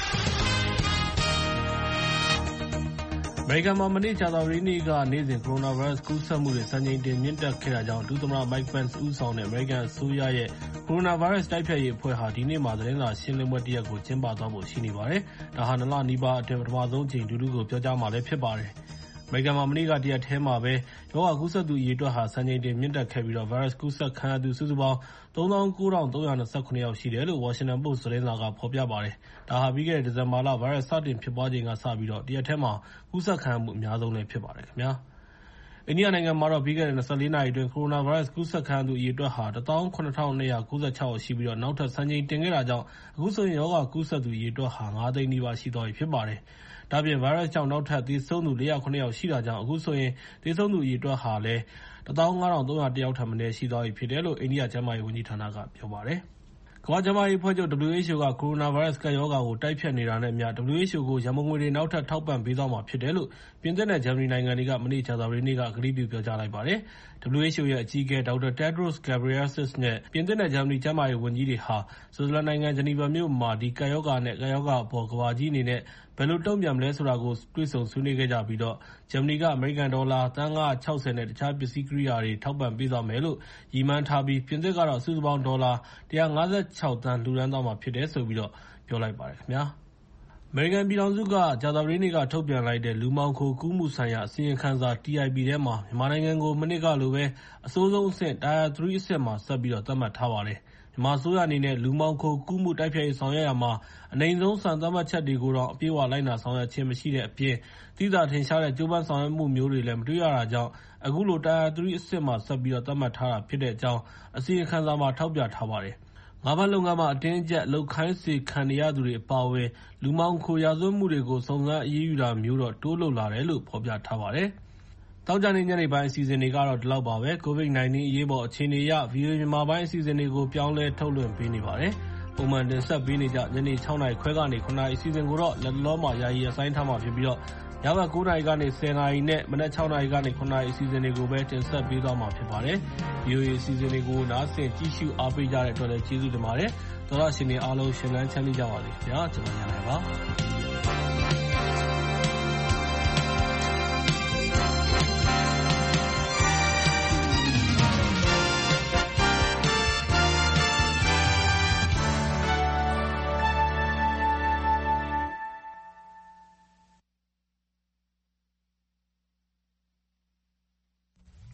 အမေရိကန်မှာမနေ့ကြာသပတေးနေ့ကနေ့စဉ်ကိုရိုနာဗိုင်းရပ်စ်ကူးစက်မှုတွေစံချိန်တင်မြင့်တက်ခဲ့တာကြောင့်ဒုသမ္မတ Mike Pence ဦးဆောင်တဲ့အမေရိကန်အစိုးရရဲ့ကိုရိုနာဗိုင်းရပ်စ်တိုက်ဖျက်ရေးအဖွဲ့ဟာဒီနေ့မှာသတင်းစာရှင်းလင်းပွဲတစ်ရပ်ကိုကျင်းပသွားဖို့ရှိနေပါတယ်။ဒါဟာနှစ်လနီးပါးအတွင်းပထမဆုံးအကြိမ်ဒုတိယကိုပြောကြားမှာလည်းဖြစ်ပါတယ်။အမေရိကန်မှာမနေ့ကတရက်ထဲမှာပဲရောဂါကူးစက်သူအရေအတွက်ဟာစံချိန်တင်မြင့်တက်ခဲ့ပြီးတော့ဗိုင်းရပ်စ်ကူးစက်ခံရသူစုစုပေါင်းthree thousand nine thousand three hundred twenty-seven ယောက်ရှိတယ်လို့ Washington Post သတင်းစာကဖော်ပြပါတယ်။ဒါဟာပြီးခဲ့တဲ့ဒီဇင်ဘာလဗိုင်းရပ်စ်စတင်ဖြစ်ပွားချိန်ကစပြီးတော့တရက်ထဲမှာကူးစက်ခံရမှုအများဆုံးလည်းဖြစ်ပါတယ်ခင်ဗျာ။အိန္ဒိယနိုင်ငံမှာတော့ပြီးခဲ့တဲ့twenty-fourနာရီအတွင်းကိုရိုနာဗိုင်းရပ်စ်ကူးစက်ခံရသူအရေအတွက်ဟာone thousand seven thousand two hundred ninety-sixယောက်ရှိပြီးတော့နောက်ထပ်စံချိန်တင်ခဲ့တာကြောင့်အခုဆိုရင်ရောဂါကူးစက်သူအရေအတွက်ဟာfiveသိန်းနီးပါးရှိသွားပြီဖြစ်ပါတယ်။ဒါ့အပြင်ဗိုင်းရပ်စ်ကြောင့်နောက်ထပ်သေဆုံးသူfour hundred sevenယောက်ရှိတာကြောင့်အခုဆိုရင်သေဆုံးသူအရေအတွက်ဟာလည်းfifteen thousand three hundred oneယောက်ထက်မနည်းရှိသွားပြီဖြစ်တယ်လို့အိန္ဒိယကျန်းမာရေးဝန်ကြီးဌာနကပြောပါတယ်။ကမ္ဘာ့ကျန်းမာရေးအဖွဲ့ချုပ် W H O ကကိုရိုနာဗိုင်းရပ်စ်ကပ်ရောဂါကိုတိုက်ဖျက်နေတာနဲ့အမျှ W H O ကိုရန်ပုံငွေတွေနောက်ထပ်ထောက်ပံ့ပေးသွားမှာဖြစ်တယ်လို့ပြင်သစ်နဲ့ဂျာမနီနိုင်ငံတွေကမနေ့ကြာသပတေးနေ့ကကတိပြုပြောကြားလိုက်ပါတယ်။ W H O ရဲ့အကြီးအကဲ ဒေါက်တာ Tedros Adhanom Ghebreyesus နဲ့ပြင်သစ်နဲ့ဂျာမနီကျန်းမာရေးဝန်ကြီးတွေဟာဆွစ်ဇာလန်နိုင်ငံဂျနီဗာမြို့မှာဒီကပ်ရောဂါနဲ့ကပ်ရောဂါအပေါ်ကမ္ဘာကြီးအနေနဲ့ဘယ်လိုတုံ့ပြန်မလဲဆိုတာကိုတွေ့ဆုံဆွေးနွေးခဲ့ကြပြီးတော့ဂျာမနီကအမေရိကန်ဒေါ်လာသန်းfive hundred sixtyနဲ့တခြားပစ္စည်းကိရိယာတွေထောက်ပံ့ပေးသွားမယ်လို့ရည်မှန်းထားပြီးပြင်သစ်ကတော့စုစုပေါင်းဒေါ်လာone hundred fifty-sixသန်းလှူဒါန်းသွားမှာဖြစ်တယ်ဆိုပြီးတော့ပြောလိုက်ပါတယ်ခင်ဗျာ။အမေရိကန်ပြည်ထောင်စုကကြာသပတေးနေ့ကထုတ်ပြန်လိုက်တဲ့လူမှောင်ခိုကူးမှုဆိုင်ရာအစီရင်ခံစာ T I P ထဲမှာမြန်မာနိုင်ငံကိုမနှစ်ကလိုပဲအဆိုးဆုံးအဆင့် Tier three အဆင့်မှာဆက်ပြီးတော့သတ်မှတ်ထားပါတယ်။မြန်မာအစိုးရအနေနဲ့လူမှောင်ခိုကူးမှုတိုက်ဖျက်ရေးဆောင်ရွက်ရာမှာအနိမ့်ဆုံးစံသတ်မှတ်ချက်တွေကိုတော့အပြည့်အဝလိုက်နာဆောင်ရွက်ခြင်းမရှိတဲ့အပြင်သိသာထင်ရှားတဲ့ကြိုးပမ်းဆောင်ရွက်မှုမျိုးတွေလည်းမတွေ့ရတာကြောင့်အခုလို Tier three အဆင့်မှာဆက်ပြီးတော့သတ်မှတ်ထားတာဖြစ်တဲ့အကြောင်းအစီရင်ခံစာမှာထောက်ပြထားပါတယ်။ငါးဖမ်းလုပ်ငန်းမှာအတင်းအကျပ်လုပ်ခိုင်းစေခံနေရသူတွေအပါအဝင်လူမှောင်ခိုရာဇဝတ်မှုတွေကိုစုံစမ်းအရေးယူတာမျိုးတော့တိုးလုပ်လာတယ်လို့ဖော်ပြထားပါတယ်။သောကြာနေ့ညနေပိုင်းအစီအစဉ်တွေကတော့ဒီလောက်ပါပဲ။ ကိုဗစ်nineteen အရေးပေါ်အခြေအနေအရဗီအိုအေမြန်မာပိုင်းအစီအစဉ်တွေကိုပြောင်းလဲထုတ်လွှင့်ပေးနေပါတယ်။ပုံမှန်တင်ဆက်ပေးနေကြညနေsixနာရီခွဲကနေnineနာရီအစီအစဉ်ကိုတော့လက်လောမှာယာယီရပ်ဆိုင်းထားမှာဖြစ်ပြီးတော့ညဘက်nineနာရီကနေtenနာရီနဲ့မနက်sixနာရီကနေnineနာရီအစီအစဉ်တွေကိုပဲတင်ဆက်ပေးသွားမှာဖြစ်ပါတယ်။ ဗီအိုအေအစီအစဉ်တွေကိုနားဆင်ကြည့်ရှုအားပေးကြတဲ့အတွက်လည်းကျေးဇူးတင်ပါတယ်။သောရရှင်တွေအားလုံးရှင်လန်းချမ်းမြေ့ကြပါစေခင်ဗျာ။ကျွန်တော်ညနေပါ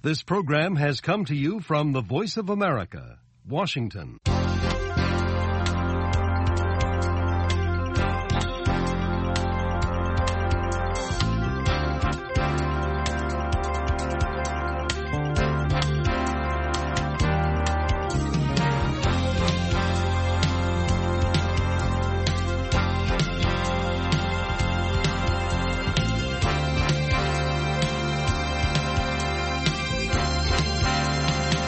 This program has come to you from the Voice of America, Washington.